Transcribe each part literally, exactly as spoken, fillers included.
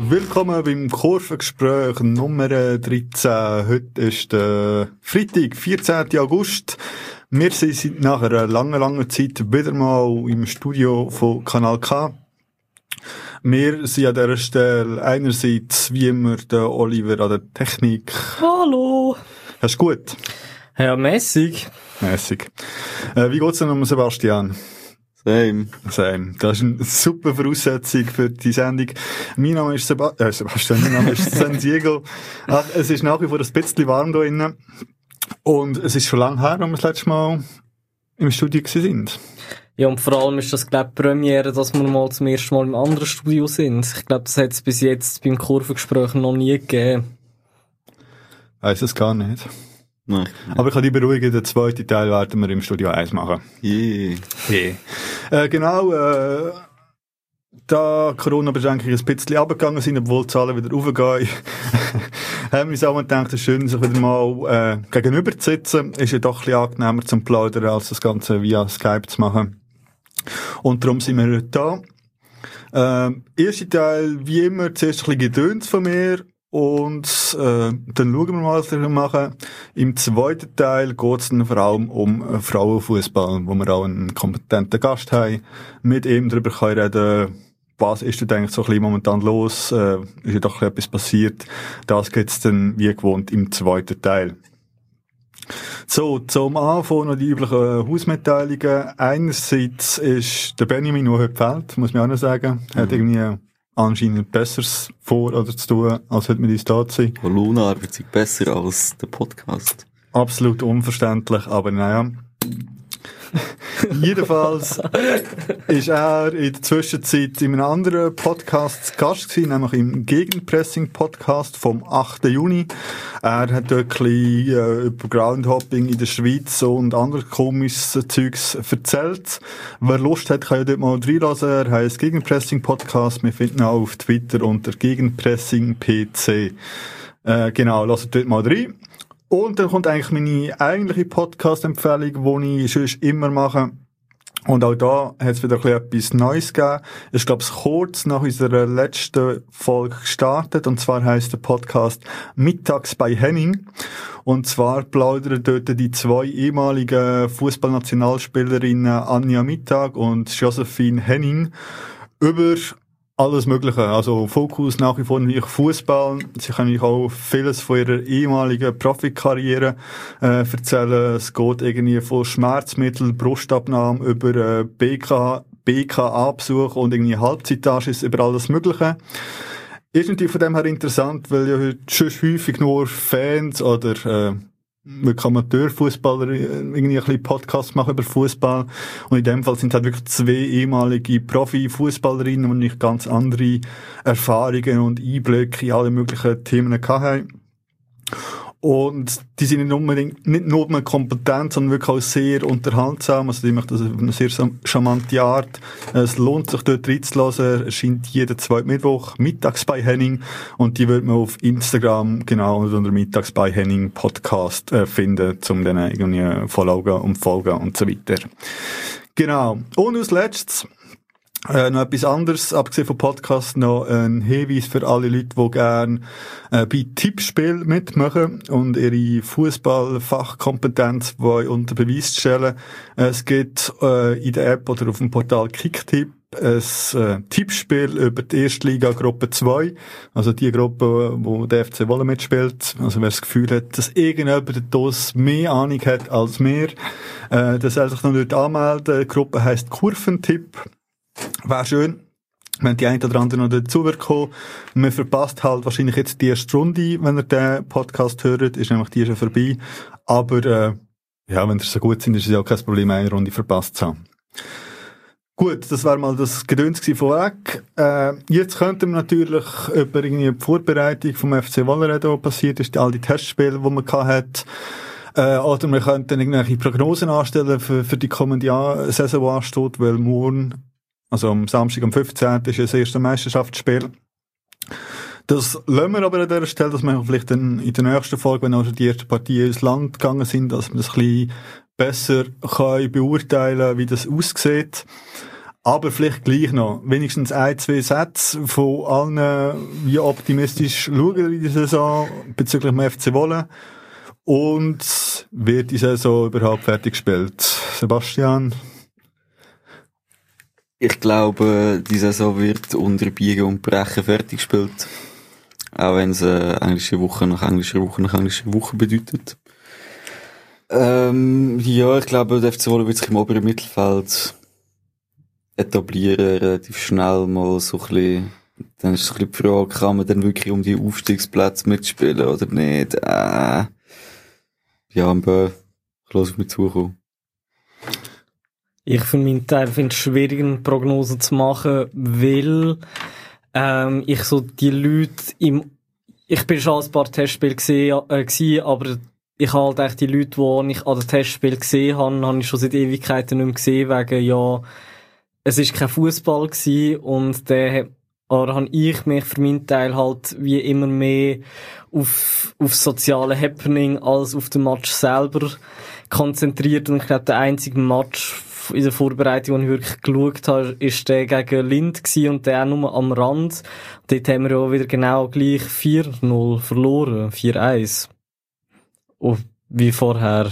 willkommen beim Kurvengespräch Nummer dreizehn. Heute ist der Freitag, vierzehnten August. Wir sind nach einer langen, langen Zeit wieder mal im Studio von Kanal K. Wir sind an dieser Stelle einerseits, wie immer, der Oliver an der Technik. Hallo! Hast du gut? Ja, mässig. Mässig. Äh, wie geht's denn um Sebastian? Same. Same. Das ist eine super Voraussetzung für die Sendung. Mein Name ist Seba- äh, Sebastian, mein Name ist San Diego. Ach, es ist nach wie vor ein bisschen warm da drinnen. Und es ist schon lange her, als wir das letzte Mal im Studio waren. Ja, und vor allem ist das, glaube ich, Premiere, dass wir mal zum ersten Mal im anderen Studio sind. Ich glaube, das hat es bis jetzt beim Kurvengespräch noch nie gegeben. Weiss es gar nicht. Nein. Aber ich kann dich beruhigen, den zweiten Teil werden wir im Studio eins machen. Yeah. Yeah. Äh, genau, äh, da Corona-Beschränkungen ein bisschen runtergegangen sind, obwohl die Zahlen wieder raufgehen, haben wir uns auch mal gedacht, es ist schön, sich wieder mal äh, gegenüber zu sitzen. Ist ja doch ein bisschen angenehmer zum Plaudern, als das Ganze via Skype zu machen. Und darum sind wir heute da. Äh, erster Teil, wie immer, zuerst ein bisschen Gedöns von mir. Und äh, dann schauen wir mal, was wir machen. Im zweiten Teil geht es dann vor allem um Frauenfußball, wo wir auch einen kompetenten Gast haben, mit ihm darüber können reden, was ist denn eigentlich so ein bisschen momentan los, äh, ist ja doch etwas passiert. Das gibt's dann wie gewohnt im zweiten Teil. So, zum Anfang noch die üblichen Hausmitteilungen. Einerseits ist der Benjamin, der heute fehlt, muss man auch noch sagen. Er hat irgendwie anscheinend Besseres vor oder zu tun, als heute mit uns da zu sein. Corona-Arbeit ist besser als der Podcast. Absolut unverständlich, aber naja. Jedenfalls ist er in der Zwischenzeit in einem anderen Podcast zu Gast gewesen, nämlich im Gegenpressing-Podcast vom achten Juni. Er hat dort ein bisschen äh, über Groundhopping in der Schweiz und andere komisches Zeugs erzählt. Wer Lust hat, kann ja dort mal reinlassen. Er heisst Gegenpressing-Podcast. Wir finden ihn auch auf Twitter unter Gegenpressing-P C. Äh, genau, lasst dort mal rein. Und dann kommt eigentlich meine eigentliche Podcast-Empfehlung, die ich sonst immer mache. Und auch da hat es wieder ein bisschen etwas Neues gegeben. Es ist, glaube ich, kurz nach unserer letzten Folge gestartet. Und zwar heisst der Podcast Mittags bei Henning. Und zwar plaudern dort die zwei ehemaligen Fußballnationalspielerinnen Anja Mittag und Josephine Henning über alles Mögliche. Also Fokus nach wie vor natürlich Fußball. Sie können euch auch vieles von ihrer ehemaligen Profikarriere äh, erzählen. Es geht irgendwie von Schmerzmittel, Brustabnahme über äh, B K, B K A-Besuch und irgendwie Halbzeitages über alles Mögliche. Ist natürlich von dem her interessant, weil ja heute schon häufig nur Fans oder äh, wirklich Amateurfußballer irgendwie ein bisschen Podcast machen über Fußball. Und in dem Fall sind es halt wirklich zwei ehemalige Profi-Fußballerinnen, die nicht ganz andere Erfahrungen und Einblicke in alle möglichen Themen hatten. Und die sind nicht unbedingt, nicht nur kompetent, sondern wirklich auch sehr unterhaltsam. Also die machen das auf eine sehr charmante Art. Es lohnt sich dort reinzulassen. Erscheint jeden zweiten Mittwoch mittags bei Henning. Und die wird man auf Instagram, genau, unter Mittags bei Henning Podcast äh, finden, um dann irgendwie folgen und folgen und so weiter. Genau. Und als letztes, Äh, noch etwas anderes, abgesehen vom Podcast, noch ein Hinweis für alle Leute, die gerne äh, bei Tippspiel mitmachen und ihre Fußball-Fachkompetenz unter Beweis stellen. Äh, es gibt äh, in der App oder auf dem Portal Kicktipp ein äh, Tippspiel über die Erstliga Gruppe zwei, also die Gruppe, wo der F C Wolle mitspielt. Also wer das Gefühl hat, dass irgendjemand das mehr Ahnung hat als wir, äh, der soll sich noch dort anmelden. Die Gruppe heisst Kurventipp. Wäre schön, wenn die eine oder andere noch dazu wird kommen. Man verpasst halt wahrscheinlich jetzt die erste Runde, wenn ihr den Podcast hört, ist nämlich die schon vorbei. Aber äh, ja, wenn ihr so gut sind, ist es ja auch kein Problem, eine Runde verpasst zu haben. Gut, das war mal das Gedöns vorweg. Äh, jetzt könnten wir natürlich über irgendwie die Vorbereitung vom F C Wolle reden, was passiert ist, all die Testspiele, die man hatte. Äh, oder wir könnten irgendwelche Prognosen anstellen für, für die kommende Jahr, Saison, die ansteht, weil morgen, also am Samstag, am fünfzehnten ist ja das erste Meisterschaftsspiel. Das lassen wir aber an dieser Stelle, dass wir vielleicht dann in der nächsten Folge, wenn auch die ersten Partien ins Land gegangen sind, dass wir das ein bisschen besser können beurteilen, wie das aussieht. Aber vielleicht gleich noch, wenigstens ein, zwei Sätze von allen, wie optimistisch schauen in die Saison bezüglich dem F C Wohlen. Und wird die Saison überhaupt fertig gespielt? Sebastian? Ich glaube, die Saison wird unter Biegen und Brechen fertig gespielt. Auch wenn es äh, englische Woche nach englischer Woche nach englischer Woche bedeutet. Ähm, ja, ich glaube, der F C Wohlen wird sich im oberen Mittelfeld etablieren, relativ schnell mal so ein bisschen. Dann ist so ein bisschen die Frage, kann man dann wirklich um die Aufstiegsplätze mitspielen oder nicht? Äh, ja, aber ich lasse auf mich zukommen. Ich für meinen Teil finde es schwierig, eine Prognose zu machen, weil ähm, ich so die Leute im... Ich bin schon ein paar Testspiele gesehen, äh, gewesen, aber ich habe halt echt die Leute, die ich an den Testspielen gesehen habe, habe ich schon seit Ewigkeiten nicht mehr gesehen, wegen, ja, es ist kein Fußball gewesen und der oder habe ich mich für meinen Teil halt wie immer mehr auf, auf soziale Happening als auf den Match selber konzentriert. Und ich glaube, der einzige Match in der Vorbereitung, den ich wirklich geschaut habe, ist der gegen Lind gewesen und der auch nur am Rand. Dort haben wir ja wieder genau gleich vier null verloren, vier eins. Oh, wie vorher.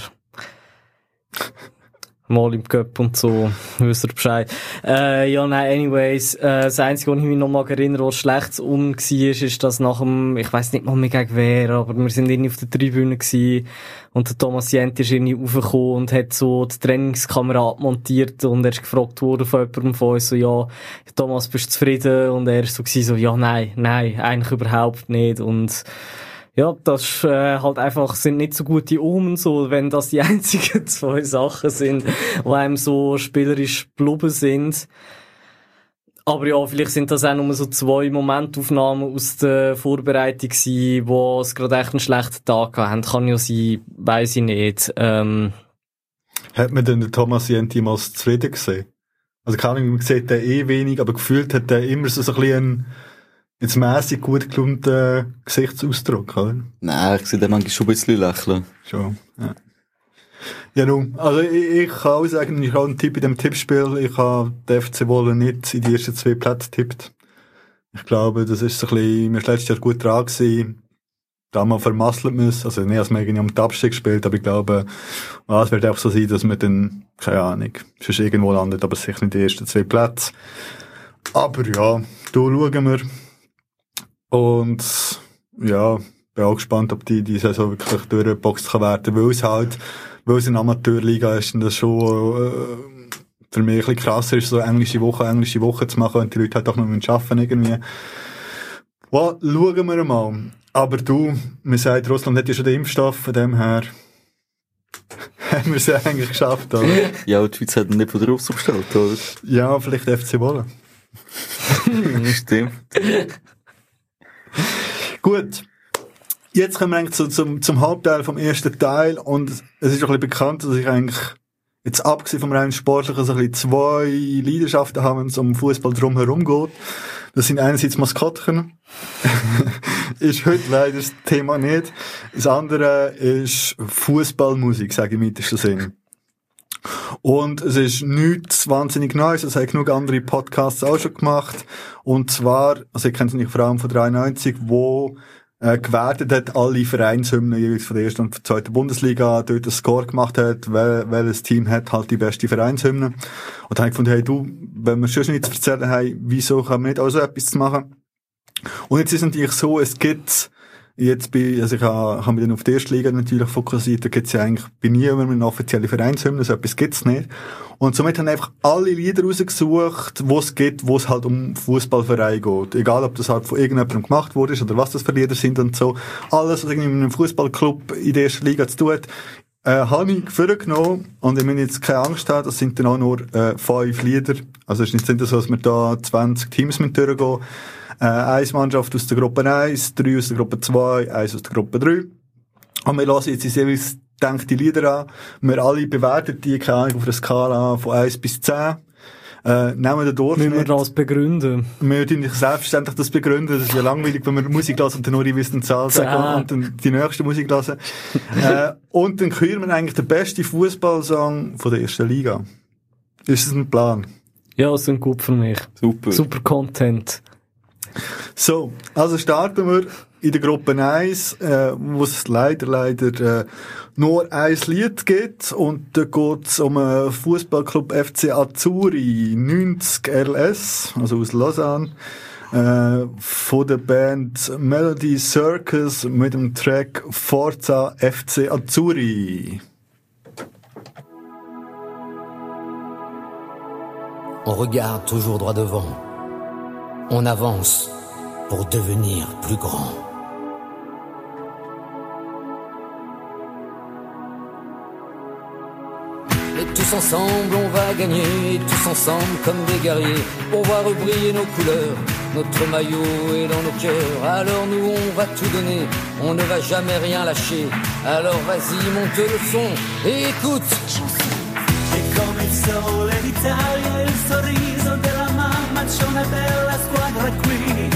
Mal im Cup und so, wisst ihr Bescheid. Äh, ja, nein, anyways, äh, das Einzige, was ich mich noch mal erinnere, was schlecht um war, ist, dass nach dem, ich weiss nicht mal mehr gegen wer, aber wir sind irgendwie auf der Tribüne gewesen und der Thomas Jent ist irgendwie raufgekommen und hat so die Trainingskamera abmontiert und er ist gefragt worden von jemandem von uns, so, ja, Thomas, bist du zufrieden? Und er ist so gewesen, so, ja, nein, nein, eigentlich überhaupt nicht und ja, das äh, halt einfach sind nicht so gute Omen, so, wenn das die einzigen zwei Sachen sind, die einem so spielerisch blubben sind. Aber ja, vielleicht sind das auch nur so zwei Momentaufnahmen aus der Vorbereitung gewesen, wo es gerade echt einen schlechten Tag hatten. Kann ja sein, weiss ich nicht. Ähm, Hat man denn den Thomas Jent jemals zufrieden gesehen? Also keine Ahnung, man sieht den eh wenig, aber gefühlt hat der immer so, so ein bisschen einen jetzt mässig gut gelungenen Gesichtsausdruck, oder? Nein, ich sehe den manchmal schon ein bisschen lächeln. Schon, ja. Ja, nun, also ich, ich kann auch sagen, ich habe einen Tipp in dem Tippspiel. Ich habe den F C Wohlen nicht in die ersten zwei Plätze getippt. Ich glaube, das ist so ein bisschen, wir sind letztes Jahr gut dran gewesen. Da mal vermasselt müssen. Also nicht, als wir irgendwie um den Abstieg gespielt, aber ich glaube, ah, es wird auch so sein, dass wir dann, keine Ahnung, sonst irgendwo landet, aber sicher nicht die ersten zwei Plätze. Aber ja, da schauen wir. Und ja, bin auch gespannt, ob die, die Saison wirklich durchgeboxt kann werden, weil es halt, weil es eine Amateurliga ist und das schon äh, für mich ein bisschen krasser ist, so englische Woche, englische Woche zu machen und die Leute halt auch noch arbeiten irgendwie. Well, schauen wir mal. Aber du, man sagt, Russland hat ja schon den Impfstoff, von dem her haben wir es ja eigentlich geschafft, oder? Ja, die Schweiz hat ihn nicht von der Russen bestellt, oder? Ja, vielleicht F C Wohlen. Stimmt. Gut. Jetzt kommen wir eigentlich zu, zum, zum Hauptteil vom ersten Teil und es ist auch ein bisschen bekannt, dass ich eigentlich jetzt abgesehen vom rein Sportlichen so ein bisschen zwei Leidenschaften habe, wenn es um Fußball drumherum geht. Das sind einerseits Maskottchen. Ist heute leider das Thema nicht. Das andere ist Fußballmusik, sage ich im weitesten Sinn. Und es ist nichts wahnsinnig Neues, es haben genug andere Podcasts auch schon gemacht. Und zwar, also ich kenne es nicht vor allem von dreiundneunzig, wo äh, gewertet hat, alle Vereinshymnen jeweils von der ersten und der zweiten Bundesliga, dort einen Score gemacht hat, wel, welches Team hat halt die beste Vereinshymne. Und dann habe ich gefunden, hey du, wenn wir schon nichts zu erzählen haben, wieso kann man nicht auch so etwas machen? Und jetzt ist es natürlich so, es gibt jetzt bei, also ich habe, habe mich dann auf die erste Liga natürlich fokussiert, da gibt's ja eigentlich bei niemandem eine offizielle Vereinshymne, so etwas gibt's nicht. Und somit haben einfach alle Lieder rausgesucht, wo es gibt, wo es halt um Fußballverein geht. Egal, ob das halt von irgendjemandem gemacht wurde oder was das für Lieder sind und so. Alles, was irgendwie mit einem Fußballclub in der ersten Liga zu tun hat, äh, habe ich vorgenommen. Und ich muss jetzt keine Angst haben, das sind dann auch nur äh, fünf Lieder. Also es ist nicht so, dass wir da zwanzig Teams mit durchgehen. Äh, eine Mannschaft aus der Gruppe eins, drei aus der Gruppe zwei, eins aus der Gruppe drei. Und wir hören jetzt jeweils gedachte Lieder an. Wir alle bewerten die, keine Ahnung, auf einer Skala von eins bis zehn. Äh, nehmen den Durchschnitt. Müssen wir das begründen? Wir würden selbstverständlich das begründen. Das ist ja langweilig, wenn wir Musik hören und dann nur die wissen Zahl sagen und dann die nächste Musik hören. äh, und dann küren wir eigentlich den besten Fußballsong von der ersten Liga. Ist das ein Plan? Ja, das sind gut für mich. Super. Super Content. So, also starten wir in der Gruppe eins, äh, wo es leider, leider äh, nur ein Lied gibt. Und da geht es um den Fußballclub F C Azzurri neunzig L S, also aus Lausanne, äh, von der Band Melody Circus mit dem Track Forza F C Azzurri. On regarde toujours droit devant. On avance pour devenir plus grand. Et tous ensemble on va gagner, tous ensemble comme des guerriers, pour voir briller nos couleurs, notre maillot est dans nos cœurs. Alors nous on va tout donner, on ne va jamais rien lâcher. Alors vas-y monte le son et écoute. E come il sole d'Italia, il sorriso della mamma, c'è una bella squadra qui.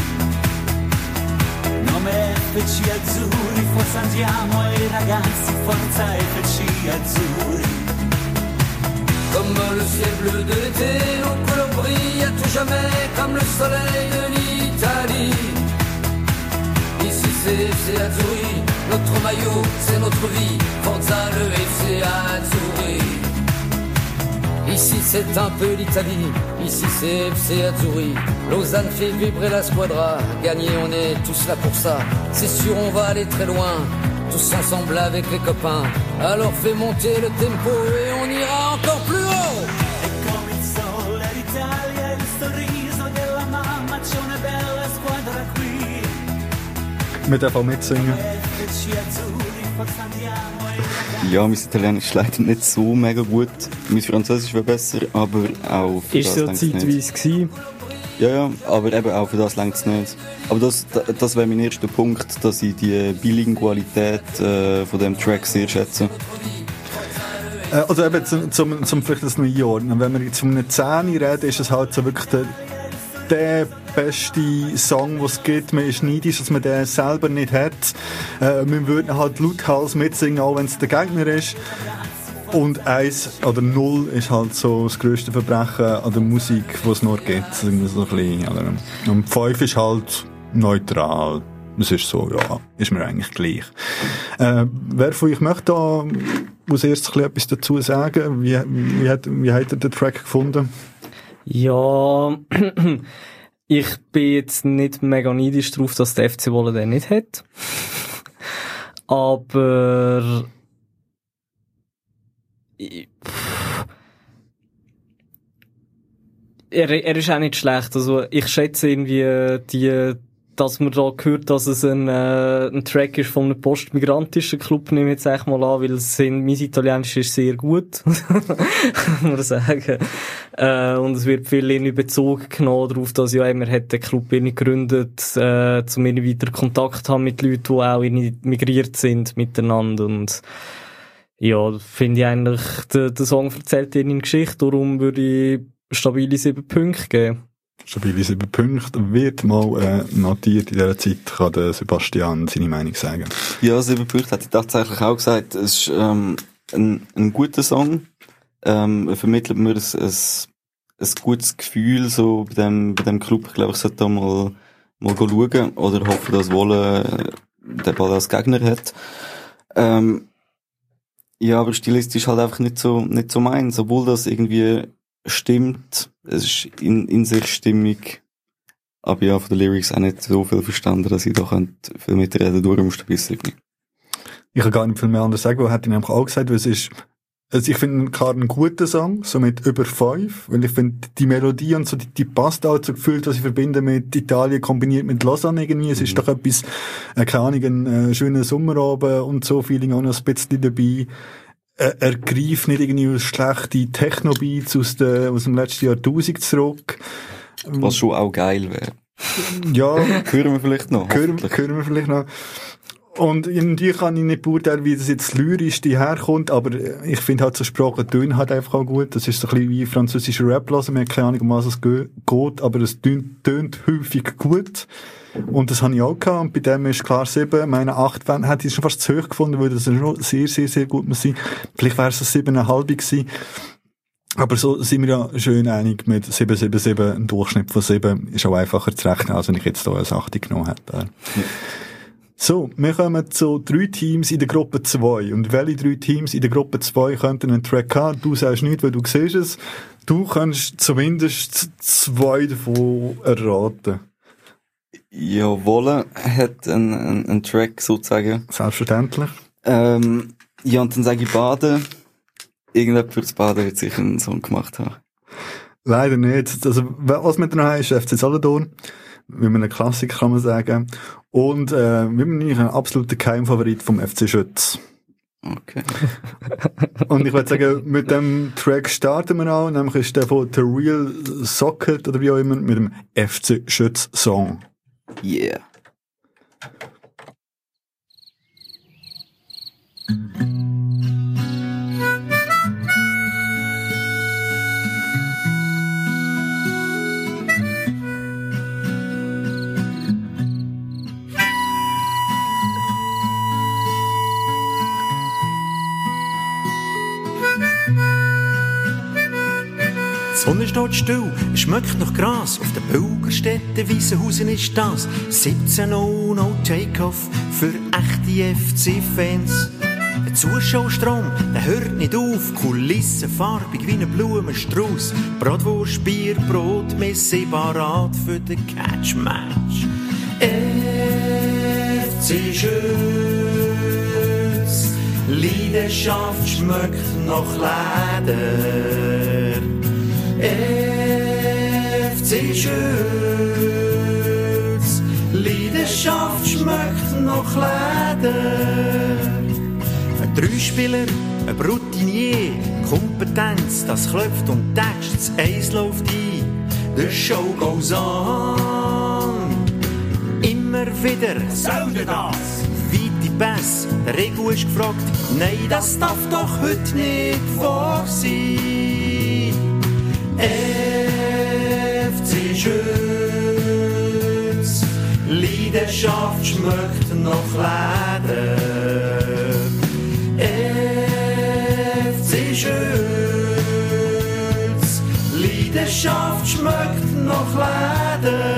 Nome F C Azzurri, forza andiamo ai ragazzi, forza F C Azzurri. Comme le ciel bleu de l'été, nos couleurs brillent à tout jamais, comme le soleil de l'Italie. Ici c'est F C Azzurri, notre maillot c'est notre vie, forza le F C Azzurri. Ici c'est un peu l'Italie, ici c'est F C Azzurri. Lausanne fait vibrer la squadra, gagner on est tous là pour ça. C'est sûr on va aller très loin, tous ensemble avec les copains. Alors fais monter le tempo et on ira encore plus haut. E come il sole d'Italia, il sorriso della mamma, c'è una bella squadra qui. Wir dürfen auch mitsingen. F C Azzurri, forza andiamo ai ragazzi. Ja, mein Italienisch ist leider nicht so mega gut. Mein Französisch wäre besser, aber auch für Ist das so längt's nicht. zeitweise gewesen. Ja, ja, aber eben auch für das längt es nicht. Aber das, das wäre mein erster Punkt, dass ich die Bilingualität äh, von dem Track sehr schätze. Äh, also eben zum, zum, zum vielleicht das noch einordnen. Wenn wir jetzt um eine Zehni reden, ist es halt so wirklich der, der beste Song, den es gibt. Man ist neidisch, dass man den selber nicht hat. Äh, wir würden halt lauthals mitsingen, auch wenn es der Gegner ist. Und eins oder null ist halt so das grösste Verbrechen an der Musik, die es nur gibt. So ein bisschen, oder? Und fünf ist halt neutral. Das ist so, ja, ist mir eigentlich gleich. Äh, wer von euch möchte da als erstes etwas dazu sagen? Wie, wie, hat, wie hat ihr den Track gefunden? Ja, ich bin jetzt nicht mega neidisch drauf, dass der F C Wolle den nicht hat. Aber er, er ist auch nicht schlecht. Also ich schätze irgendwie die, dass man da hört, dass es ein, äh, ein Track ist von einem postmigrantischen Club, nehme ich jetzt echt mal an, weil es sind, mein Italienisch ist sehr gut, muss man sagen. Äh, und es wird viel in Bezug genommen darauf, dass ja, man hat den Club irgendwie gegründet, äh, um irgendwie weiter Kontakt zu haben mit Leuten, die auch irgendwie migriert sind miteinander. Und ja, finde ich eigentlich, der, der Song erzählt ihnen eine Geschichte, darum würde ich stabile sieben Punkte geben. Stabile sieben Punkte wird mal äh, notiert in dieser Zeit, kann der Sebastian seine Meinung sagen. Ja, sieben Punkte hätte ich tatsächlich auch gesagt. Es ist ähm, ein, ein guter Song. Ähm, vermittelt mir ein, ein, ein gutes Gefühl so bei dem, bei dem Club. Ich glaube, ich sollte da mal, mal schauen oder hoffe, dass Wolle äh, den Ball als Gegner hat. Ähm, ja, aber stilistisch halt einfach nicht so, nicht so meins, obwohl das irgendwie stimmt. Es ist in, in sehr stimmig. Aber ja, von den Lyrics auch nicht so viel verstanden, dass ich da könnte viel mitreden durch um stabil sieben. Ich kann gar nicht viel mehr anders sagen, weil hätte ich nämlich auch gesagt, weil es ist, also ich finde klar einen guten Song, so mit über fünf, weil ich finde, die Melodie und so, die, die passt auch zu Gefühl, was ich verbinde mit Italien kombiniert mit Lausanne irgendwie. Es mhm. ist doch etwas, äh, keine Ahnung, ein äh, schöner Sommerabend und so, Feeling auch noch ein bisschen dabei. Äh, er greift nicht irgendwie schlechte Techno-Beats aus, der, aus dem letzten Jahrtausend zurück. Was schon auch geil wäre. Ja. Hören wir vielleicht noch. Hören, hören wir vielleicht noch. Und irgendwie kann ich nicht beurteilen, wie das jetzt lyrisch herkommt, aber ich finde halt so Sprache tönen halt einfach auch gut. Das ist so ein bisschen wie französischer Rap hören. Man hat keine Ahnung, um was es geht, aber es tönt, tönt häufig gut. Und das habe ich auch gehabt. Und bei dem ist klar sieben. Meine acht hätte ich schon fast zu hoch gefunden, weil das schon sehr, sehr, sehr gut muss sein. Vielleicht wäre es ein siebeneinhalb gewesen. Aber so sind wir ja schön einig mit sieben sieben sieben, ein Durchschnitt von sieben ist auch einfacher zu rechnen, als wenn ich jetzt hier eine acht genommen hätte. Ja. So, wir kommen zu drei Teams in der Gruppe zwei. Und welche drei Teams in der Gruppe zwei könnten einen Track haben? Du sagst nicht, weil du siehst es. Du kannst zumindest zwei davon erraten. Ja, Wolle hat einen, einen, einen Track sozusagen. Selbstverständlich. Ähm, ja, und dann sage ich Baden. Irgendjemand fürs Baden wird sicher einen Song gemacht haben. Leider nicht. Also, was wir dann haben, ist F C Solothurn. Wie man einen Klassiker kann man sagen. Und, äh, wie man eigentlich ein absoluter Keimfavorit vom F C Schütz. Okay. Und ich würde sagen, mit dem Track starten wir auch, nämlich ist der von The Real Socket, oder wie auch immer, mit dem F C Schütz Song. Yeah. Die Sonne steht still, es schmeckt nach Gras. Auf der Pilgerstätte Wiesenhausen ist das. siebzehn Uhr no Take-Off für echte F C-Fans. Der Zuschauerstrom, der hört nicht auf. Kulissen farbig wie ein Blumenstrauß. Bratwurst, Bier, Brot, wir sind parat für den Catch-Match. F C Schütz, Leidenschaft schmeckt nach Leder. F C Schütz, Leidenschaft schmeckt nach Leder. Ein Dreispieler, ein Routinier, Kompetenz, das klopft und tätscht, das Eis läuft ein, the show goes on. Immer wieder, soll denn das? Weite Pässe, der Regu ist gefragt, nein, das darf doch heute nicht wahr sein. F C Schütz, Leidenschaft schmeckt nach Leder. F C Schütz, Leidenschaft schmeckt nach Leder.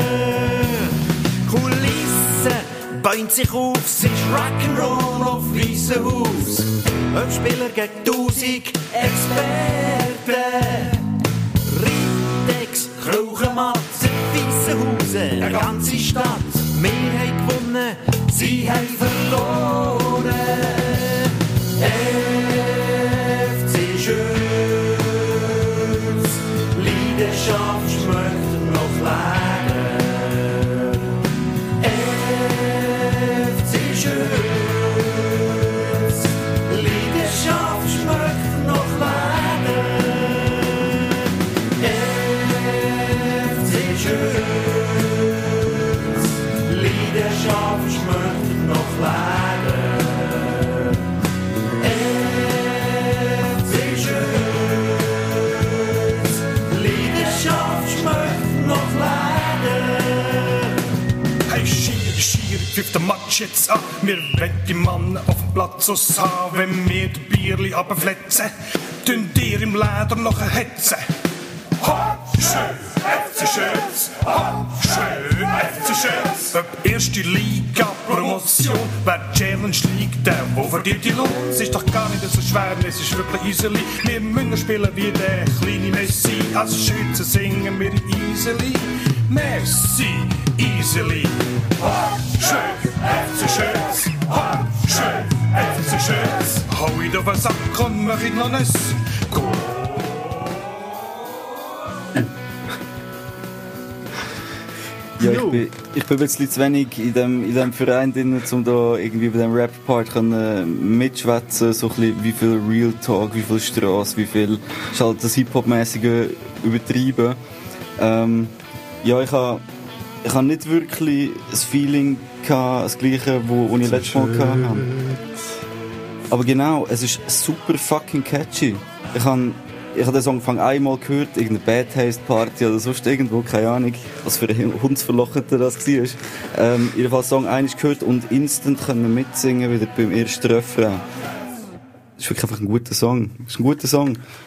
Kulisse bäumt sich auf, es ist Rock'n'Roll auf Wiesenhaus. Ein Spieler gegen tausend Experten. Ritex, Krauchenmatze, Wiesenhausen, eine ganze Stadt. Wir haben gewonnen, sie haben verloren. F C Schütz, Leidenschaft schmeckt nach Leder. F C Schütz, Leidenschaft schmeckt nach Leder. F C Schütz, Leidenschaft schmeckt nach Leder. F C Schütz, Leidenschaft schmeckt nach Leder. Hey, schier, schier, pfifft der Matsch jetzt an. Wir wollen die Mann auf dem Platz so sah, wenn wir die Bierli abfletzen, tun dir im Leder noch eine Hetze. Ha, schön, F C Schütz, ha, schön, F C Schütz. Ob erste Liga, Promotion, wer Challenge League, der, wo verdient die Lohn. Es ist doch gar nicht so schwer, es ist wirklich easily. Wir müssen spielen wie der kleine Messi, als Schütze singen wir easily. Messi, easily. Ha, schön, F C Schütz, ha, schön, F C Schütz. Hau ich auf den Sack und mach ich noch Ness. Ja, ich bin, ich bin ein bisschen zu wenig in dem, in dem Verein drin, um da irgendwie bei dem Rap-Part äh, mitschwätzen, so ein bisschen wie viel Real Talk, wie viel Strasse, wie viel ist halt das Hip-Hop-mäßige übertrieben. Ähm, ja, ich habe ich ha nicht wirklich das Feeling gehabt, das gleiche, wo, wo ich letztes Mal gehabt habe. Aber genau, es ist super fucking catchy. Ich habe Ich habe den Song einmal gehört, irgendeine Bad Taste Party oder sonst irgendwo, keine Ahnung, was für ein Hundsverlochender das war. Ähm, jedenfalls Song eins gehört und instant können mitsingen wieder beim ersten Refrain. Das ist wirklich einfach ein guter Song. Das ist ein guter Song.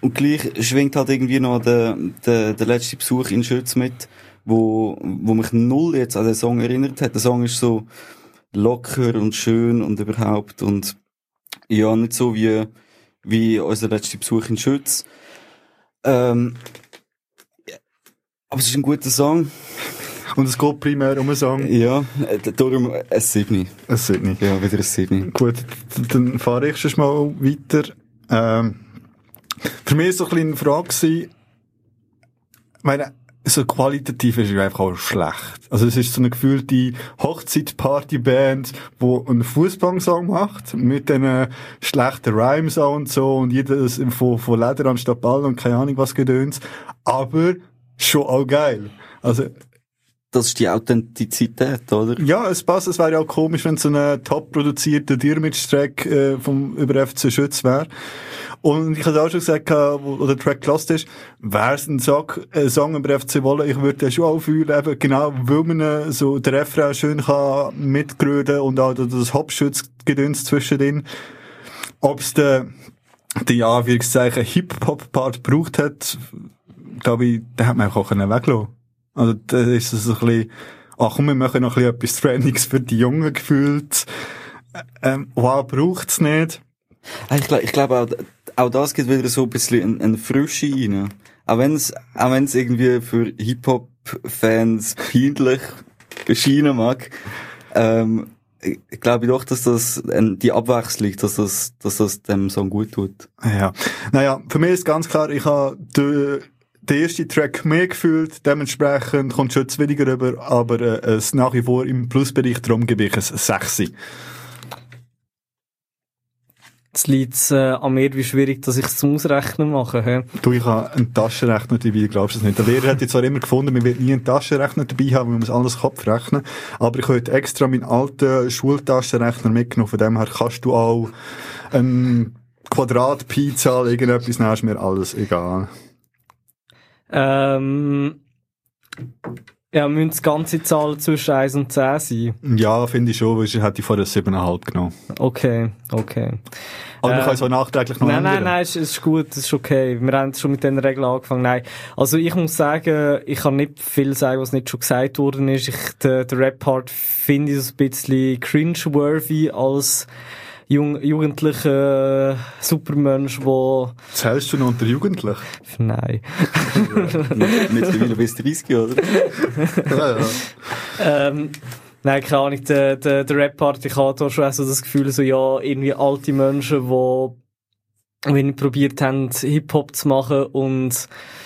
und gleich schwingt halt irgendwie noch der, der, der letzte Besuch in Schütz mit, wo, wo mich null jetzt an den Song erinnert hat. Der Song ist so locker und schön und überhaupt und ja, nicht so wie, wie unser letzter Besuch in Schütz. Ähm, aber es ist ein guter Song. Und es geht primär um einen Song. Ja, darum ein Siebni. Ein Siebni. Ja, wieder ein Siebni. Gut, dann fahre ich schon mal weiter. Ähm, für mich war so ein bisschen eine Frage gewesen, ich meine, so qualitativ ist es einfach auch schlecht. Also es ist so eine gefühlte Hochzeit-Party-Band, die einen Fußballsong macht, mit diesen schlechten Rhymes auch und so, und jedes von, von Leder anstatt Ball und keine Ahnung was Gedöns. Aber schon auch geil. Also, das ist die Authentizität, oder? ja, es passt. Es wäre ja auch komisch, wenn es so ein top produzierter Dirmitsch-Track äh, vom über F C Schütz wäre. Und ich habe auch schon gesagt, wo, wo der Track gelost ist, wäre es ein Song, ein Song über F C Wolle, ich würde den schon auch fühlen, eben genau, weil man so den Refrain schön kann mitgröden und auch das Hauptschützgedöns zwischendrin. Ob es den, den Anführungszeichen Hip-Hop-Part gebraucht hat, glaube ich, den hat man auch weglassen. Also, da ist so ein bisschen, ach komm, wir machen noch ein bisschen etwas Trainings für die Jungen gefühlt. Ähm, wow, braucht's nicht. Ich glaube, ich glaub auch, auch das gibt wieder so ein bisschen eine Frische rein. Auch wenn's, auch wenn's irgendwie für Hip-Hop-Fans peinlich erscheinen mag, ähm, ich glaube doch, dass das, die Abwechslung, dass das, dass das dem Song gut tut. Ja. Naja, für mich ist ganz klar, ich habe den, den ersten Track mehr gefühlt, dementsprechend kommt schon weniger rüber, aber äh, es nach wie vor im Plusbereich, darum gebe ich es sechs. Jetzt liegt es äh, an mir, wie schwierig, dass ich es zum Ausrechnen mache. He? Du, ich habe einen Taschenrechner dabei, glaubst du es nicht? Der Lehrer hat jetzt zwar immer gefunden, man wird nie einen Taschenrechner dabei haben, man muss alles Kopf rechnen, aber ich habe heute extra meinen alten Schultaschenrechner mitgenommen, von dem her kannst du auch einen Quadrat-Pi-Zahl, irgendetwas nehmen, ist mir alles egal. Ähm, ja, müssen die ganze Zahl zwischen eins und zehn sein? Ja, finde ich schon, weil ich hätte vorher sieben Komma fünf genommen. Okay, okay. Aber äh, wir können es auch nachträglich noch Nein, ändern. nein, nein, es ist, ist gut, es ist okay. Wir haben schon mit den Regeln angefangen. Nein. Also ich muss sagen, ich kann nicht viel sagen, was nicht schon gesagt worden ist. Ich, der, der Rap-Part finde ich so ein bisschen cringe-worthy als jung, jugendlicher Supermensch, der... Zählst du noch unter Jugendlich? Nein. Mittlerweile bis dreißig, oder? Ja, ja. ähm, Nein, keine Ahnung, der, der, der Rap-Part, ich habe da schon so das Gefühl, so, ja, irgendwie alte Menschen, die, wenn die probiert haben, Hip-Hop zu machen und...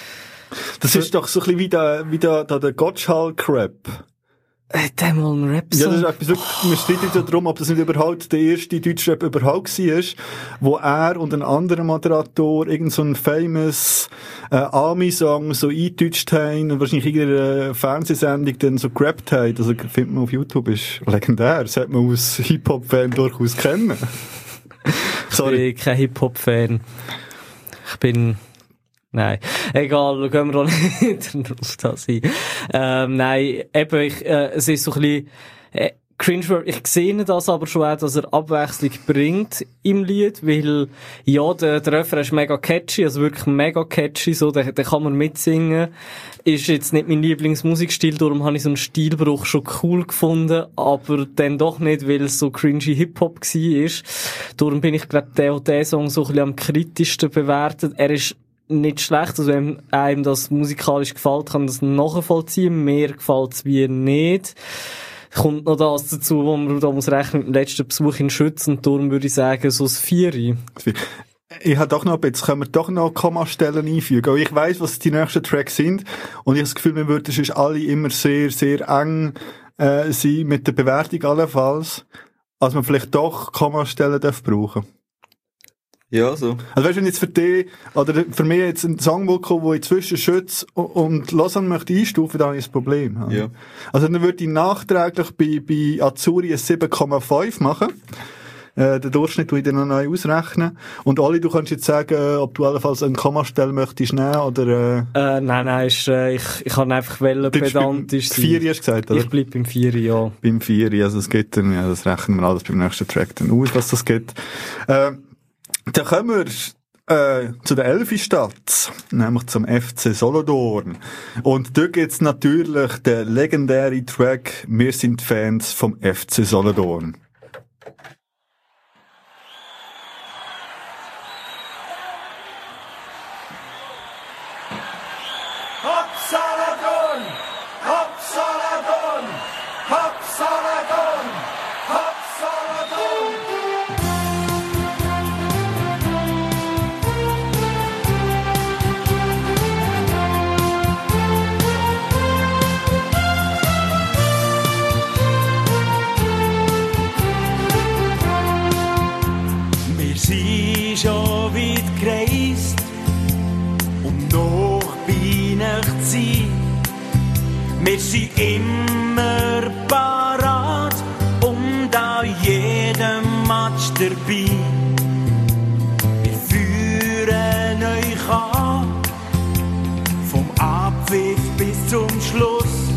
Das ist doch so ein bisschen wie der, wie der, der, der Gottschalk-Rap. Hat der mal einen Rap-Song? Ja, das ist etwas wirklich, man streitet ja darum, ob das nicht überhaupt der erste deutsche Rap überhaupt war, wo er und ein anderer Moderator irgend so einen famous äh, Ami-Song so eingedeutscht haben und wahrscheinlich irgendeine Fernsehsendung dann so gerappt haben. Also findet man auf YouTube, ist legendär. Das sollte man als Hip-Hop-Fan durchaus kennen. Sorry. Ich bin kein Hip-Hop-Fan. Ich bin... Nein, egal, da gehen wir auch nicht drauf das ein. Ähm, nein, eben, ich, äh, es ist so ein bisschen, äh, cringe, ich sehe das aber schon auch, dass er Abwechslung bringt im Lied, weil, ja, der, der Refrain ist mega catchy, also wirklich mega catchy, so, den, den kann man mitsingen. Ist jetzt nicht mein Lieblingsmusikstil, darum habe ich so einen Stilbruch schon cool gefunden, aber dann doch nicht, weil es so cringy Hip-Hop war. Darum bin ich, glaube der, der Song so ein bisschen am kritischsten bewertet. Er ist nicht schlecht, also wenn einem das musikalisch gefällt, kann das nachvollziehen. Mir gefällt es wie nicht. Kommt noch das dazu, wo man da muss rechnen mit dem letzten Besuch in Schütz, und darum würde ich sagen, so ein Vieri. Ich habe doch noch, jetzt können wir doch noch Kommastellen einfügen. Aber ich weiss, was die nächsten Tracks sind, und ich habe das Gefühl, wir würden sonst alle immer sehr, sehr eng äh, sein mit der Bewertung allenfalls, als man vielleicht doch Kommastellen darf brauchen. Ja, so. Also weißt du, wenn jetzt für dich, oder für mich jetzt ein Song will kommen, der inzwischen Schütz und Lausanne möchte einstufen, dann habe ich ein Problem. Ja. Ja. Also dann würde ich nachträglich bei, bei Azzurri ein sieben Komma fünf machen. Äh, den Durchschnitt würde ich dann noch neu ausrechnen. Und Oli, du kannst jetzt sagen, ob du allenfalls einen Kommastelle möchtest nehmen, oder... Äh, äh, nein, nein, ist, äh, ich, ich kann einfach wollen, pedantisch sein. Vieri hast du gesagt, oder? Ich bleib beim Vieri, ja. Beim Vieri, also es geht dann, ja, das rechnen wir alles beim nächsten Track dann aus, was das geht. Äh, Dann kommen wir Äh, zu der Elfi-Stadt, nämlich zum F C Solothurn. Und dort gibt's natürlich den legendären Track «Wir sind Fans vom F C Solothurn». Hopp Solothurn! Hopp Solothurn! Hopp Solothurn! Hopp Solothurn! Wir sind schon weit gereist, um noch bei Ihnen zu sein. Wir sind immer parat und an jedem Match dabei. Wir führen euch an, vom Abpfiff bis zum Schluss.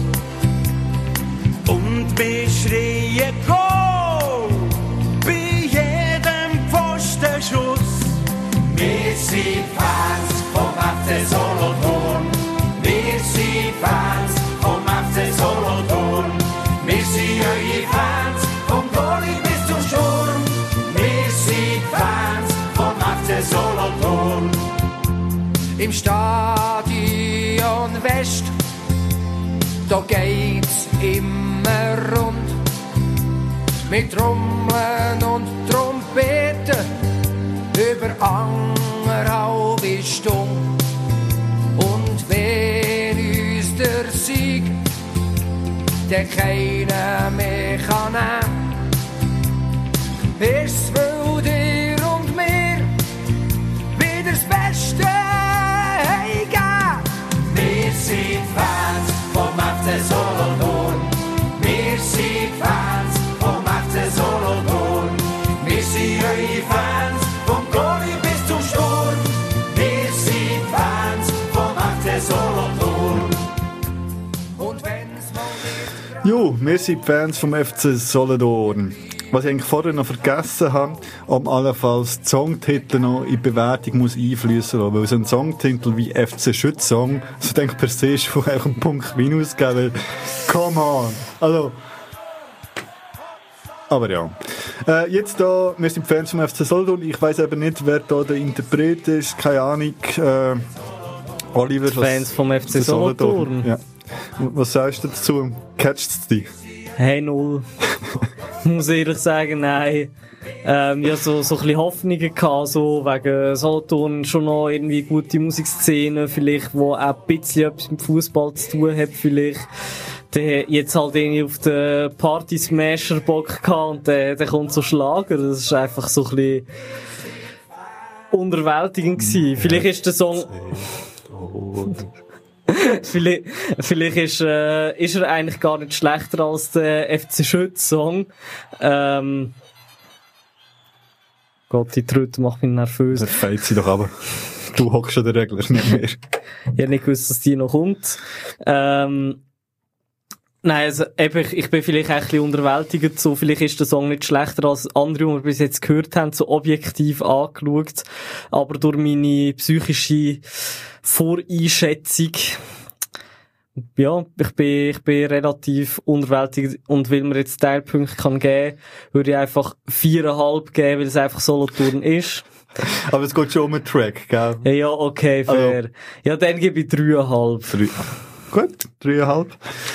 Und wir schreien Goal bei jedem Pfostenschuss. Wir sind Fans vom F C Solothurn. Wir sind Fans vom F C Solothurn. Wir sind eure Fans vom Goalie bis zum Sturm. Wir sind Fans vom F C Solothurn. Im Stadion West, da geht's immer rund. Mit Trommeln und Trompeten über anderthalb Stunden. Und wenn uns der Sieg, der keiner mehr kann nehmen, ist weil dir und mir wieder das Beste heimgeben. Wir sind Fans vom F C Solothurn. Wir sind Fans vom F C Solothurn. Wir sind eure Fans vom Goalie bis zum Sturm. Wir sind Fans vom F C Solothurn. Und wenn's mal nicht... Jo, wir sind Fans vom F C Solothurn. Was ich eigentlich vorher noch vergessen habe, ob allenfalls die Songtitel noch in die Bewertung muss einfließen lassen. Weil so ein Songtitel wie F C Schützsong, also denke per se ist von einem Punkt Minus geben. Come on! Also, aber ja. Äh, jetzt da, wir sind Fans vom F C Solothurn. Ich weiss eben nicht, wer da der Interpret ist. Keine Ahnung. Äh, Oliver, was, Fans vom F C Solothurn. Ja. Was sagst du dazu? Catcht es dich? Hey, null. Muss ehrlich sagen, nein. Ähm, ja, so, so ein bisschen Hoffnungen gehabt, so, wegen Solothurn schon noch irgendwie gute Musikszene, vielleicht, wo auch ein bisschen etwas mit Fußball zu tun hat, vielleicht. Der jetzt halt irgendwie auf den Party-Smasher Bock gehabt und der, der kommt so Schlager. Das ist einfach so ein bisschen unterwältigend gewesen. Vielleicht ist der Song, vielleicht, vielleicht ist, äh, ist er eigentlich gar nicht schlechter als der F C Schütz-Song. Ähm, Gott, die Tröte macht mich nervös. Der fällt sie doch aber. Du hockst schon der Regler, nicht mehr. Ich hätte nicht gewusst, dass die noch kommt. Ähm, Nein, also, eben, ich, ich bin vielleicht auch ein bisschen unterwältigt, so, vielleicht ist der Song nicht schlechter als andere, die wir bis jetzt gehört haben, so objektiv angeschaut, aber durch meine psychische Voreinschätzung, ja, ich bin, ich bin relativ unterwältigt, und weil mir jetzt Teilpunkte kann geben, würde ich einfach viereinhalb geben, weil es einfach Solothurn ist. Aber es geht schon um einen Track, gell? Ja, ja, okay, fair. Also, ja, dann gebe ich dreieinhalb. Drei. Gut, dreieinhalb.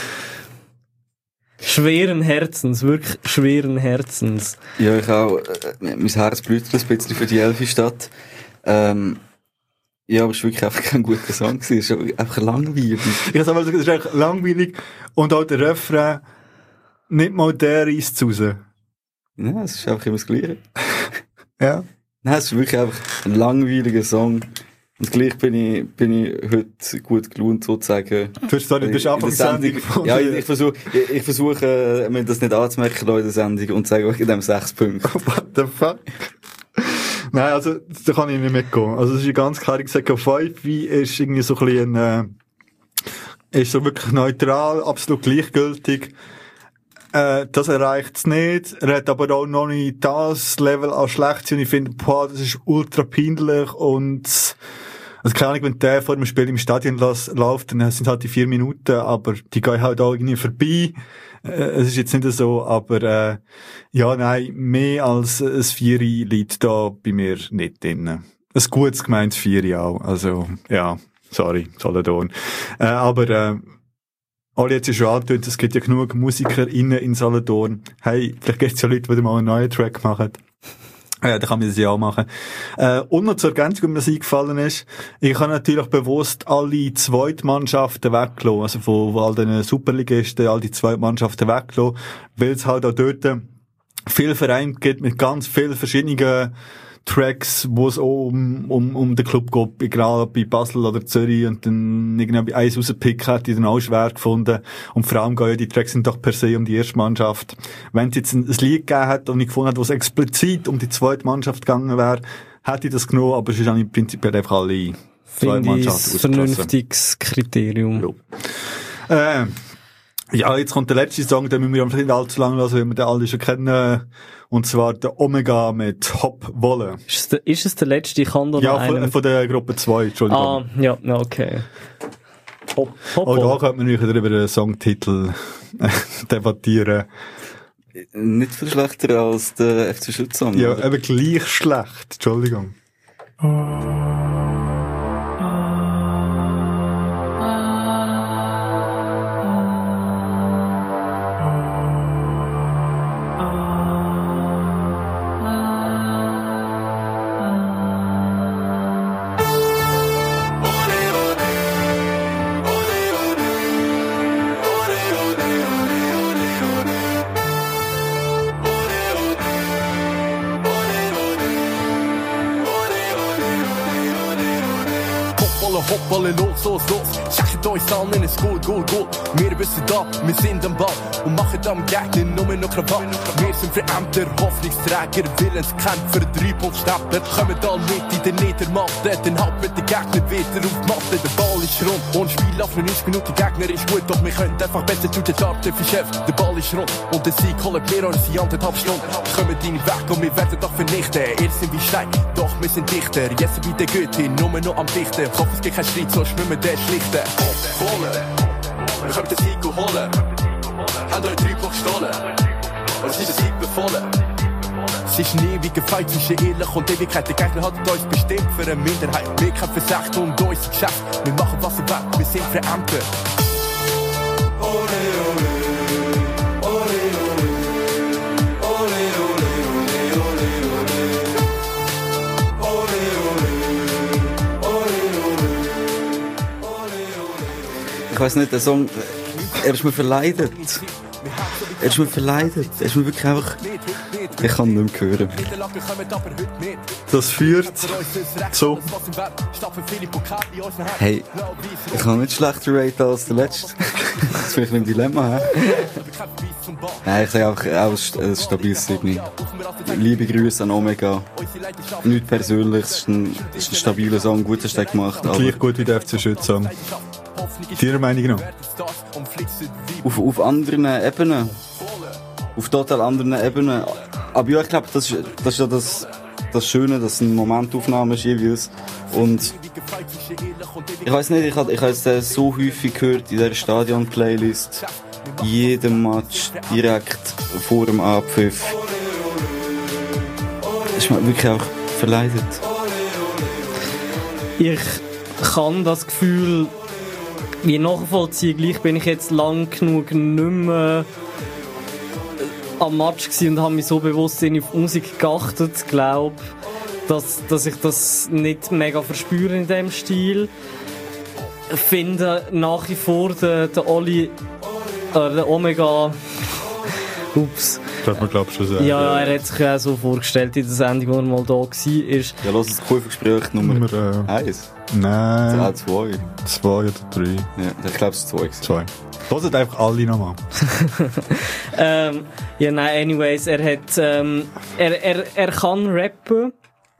Schweren Herzens, wirklich schweren Herzens. Ja, ich auch. Äh, mein Herz blutet ein bisschen für die Elfi-Stadt. Ähm, ja, aber es war wirklich einfach kein guter Song gewesen. Es ist einfach langweilig. Ich kann sagen, es ist einfach langweilig. Und auch der Refrain, nicht mal der reisst raus. Ja, es ist einfach immer das Gleiche. Ja. Nein, es ist wirklich einfach ein langweiliger Song. Und gleich bin ich, bin ich heute gut gelaunt, sozusagen. Du hast sorry, das ist einfach die Sendung. Sendung. Ja, ich, ich versuche, ich, ich versuche, mir das nicht anzumerken in der Sendung und zu sagen, wegen dem sechs Punkte. What the fuck? Nein, also, da kann ich nicht mitgehen. Also, es ist eine ganz klare gesagt, fünf, wie ist irgendwie so ein bisschen, äh, ist so wirklich neutral, absolut gleichgültig. Äh, das erreicht es nicht. Er hat aber auch noch nicht das Level an schlecht sein. Und ich finde, boah, das ist ultra peinlich und, also keine Ahnung, wenn der vor dem Spiel im Stadion las, läuft, dann sind halt die vier Minuten, aber die gehen halt auch irgendwie vorbei. Äh, es ist jetzt nicht so, aber, äh, ja, nein, mehr als ein Vieri liegt da bei mir nicht drin. Ein gutes gemeintes Vieri auch. Also, ja, sorry, Solothurn. Äh, aber, äh, alle jetzt schon angetönt, es gibt ja genug MusikerInnen in Solothurn. Hey, vielleicht gibt es ja Leute, die mal einen neuen Track machen. Ja, da kann man das ja auch machen. Äh, und noch zur Ergänzung, was mir eingefallen ist, ich habe natürlich bewusst alle Zweitmannschaften weggelassen, also von, von all den Superligisten, all die Zweitmannschaften weggelassen, weil es halt auch dort viele Vereine gibt mit ganz vielen verschiedenen Tracks, wo es auch um, um, um den Club geht, egal bei Basel oder Zürich, und dann irgendwie eins rauspicken, hat die dann auch schwer gefunden. Und vor allem gehen ja die Tracks sind doch per se um die erste Mannschaft. Wenn es jetzt ein, ein Lied gegeben hat und ich gefunden hat, wo es explizit um die zweite Mannschaft gegangen wäre, hätte ich das genommen, aber es ist eigentlich prinzipiell einfach alle zweite Mannschaften. Finde ich ein vernünftiges Kriterium. Ja. Äh, ja, jetzt kommt der letzte Song, den müssen wir nicht allzu lange lassen, weil wir den alle schon kennen. Und zwar der Omega mit Hop Wolle. Ist es der, ist es der letzte? Ich kann da ja, noch einen... von, von der Gruppe zwei, Entschuldigung. Ah, ja, okay. Hop, Hop Auch Wolle. da könnte man wieder über den Songtitel debattieren. Nicht viel schlechter als der F C Schützsong. Ja, oder? Eben gleich schlecht, Entschuldigung. Hoppale, los, los, los. Sagt euch an, es ist gut, gut, gut. Wir wissen da, wir sind am Ball und machen am Gegner nur noch Krawall. Wir sind Verämter, Hoffnungsträger, Willenskämpfer, Dreipunktstepper. Kommen da mit in der Niedermatte, dann halt mit den Gegner wieder auf die Matte. Der Ball ist rund und Spiel auf neunzig Minuten. Der Gegner ist gut, doch wir können einfach besser durch den Start verschärfen. Der Ball ist rund und der Sieg holen wir uns in anderthalb Stunden. Kommen deine Weg und wir werden doch vernichten. Ihr sind wie Stein, doch wir sind dichter. Jetzt bei der Goethe, nur noch am Dichten. Ich hoffe, es gibt keinen Streit, so schwimmen wir den schlichten. Holen, wir können den Sieg holen. Haben euch drei Block gestohlen. Und sind den Sieg befohlen. Es ist ein ewiger Fight zwischen Ehrlich und Ewigkeit. Der Gegner hat uns bestimmt für eine Minderheit. Wir kämpfen Recht und unser Geschäft. Wir machen was wir wollen, wir sind Verämter. Ich weiss nicht, der Song, er ist mir verleidet. Er ist mir verleidet. Er ist mir wirklich einfach, ich kann ihn nicht mehr hören. Das führt zu... Hey, ich kann nicht schlechter raten als der letzte. Das ist vielleicht ein Dilemma, he? Nein, ich sage einfach, auch ein stabiles Signal. Liebe Grüße an Omega. Nicht persönlich, es ist ein, es ist ein stabiler Song, gut hast du gemacht. Aber Gleich gut wie der F C Schützsong. Deiner Meinung nach? Auf, auf anderen Ebenen. Auf total anderen Ebenen. Aber ja, ich glaube, das ist, das ist ja das, das Schöne, dass es eine Momentaufnahme ist jeweils. Und ich weiss nicht, ich habe ich es so häufig gehört in dieser Stadion-Playlist. Jedem Match direkt vor dem Abpfiff. Das ist mir wirklich auch verleidet. Ich kann das Gefühl wie nachvollziehen. Gleich bin ich jetzt lang genug nicht mehr am Match gewesen und habe mich so bewusst auf die Musik geachtet, glaube, dass, dass ich das nicht mega verspüre in dem Stil. Ich finde nach wie vor den, den Oli, äh, den Omega, ups. Das hat man, glaube ich, schon sagen. Ja, er hat sich ja auch so vorgestellt in der Sendung, wo er mal da war. Ist. Ja, lass das Kurvengespräch Nummer Nummer eins. Nein. Ja, zwei. Zwei oder drei. Ja, ich glaube, es war zwei. Zwei. Hört einfach alle nochmal. ähm, ja, nein, anyways, er hat, ähm, er, er, er kann rappen.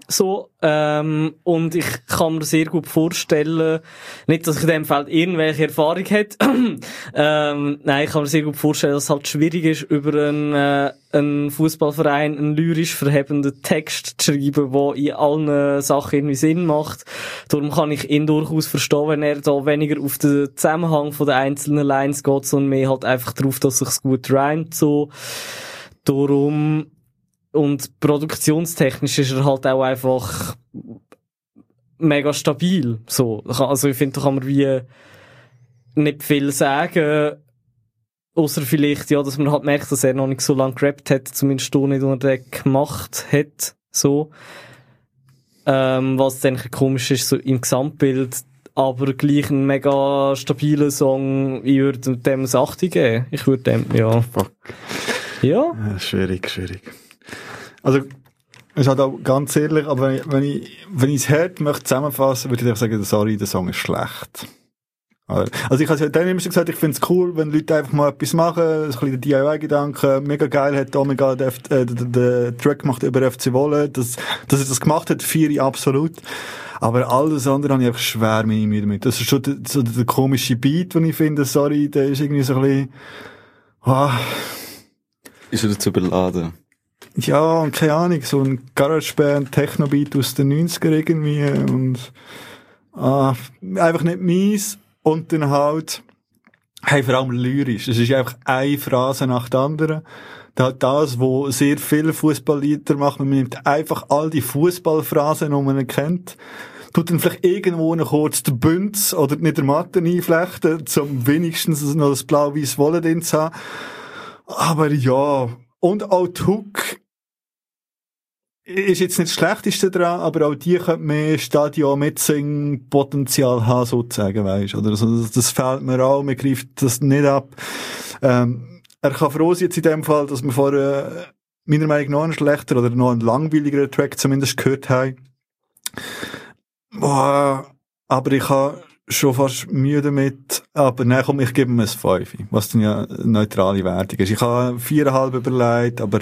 So, ähm, und ich kann mir sehr gut vorstellen, nicht, dass ich in dem Fall irgendwelche Erfahrung hätte, ähm, nein, ich kann mir sehr gut vorstellen, dass es halt schwierig ist, über einen, äh, einen Fußballverein einen lyrisch verhebenden Text zu schreiben, der in allen Sachen irgendwie Sinn macht. Darum kann ich ihn durchaus verstehen, wenn er da weniger auf den Zusammenhang von den einzelnen Lines geht, sondern mehr halt einfach darauf, dass sich's gut reimt, so. Darum, und produktionstechnisch ist er halt auch einfach mega stabil. So. Also ich finde, da kann man wie nicht viel sagen, außer vielleicht, ja, dass man halt merkt, dass er noch nicht so lange gerappt hat, zumindest auch nicht unter der gemacht hat. So. Ähm, was dann komisch ist, so im Gesamtbild, aber gleich ein mega stabiler Song. Ich würde dem ein achtzig geben. Ich würde dem, ja. Fuck. Ja. Ja, schwierig, schwierig. Also, ist halt auch ganz ehrlich, aber wenn ich, wenn ich, wenn ich es hart möchte zusammenfassen, würde ich einfach sagen, sorry, der Song ist schlecht. Also ich habe ja dann immer schon gesagt, ich finde es cool, wenn Leute einfach mal etwas machen, ein bisschen D I Y-Gedanken, mega geil hat Omega den, äh, den, den Track gemacht über F C Wolle, dass, dass er das gemacht hat, feiere ich absolut. Aber alles andere habe ich einfach schwer meine Mühe damit. Das ist schon der, so der komische Beat, den ich finde, sorry, der ist irgendwie so ein bisschen, oh. Ist er zu überladen? Ja, und keine Ahnung, so ein Garageband, Techno-Beat aus den neunziger irgendwie und ah, einfach nicht mies. Und dann halt, hey, vor allem lyrisch. Es ist einfach eine Phrase nach der anderen. Da hat das, wo sehr viele Fußballlieder machen. Man nimmt einfach all die Fußballphrasen, die man kennt, tut dann vielleicht irgendwo noch kurz den Bünz oder nicht der Matte einflechten, zum wenigstens noch das blau-weiß Wolle drin zu haben. Aber ja, und auch die Hook ist jetzt nicht das Schlechteste dran, aber auch die könnte mehr Stadion-Mitsing-Potenzial haben, sozusagen, weisst, oder? Also, das, das fehlt mir auch, man greift das nicht ab. Ähm, er kann froh sein jetzt in dem Fall, dass wir vorher, äh, meiner Meinung nach, noch einen schlechter oder noch einen langweiligeren Track zumindest gehört haben. Boah, aber ich habe schon fast Mühe damit, aber nein, komm, ich gebe ihm ein fünf, was dann ja eine neutrale Wertung ist. Ich habe viereinhalb überlegt, aber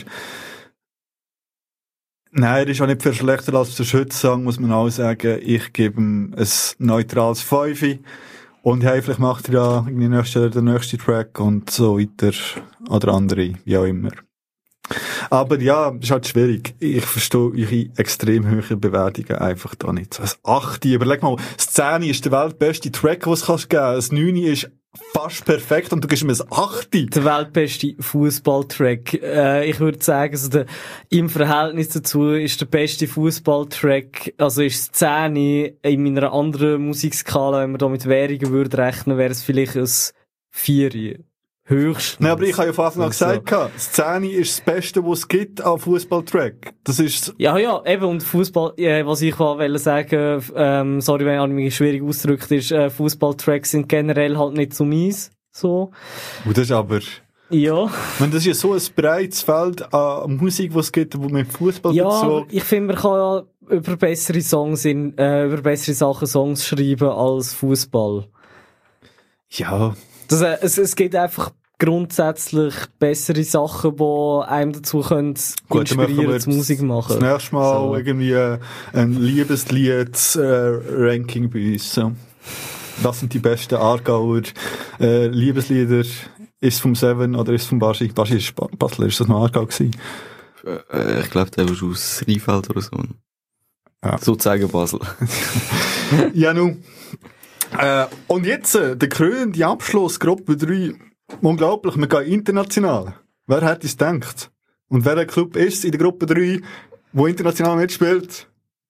nein, er ist auch nicht viel schlechter als der Schütz-Song, muss man auch sagen. Ich gebe ihm ein neutrales fünf. Und hey, vielleicht macht er ja irgendwie nächste, der nächste Track und so weiter. Oder andere, wie auch immer. Aber ja, ist halt schwierig. Ich verstehe eure extrem hohe Bewertungen einfach da nicht. So ein acht. Überleg mal, das zehn ist der weltbeste Track, den es kannst geben. Das neun ist fast perfekt und du gibst mir ein acht. Der weltbeste Fußballtrack. Äh, ich würde sagen, also der, im Verhältnis dazu ist der beste Fußballtrack, also ist das zehn in meiner anderen Musikskala, wenn man da mit Währungen würde rechnen, wäre es vielleicht ein vier. Höchstens. Nein, aber ich habe ja von Anfang an gesagt, das zehn ist das Beste, was es gibt an Fußballtrack. Das ist... Ja, ja, eben, und Fußball, äh, was ich wollte sagen, ähm, sorry, wenn ich mich schwierig ausgedrückt ist, äh, Fußballtracks sind generell halt nicht so mies, so. Und das ist aber... Ja. Wenn das ist ja so ein breites Feld an Musik, was es gibt, wo mit Fußball ja, bezog. Ich finde, man kann ja über bessere Songs in, äh, über bessere Sachen Songs schreiben als Fußball. Ja. Das, äh, es, es gibt einfach grundsätzlich bessere Sachen, die einem dazu können Gut, inspirieren zu Musik machen. Das nächste Mal so. irgendwie äh, ein Liebeslied-Ranking äh, bei uns. So. Das sind die besten Aargauer äh, Liebeslieder. Ist es vom Seven oder ist es vom Baschi? Baschi ist Basel, ist das noch Aargau gewesen? Äh, ich glaube, der war aus Rheinfeld oder so. Ja. Sozusagen Basel. Ja, nun. Äh, und jetzt, äh, der krönende Abschluss, Gruppe drei. Unglaublich, wir gehen international. Wer hätte es gedacht? Und welcher Club ist es in der Gruppe drei, der international mitspielt?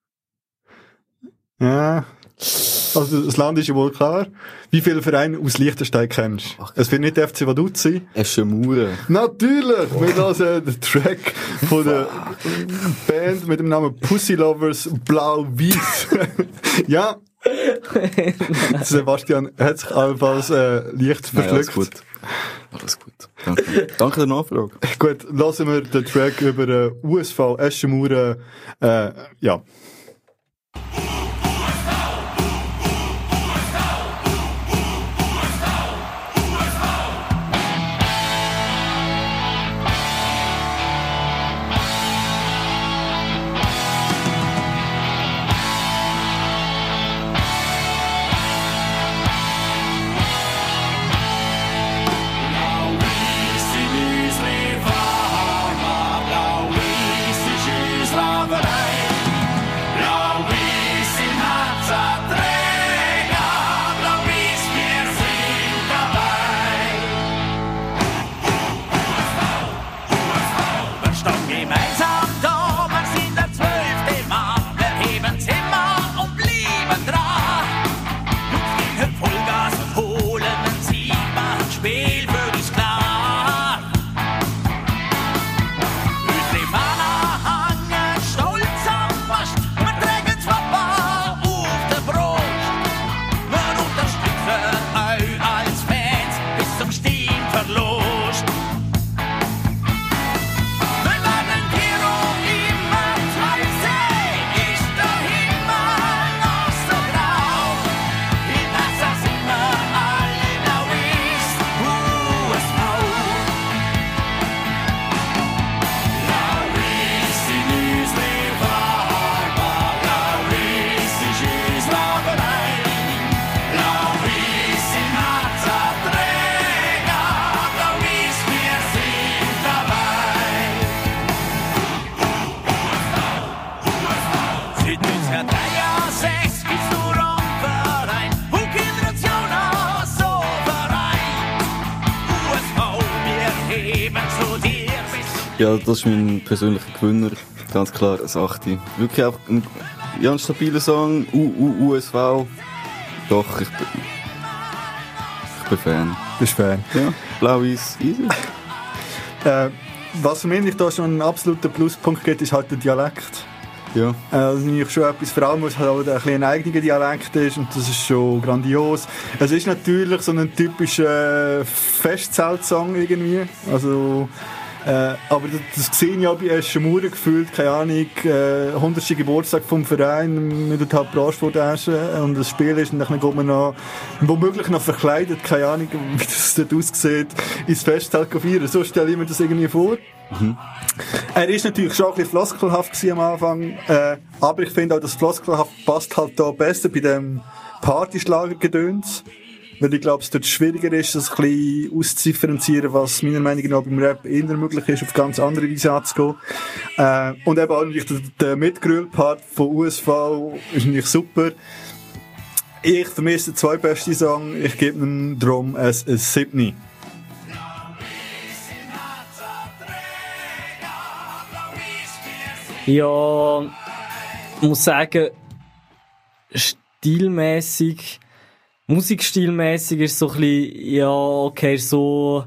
Ja. Also, das Land ist ja wohl klar. Wie viele Vereine aus Liechtenstein kennst du? Es wird nicht der F C Vaduz sein. Eschenmauer. Natürlich! Wir hören den Track von der Band mit dem Namen Pussy Lovers Blau-Weiß. Ja. Sebastian hat sich allenfalls äh, leicht verschluckt. Alles gut. Alles gut. Danke. Danke der Nachfrage. Gut, lassen wir den Track über äh, U S V Eschenmauer. Äh, ja. ebenso dir bist. Ja, das ist mein persönlicher Gewinner. Ganz klar, das achte. Wirklich auch ein, ja, ein stabiler Song. U, U, U S V. Doch, ich bin, ich bin Fan. Bist Fan? Ja, blau-weiß, easy. Äh, was für mich da schon ein absoluter Pluspunkt gibt, ist halt der Dialekt. Ja. Also ich schon etwas, vor allem, weil es halt auch ein bisschen ein eigener Dialekt ist und das ist schon grandios. Es ist natürlich so ein typischer Festzeltsong irgendwie, also äh, aber das, das sehe ich ja bei Eschenmauer gefühlt, keine Ahnung, äh, hundertsten Geburtstag vom Verein, mit der Branche vor der Eschen und das Spiel ist und dann geht man noch, womöglich noch verkleidet, keine Ahnung, wie das dort aussieht, ins Festzelt feiern. So stelle ich mir das irgendwie vor. Mhm. Er ist natürlich schon ein bisschen floskelhaft am Anfang, äh, aber ich finde auch, das floskelhaft passt halt da besser bei dem Partyschlager-Gedöns, weil ich glaube, es dort schwieriger ist, das ein bisschen auszudifferenzieren, was meiner Meinung nach beim Rap eher möglich ist, auf ganz andere Weise anzugehen. Äh, und eben auch natürlich der, der Mitgröl-Part von U S V ist natürlich super. Ich vermisse den zweitbesten Song, ich gebe ihm darum ein, ein sieben. Ja, ich muss sagen, stilmäßig, musikstilmäßig ist so ein bisschen, ja, okay, so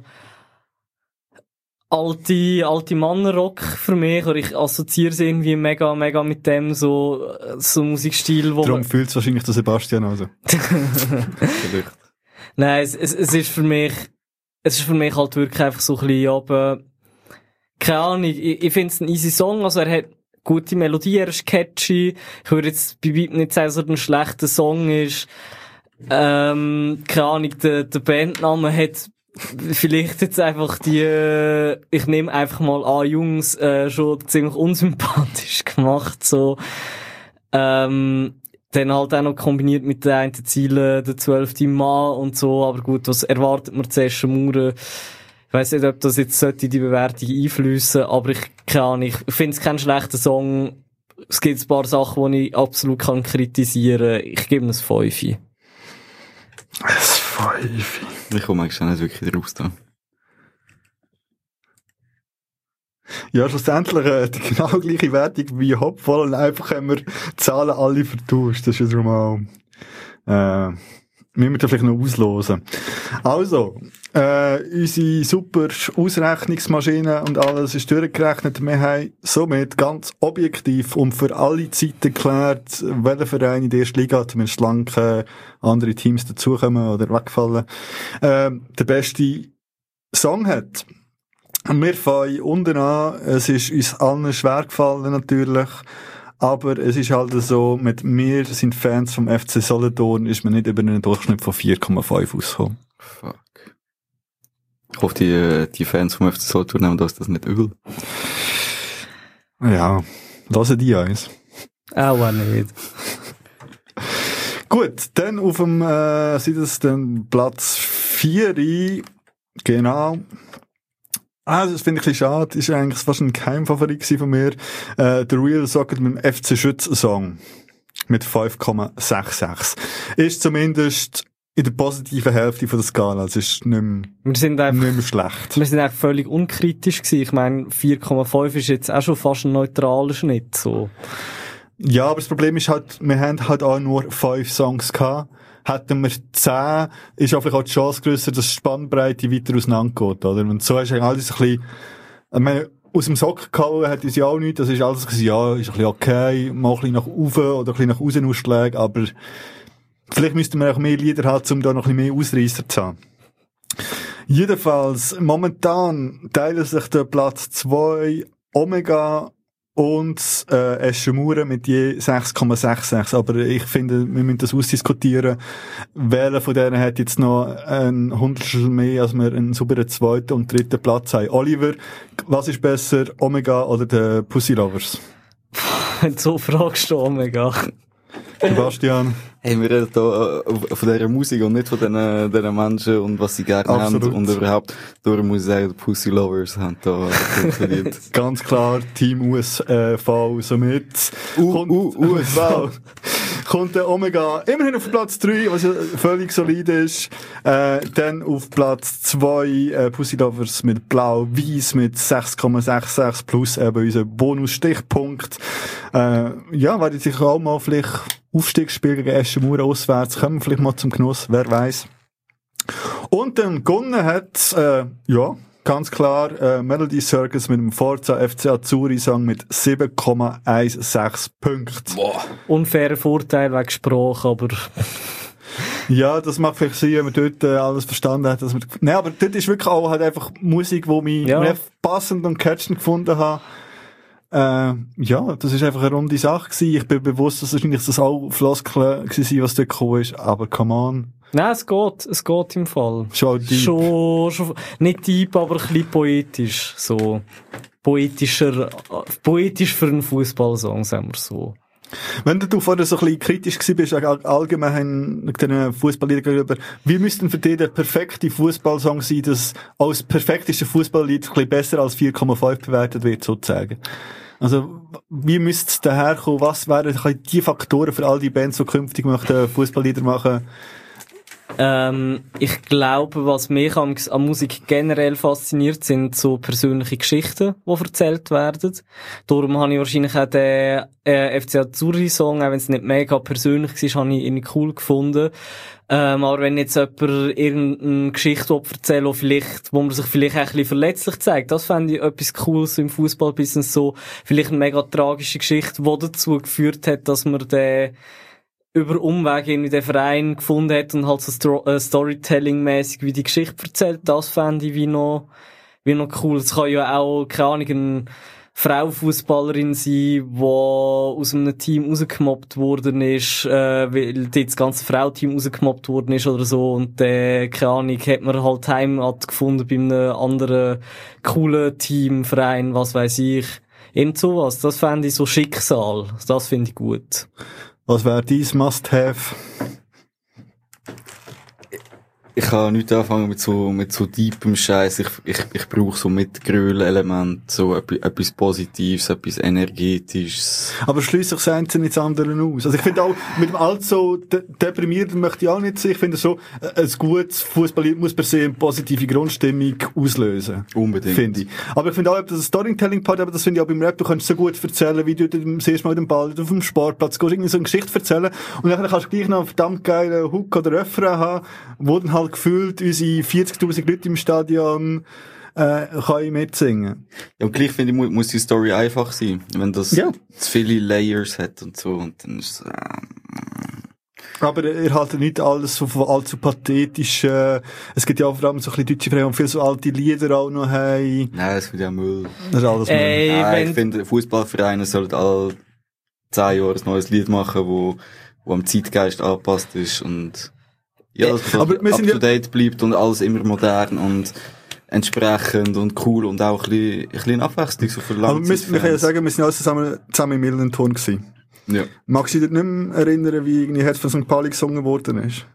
alte, alte Mannenrock für mich, oder ich assoziiere es irgendwie mega, mega mit dem, so, so Musikstil, wo Darum fühlt es wahrscheinlich der Sebastian also. Vielleicht. Nein, es, es, es ist für mich, es ist für mich halt wirklich einfach so ein bisschen, aber, keine Ahnung, ich, ich finde es ein easy Song, also er hat gute Melodie, er ist catchy. Ich würde jetzt bei weitem nicht sagen, dass er ein schlechter Song ist. Ähm, keine Ahnung, der, der Bandname hat vielleicht jetzt einfach die, äh, ich nehme einfach mal an, Jungs, äh, schon ziemlich unsympathisch gemacht, so. Ähm, dann halt auch noch kombiniert mit den einen Zielen, der zwölfte Mann und so, aber gut, was erwartet man zuerst schon Mauern? Ich weiss nicht, ob das jetzt sollte die Bewertung einfliessen, aber ich, keine Ahnung, ich finde es keinen schlechten Song. Es gibt ein paar Sachen, die ich absolut kann kritisieren kann. Ich gebe ihm ein fünf. Ein fünf. Ich komme eigentlich nicht wirklich raus da. Ja, schlussendlich äh, die genau gleiche Wertung wie Hopfall und einfach haben wir die Zahlen alle vertauscht. Das ist ja mal, äh, müssen wir da vielleicht noch auslosen. Also, äh, unsere super Ausrechnungsmaschine und alles ist durchgerechnet. Wir haben somit ganz objektiv und für alle Zeiten geklärt, welcher Verein in der ersten Liga, zumindest lang keine andere Teams dazukommen oder wegfallen, äh, der beste Song hat. Wir fangen unten an. Es ist uns allen schwer gefallen, natürlich. Aber es ist halt so, mit mir sind Fans vom F C Solothurn, ist man nicht über einen Durchschnitt von vier Komma fünf ausgekommen. Fuck. Ich hoffe, die, die Fans vom F C Solothurn nehmen das, das nicht übel. Ja, lassen die eins. Auch nicht. Gut, dann auf dem, äh, sind es dann Platz vier, genau. Ah, das finde ich ein bisschen schade. Ist eigentlich fast ein Geheimfavorit von mir. Äh, der Real Soccer mit dem F C Schütz Song. Mit fünf Komma sechsundachtzig. Ist zumindest in der positiven Hälfte von der Skala. Also ist nicht mehr, wir sind einfach, nicht mehr schlecht. Wir sind eigentlich völlig unkritisch gewesen. Ich meine, vier Komma fünf ist jetzt auch schon fast ein neutraler Schnitt, so. Ja, aber das Problem ist halt, wir haben halt auch nur fünf Songs gehabt. Hätten wir zehn, ist auch vielleicht auch die Chance grösser, dass die Spannbreite weiter auseinandergeht, oder? Und so ist eigentlich alles ein bisschen, ich meine, aus dem Socken gehauen hat uns ja auch nichts, das ist alles ein bisschen, ja, ist ein bisschen okay, mal ein bisschen nach oben oder ein bisschen nach außen ausschlägen, aber vielleicht müssten wir auch mehr Lieder haben, um da noch ein bisschen mehr Ausreisser zu haben. Jedenfalls, momentan teilen sich der Platz zwei Omega und äh, Eschenmauer mit je sechs Komma sechsundsechzig. Aber ich finde, wir müssen das ausdiskutieren. Welcher von denen hat jetzt noch ein Hundertstel mehr, als wir einen sauberen zweiten und dritten Platz haben? Oliver, was ist besser, Omega oder der Pussy Lovers? Wenn du so fragst, du Omega. Sebastian? Hey, wir reden hier äh, von dieser Musik und nicht von diesen, diesen Menschen und was sie gerne Absolut. haben und überhaupt. Darum muss ich sagen, die Pussy Lovers haben da verdient. Ganz klar, Team U S V somit. U, U, U S V. kommt der Omega immerhin auf Platz drei, was ja völlig solide ist. Äh, dann auf Platz zwei äh, Pussy Lovers mit Blau-Weiss mit sechs Komma sechsundsechzig plus eben unser Bonus-Stichpunkt. Äh, ja, werden sich auch mal vielleicht Aufstiegsspiel gegen Eschenmauer auswärts, kommen vielleicht mal zum Genuss, wer weiß. Und dann gewonnen hat, äh, ja, ganz klar, äh, Melody Circus mit dem Forza F C Azzurri Song mit sieben Komma sechzehn Punkten. Boah. Unfairer Vorteil wegen Sprache, aber... Ja, das mag vielleicht sein, wenn man dort äh, alles verstanden hat. Dass man, nein, aber dort ist wirklich auch halt einfach Musik, die mich ja. passend und catchend gefunden habe. Äh, ja, das ist einfach eine runde Sache gewesen. Ich bin bewusst, dass wahrscheinlich das auch Floskeln gewesen, was dort gekommen ist, aber come on. Nein, es geht, es geht im Fall. Schon deep. Schon, schon, nicht deep, aber ein bisschen poetisch, so. Poetischer, poetisch für einen Fußballsong, sagen wir so. Wenn du vorher so ein bisschen kritisch gewesen bist, allgemein den Fußballliedern gegenüber, wie müsste denn für dich der perfekte Fußballsong sein, dass als perfekteste Fußballlied ein bisschen besser als vier Komma fünf bewertet wird, sozusagen? Also, wie müsste es daherkommen? Was wären die Faktoren für all die Bands, die künftig möchten Fußballlieder machen? Ähm, ich glaube, was mich an, an Musik generell fasziniert, sind so persönliche Geschichten, die erzählt werden. Darum habe ich wahrscheinlich auch den äh, F C Azzurri-Song, auch wenn es nicht mega persönlich war, habe ich irgendwie cool gefunden. Ähm, aber wenn jetzt jemand irgendeine Geschichte erzählen will, vielleicht, wo man sich vielleicht auch ein bisschen verletzlich zeigt, das fände ich etwas Cooles im Fußballbusiness, so vielleicht eine mega tragische Geschichte, die dazu geführt hat, dass man den über Umwege irgendwie den Verein gefunden hat und halt so Sto- äh, Storytelling-mäßig wie die Geschichte erzählt, das fände ich wie noch, wie noch cool. Es kann ja auch, keine Ahnung, eine Frau-Fußballerin sein, die aus einem Team rausgemobbt worden ist, äh, weil das ganze Frau-Team rausgemobbt worden ist oder so, und äh, keine Ahnung, hat man halt Heimat gefunden bei einem anderen coolen Team, Verein, was weiß ich. Irgend sowas, das fände ich so Schicksal, das finde ich gut. Was wäre dies Must-Have? Ich kann nicht anfangen mit so, mit so deepem Scheiß. Ich, ich, ich brauche so Mitgröl-Element, so etwas, etwas Positives, etwas Energetisches. Aber schließt sich das eine nicht das andere aus. Also ich finde auch, mit dem Alt so de- deprimiert möchte ich auch nicht sein. Ich finde so, ein gutes Fußballlied muss per se eine positive Grundstimmung auslösen. Unbedingt. Finde ich. Aber ich finde auch, das Storytelling-Part, aber das finde ich auch beim Rap, du kannst so gut erzählen, wie du das erste Mal mit dem Ball auf dem Sportplatz gehst, irgendwie so eine Geschichte erzählen, und dann kannst du gleich noch einen verdammt geilen Hook oder Refrain haben, wo dann halt gefühlt unsere vierzigtausend Leute im Stadion äh, kann mitsingen. Ja, und gleich finde ich, mu- muss die Story einfach sein. Wenn das Ja. zu viele Layers hat und so, und dann ist es, äh, Aber ihr haltet nicht alles so von allzu pathetisch. Äh, es gibt ja auch vor allem so ein bisschen deutsche Frauen, die viele so alte Lieder auch noch haben. nein, das finde ich auch Müll. Das ist alles Ey, Müll. Nein, wenn- ich finde, Fußballvereine sollten alle zehn Jahre ein neues Lied machen, wo, wo am Zeitgeist angepasst ist und ja, dass man Aber wir up sind to ja- date bleibt und alles immer modern und entsprechend und cool und auch ein bisschen, ein bisschen Abwechslung so für Aber wir, wir können ja Langzeitfans. sagen, wir sind alle zusammen, zusammen im Millenton gewesen. Ja. Magst du dich nicht mehr erinnern, wie irgendwie Herz von Sankt Pauli gesungen worden ist?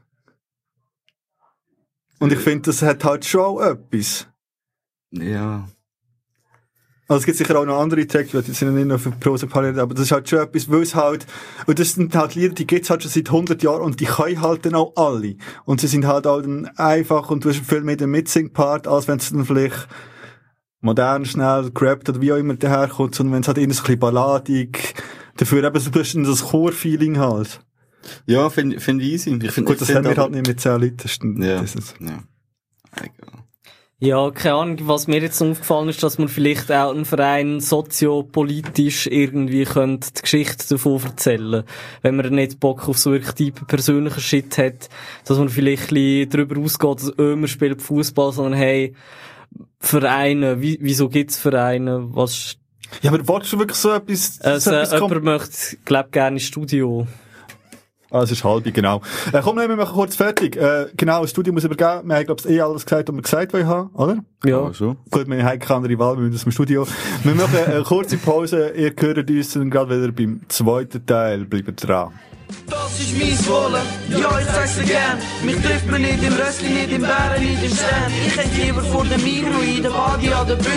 Und ich finde, das hat halt schon auch etwas. Ja. Also es gibt sicher auch noch andere Texte, die sind nicht nur für Pro Sankt Pauli, aber das ist halt schon etwas, weil es halt, und das sind halt Lieder, die gibt's halt schon seit hundert Jahren und die können halt dann auch alle. Und sie sind halt auch dann einfach, und du hast viel mehr den Mitsing-Part, als wenn es dann vielleicht modern, schnell, gerappt oder wie auch immer daherkommt, sondern wenn es halt eher so ein bisschen balladig, dafür eben so ein bisschen das Chor-Feeling halt. Ja, finde find ich easy. Ich find, Gut, ich das find haben wir aber- halt nicht mit zehn Leuten. Das ist, Ja. das ist, Ja. Egal. Ja, keine Ahnung, was mir jetzt aufgefallen ist, dass man vielleicht auch einen Verein soziopolitisch irgendwie könnte die Geschichte davon erzählen. Wenn man nicht Bock auf so wirklich tiefen persönlichen Shit hat, dass man vielleicht ein bisschen darüber ausgeht, dass öh, man spielt Fußball, sondern hey, Vereine, wie, wieso gibt's Vereine, was, ja, aber wolltest du wirklich so etwas, also, so etwas kom- jemand möchte, glaub, gerne ins Studio. Ah, es ist halb, genau. Äh, komm, wir machen kurz fertig. Äh, genau, das Studio muss übergeben. Wir haben, glaube ich, eh alles gesagt, was wir gesagt haben, oder? Ja. Ja, schon. Gut, wir haben keine andere Wahl, wir müssen das im Studio. Wir machen eine kurze Pause. Ihr hört uns dann gerade wieder beim zweiten Teil. Bleibt dran. Das ist mein Wollen, ja ich zeig's dir gern. Mich trifft man nicht im Rössli, nicht im Bären, nicht im Stern. Ich hätte lieber vor dem Migros, in der Badi, an der Bünz.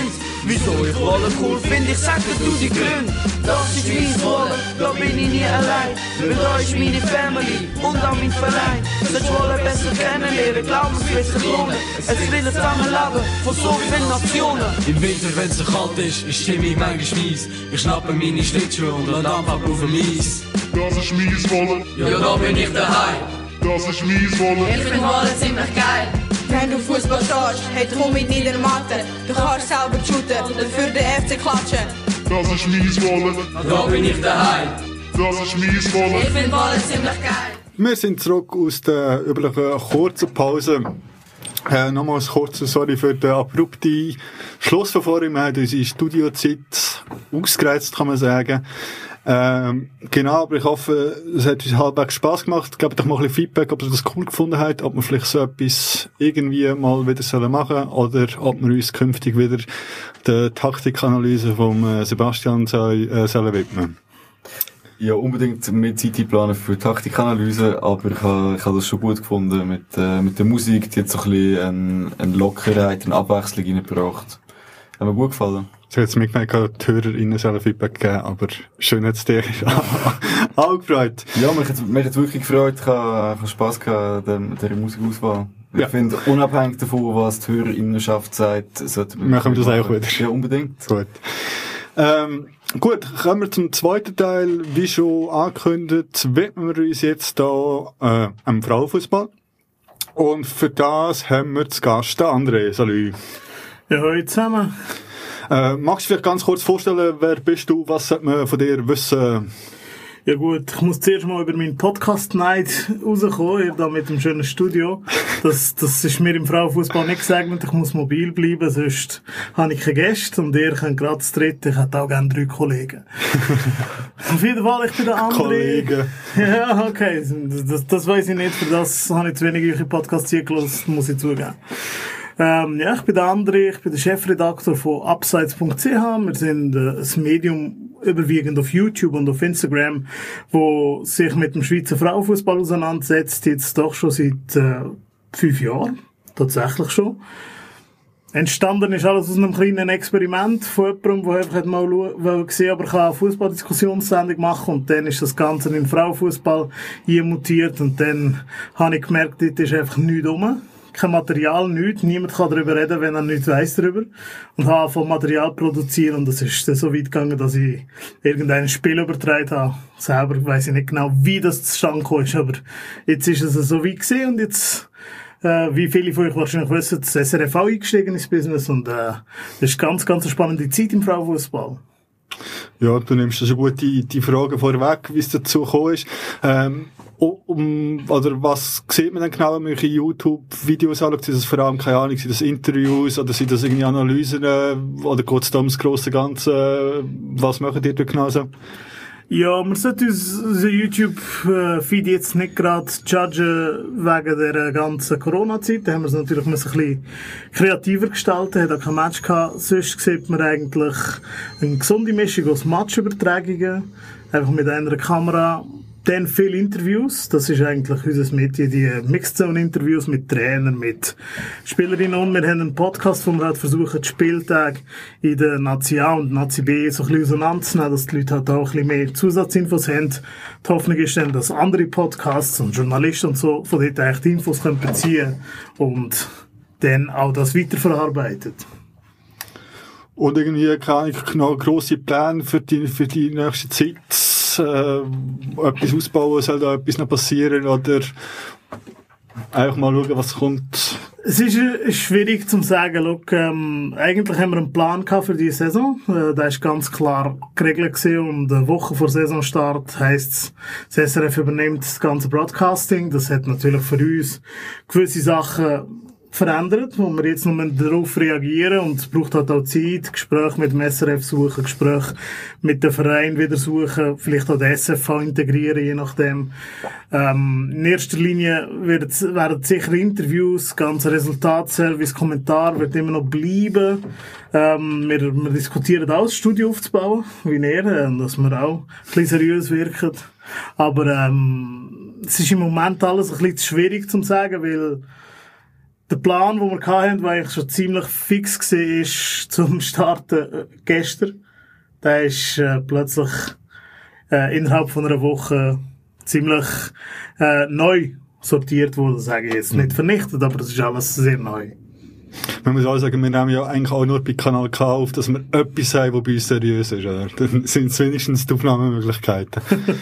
Wieso ich Wolle cool finde, ich sag dir du die Gründe. Das ist mein Wolle, da bin ich nie allein. Weil da ist meine Family und auch mein Verein. Sollst Wolle besser kennenlernen, Glaubenswissen lohnen. Es will ein Zusammenleben von so vielen Nationen. Im Winter, wenn's so kalt ist, ist Stimmung manchmal mies. Ich schnappe meine Schlittschuhe und lass Anfang auf dem Eis. Das ist mies Wolle. Ja, da bin ich daheim. Das ist mies Wolle. Ich find Wolle ziemlich geil. Wenn du Fußball stehst, hey, komm mit in der Matte. Du kannst selber shooten und für den F C klatschen. Das ist mies Wolle. Da bin ich daheim. Das ist mies Wolle. Ich find Wolle ziemlich geil. Wir sind zurück aus der üblichen kurzen Pause. Äh, nochmals kurz, sorry für den abrupten Schluss von vorhin. Wir haben unsere Studiozeit ausgereizt, kann man sagen. Ähm, genau, aber ich hoffe, es hat uns halbwegs Spass gemacht. Gebt doch mal ein bisschen Feedback, ob ihr das cool gefunden habt, ob wir vielleicht so etwas irgendwie mal wieder sollen machen oder ob wir uns künftig wieder der Taktikanalyse von äh, Sebastian soll, äh, sollen widmen. Ja, unbedingt mehr Zeit planen für Taktikanalyse, aber ich habe, ich habe das schon gut gefunden mit, äh, mit der Musik, die hat so ein bisschen eine, eine Lockerheit, eine Abwechslung reingebracht. Hat mir gut gefallen. Ich habe jetzt mitgemerkt, die HörerInnen sollen Feedback geben, aber schön hat es dir auch gefreut. Ja, mich hat, mich hat wirklich gefreut, ich habe, ich habe Spass gehabt an der, der Musikauswahl. Ich ja. finde, unabhängig davon, was die HörerInnenschaft sagt, sollte man... Machen wir das auch wieder. Ja, unbedingt. Gut. Ähm, gut, kommen wir zum zweiten Teil. Wie schon angekündigt, widmen wir uns jetzt hier äh, am Frauenfußball. Und für das haben wir zu Gast den André. Salut. Ja, hallo zusammen. Äh, magst du vielleicht ganz kurz vorstellen, wer bist du, was sollte man von dir wissen? Ja gut, ich muss zuerst mal über meinen Podcast-Night rauskommen, hier da mit dem schönen Studio. Das, das ist mir im Frauenfußball nicht gesagt, ich muss mobil bleiben, sonst habe ich keine Gäste und ihr könnt gerade das dritte, ich hätte auch gerne drei Kollegen. Auf jeden Fall, ich bin der andere. Kollegen. Ja, okay, das, das, das weiss ich nicht, für das habe ich zu wenig eure Podcasts zugelassen, muss ich zugeben. Ähm, ja, ich bin der André, ich bin der Chefredakteur von Upsides punkt c h. Wir sind äh, ein Medium überwiegend auf YouTube und auf Instagram, wo sich mit dem Schweizer Frauenfußball auseinandersetzt, jetzt doch schon seit äh, fünf Jahren, tatsächlich schon. Entstanden ist alles aus einem kleinen Experiment von jemandem, der einfach mal schauen, gesehen, aber kann eine Fußballdiskussionssendung machen und dann ist das Ganze in Frauenfußball mutiert und dann habe ich gemerkt, dort ist einfach nichts rum. Kein Material, nichts. Niemand kann darüber reden, wenn er nichts weiss darüber. Und habe von Material produzieren und das ist dann so weit gegangen, dass ich irgendein Spiel übertragen habe. Selber weiss ich nicht genau, wie das zustande gekommen ist, aber jetzt ist es so weit gewesen und jetzt, äh, wie viele von euch wahrscheinlich wissen, das S R F auch eingestiegen ins Business und, äh, das ist ganz, ganz eine spannende Zeit im Frauenfußball. Ja, du nimmst schon gut die, die Frage vorweg, wie es dazu gekommen ist. Ähm, Um, oder was sieht man denn genau, wenn man YouTube-Videos anschaut? Sind das vor allem, keine Ahnung, sind das Interviews oder sind das irgendwie Analysen oder geht es da ums grosse Ganze? Was machen die da genau so? Ja, man sollte unser YouTube-Feed jetzt nicht gerade judgen wegen der ganzen Corona-Zeit. Da haben wir es natürlich ein bisschen kreativer gestaltet, hat auch kein Match gehabt. Sonst sieht man eigentlich eine gesunde Mischung aus Matchübertragungen, einfach mit einer Kamera. Dann viele Interviews, das ist eigentlich unser Medium, die Mixed-Zone-Interviews mit Trainern, mit Spielerinnen und wir haben einen Podcast, wo wir halt versuchen, die Spieltage in der Nazi A und Nazi B so ein bisschen auseinanderzunehmen, dass die Leute halt auch ein bisschen mehr Zusatzinfos haben. Die Hoffnung ist dann, dass andere Podcasts und Journalisten und so von dort eigentlich die Infos können beziehen und dann auch das weiterverarbeitet. Und irgendwie keine noch grosse Pläne für die, für die nächste Zeit? Äh, etwas ausbauen, soll da etwas noch passieren oder einfach mal schauen, was kommt? Es ist äh, schwierig zu sagen. Look, ähm, eigentlich haben wir einen Plan gehabt für diese Saison. Äh, der ist ganz klar geregelt gewesen und eine Woche vor Saisonstart heisst, das S R F übernimmt das ganze Broadcasting. Das hat natürlich für uns gewisse Sachen verändert, wo wir jetzt nur darauf reagieren und es braucht halt auch Zeit, Gespräche mit dem S R F suchen, Gespräche mit dem Verein wieder suchen, vielleicht auch den S F V integrieren, je nachdem. Ähm, in erster Linie werden, werden sicher Interviews, ganzer Resultatservice, Kommentar wird immer noch bleiben. Ähm, wir, wir diskutieren auch, das Studio aufzubauen, wie näher, äh, dass wir auch ein bisschen seriös wirken. Aber ähm, es ist im Moment alles ein bisschen zu schwierig zu sagen, weil der Plan, den wir hatten, der eigentlich schon ziemlich fix war, ist zum Starten äh, gestern. Der ist äh, plötzlich äh, innerhalb von einer Woche ziemlich äh, neu sortiert worden, sage ich jetzt. Nicht vernichtet, aber es ist alles sehr neu. Man muss auch sagen, wir nehmen ja eigentlich auch nur bei Kanal K auf, dass wir etwas haben, was bei uns seriös ist. Oder? Dann sind es wenigstens die Aufnahmemöglichkeiten.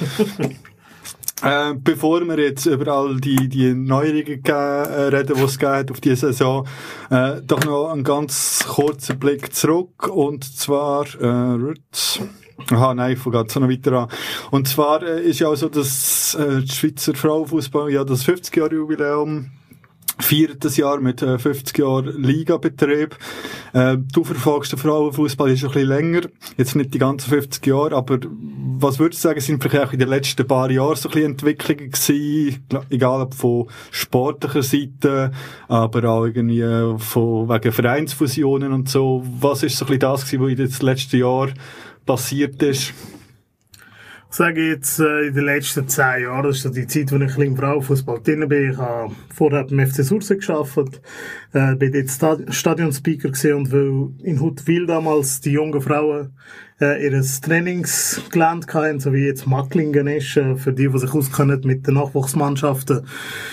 Äh, bevor wir jetzt über all die, die Neuerungen ge- äh, reden, die es geht auf diese Saison, äh, doch noch einen ganz kurzen Blick zurück, und zwar, äh, aha, nein, ich fange so noch weiter an. Und zwar äh, ist ja auch so, dass äh, die Schweizer Frauenfußball ja das fünfzig-Jahre-Jubiläum feiert das Jahr mit äh, fünfzig Jahren Ligabetrieb. Äh, du verfolgst den Frauenfußball ist ein bisschen länger, jetzt nicht die ganzen fünfzig Jahre, aber was würdest du sagen, sind vielleicht auch in den letzten paar Jahren so ein bisschen Entwicklungen gewesen, egal ob von sportlicher Seite, aber auch irgendwie von wegen Vereinsfusionen und so. Was ist so ein bisschen das gewesen, was in den letzten Jahren passiert ist? Ich sage jetzt, äh, in den letzten zehn Jahren, das ist so die Zeit, wo ich im Frauenfußball drin bin. Ich habe vorher beim F C Sursee gearbeitet, äh, bin dort Stad- Stadionspeaker gewesen, und weil in Huttwil damals die jungen Frauen äh, ihr Trainingsgelände hatten, so wie jetzt Macklingen ist, äh, für die, die sich auskennen mit den Nachwuchsmannschaften,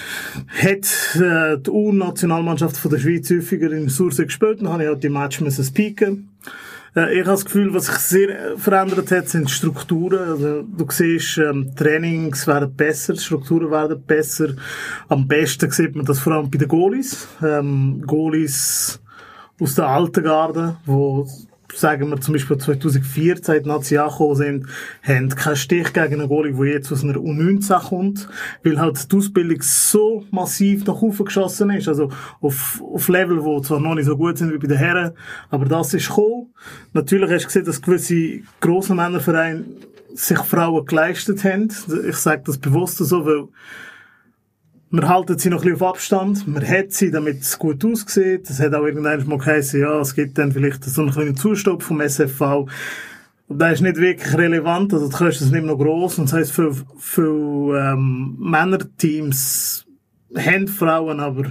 hat äh, die U-Nationalmannschaft von der Schweiz häufiger in Sursee gespielt, dann habe ich halt die Match müssen speaken. Ich habe das Gefühl, was sich sehr verändert hat, sind die Strukturen. Also, du siehst, ähm, Trainings werden besser, die Strukturen werden besser. Am besten sieht man das vor allem bei den Goalies. Ähm, Goalies aus der alten Garde, wo, sagen wir zum Beispiel zwanzig vierzehn in die Nazi angekommen sind, haben keinen Stich gegen einen Goalie, der jetzt aus einer U neunzehn kommt, weil halt die Ausbildung so massiv nach oben geschossen ist, also auf, auf Level, wo zwar noch nicht so gut sind wie bei den Herren, aber das ist gekommen. Natürlich hast du gesehen, dass gewisse grosse Männervereine sich Frauen geleistet haben. Ich sage das bewusst so, weil wir halten sie noch ein bisschen auf Abstand. Man hat sie, damit es gut aussieht. Es hat auch irgendwann mal geheißen, ja, es gibt dann vielleicht so einen kleinen Zustopp vom S F V. Und das ist nicht wirklich relevant. Also, die Kosten sind immer noch gross. Und das heisst, für, für, ähm, Männerteams haben Frauen aber,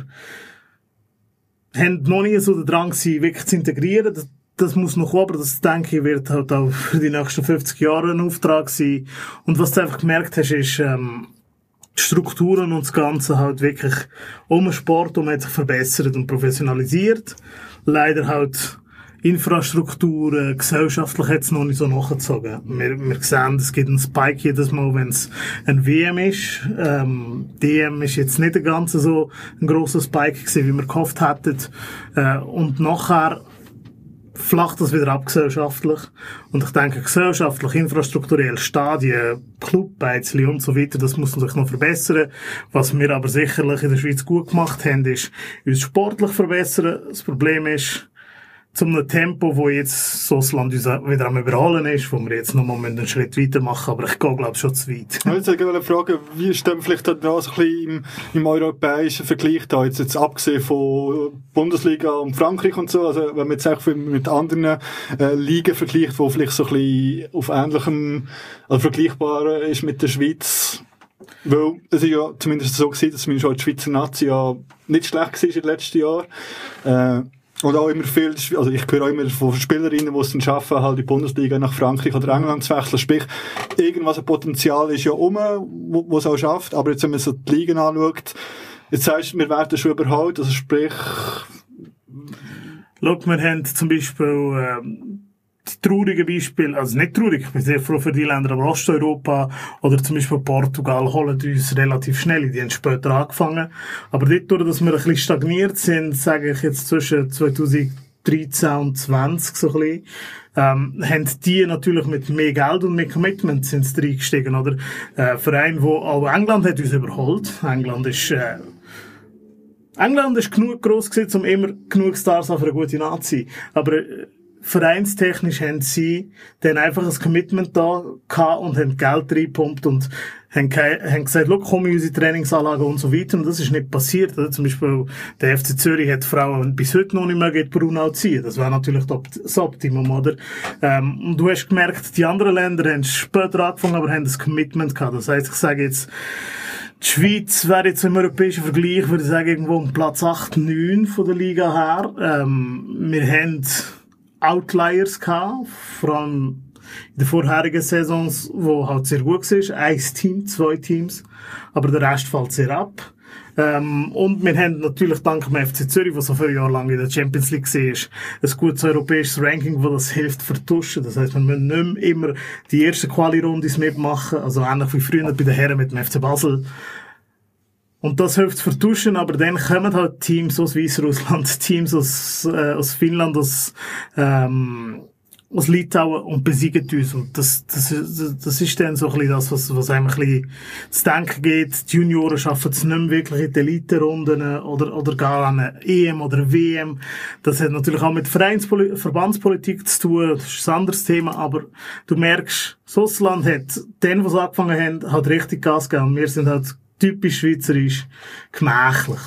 haben noch nie so den Drang, sie wirklich zu integrieren. Das, das muss noch kommen, aber das, denke ich, wird halt auch für die nächsten fünfzig Jahre ein Auftrag sein. Und was du einfach gemerkt hast, ist, ähm, die Strukturen und das Ganze halt wirklich um den Sport um hat sich verbessert und professionalisiert. Leider halt Infrastruktur, gesellschaftlich hat es noch nicht so nachgezogen. Wir, wir sehen, es gibt einen Spike jedes Mal, wenn es ein W M ist. Ähm, D M ist jetzt nicht ganz so ein grosser Spike gewesen, wie wir gehofft hätten. Äh, und nachher flacht das wieder ab gesellschaftlich. Und ich denke, gesellschaftlich, infrastrukturell, Stadien, Clubbeizli und so weiter, das muss sich noch verbessern. Was wir aber sicherlich in der Schweiz gut gemacht haben, ist uns sportlich verbessern. Das Problem ist, zum einem Tempo, wo jetzt so das Land uns wieder am Überholen ist, wo wir jetzt noch mal einen Schritt weiter machen, aber ich gehe, glaube ich, schon zu weit. Ich wollte fragen, wie ist denn vielleicht auch so ein bisschen im, im europäischen Vergleich da, jetzt, jetzt abgesehen von Bundesliga und Frankreich und so, also wenn man jetzt auch mit anderen äh, Ligen vergleicht, wo vielleicht so ein bisschen auf ähnlichem, also vergleichbar ist mit der Schweiz, weil es ist ja zumindest so gewesen, dass zumindest auch die Schweizer Nazi ja nicht schlecht war in den letzten Jahren. Äh, Und auch immer viel, also ich höre auch immer von Spielerinnen, die es dann schaffen, halt die Bundesliga nach Frankreich oder England zu wechseln. Sprich, irgendwas ein Potenzial ist ja um, wo, wo es auch schafft. Aber jetzt, wenn man so die Ligen anschaut, jetzt sagst du, wir werden schon überholt, also sprich... Schau, wir haben zum Beispiel, ähm, die traurigen Beispiele, also nicht traurig, ich bin sehr froh für die Länder, aber Osteuropa oder zum Beispiel Portugal holen uns relativ schnell, die haben später angefangen. Aber dort, durch, dass wir ein bisschen stagniert sind, sage ich jetzt zwischen zweitausenddreizehn und zwanzig so ein bisschen, ähm, haben die natürlich mit mehr Geld und mehr Commitment sind sie reingestiegen, oder? Äh, Verein, wo auch England hat uns überholt. England ist, äh, England ist genug gross gewesen, um immer genug Stars auf eine gute Nazi. Aber, äh, vereinstechnisch haben sie dann einfach ein Commitment da gehabt und haben Geld reingepumpt und haben, haben gesagt, schau, komm in unsere Trainingsanlagen und so weiter. Und das ist nicht passiert. Oder? Zum Beispiel, der F C Zürich hat Frauen bis heute noch nicht mehr geht Brunau ziehen. Das wäre natürlich das Optimum, oder? Ähm, und du hast gemerkt, die anderen Länder haben später angefangen, aber haben das Commitment gehabt. Das heisst, ich sage jetzt, Die Schweiz wäre jetzt im europäischen Vergleich, würde ich sagen, irgendwo um Platz acht, neun von der Liga her. Ähm, wir haben Outliers gehabt, vor allem in den vorherigen Saisons, wo halt sehr gut war. Ein Team, zwei Teams, aber der Rest fällt sehr ab. Ähm, und wir haben natürlich dank dem F C Zürich, was so viele Jahre lang in der Champions League war, ein gutes europäisches Ranking, das das hilft vertuschen. Das heisst, wir müssen nicht mehr immer die ersten Quali-Rundes mitmachen, also ähnlich wie früher bei den Herren mit dem F C Basel. Und das hilft vertuschen, aber dann kommen halt Teams aus Weißrussland, Teams aus, äh, aus Finnland, aus, ähm, aus Litauen und besiegen uns. Und das, das, das ist dann so ein bisschen das, was, was einem ein bisschen zu denken geht. Die Junioren schaffen es nicht mehr wirklich in die Elite-Runden oder, oder gar an eine E M oder W M. Das hat natürlich auch mit Vereinspoli- Verbandspolitik zu tun. Das ist ein anderes Thema. Aber du merkst, Russland hat, den, was angefangen haben, hat richtig Gas gegeben. Wir sind halt typisch schweizerisch gemächlich.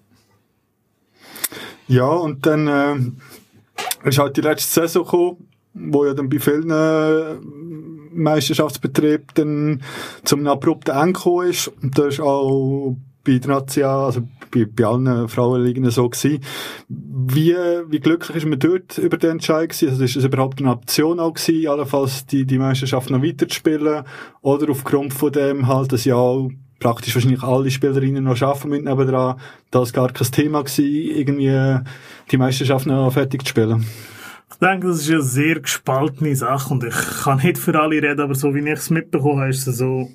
Ja, und dann, äh, ist halt die letzte Saison gekommen, wo ja dann bei vielen äh, Meisterschaftsbetrieben dann zum abrupten Ende gekommen ist. Und das ist auch bei der National, also bei, bei allen Frauenligen so gewesen. Wie, wie glücklich ist man dort über den Entscheid gewesen? Also ist es überhaupt eine Option auch gewesen, allenfalls die, die Meisterschaft noch weiterzuspielen? Oder aufgrund von dem halt, dass ja auch praktisch wahrscheinlich alle Spielerinnen noch arbeiten mit nebendran, dass gar kein Thema gewesen, irgendwie die Meisterschaft noch fertig zu spielen? Ich denke, das ist eine sehr gespaltene Sache und ich kann nicht für alle reden, aber so wie ich es mitbekommen habe, ist es so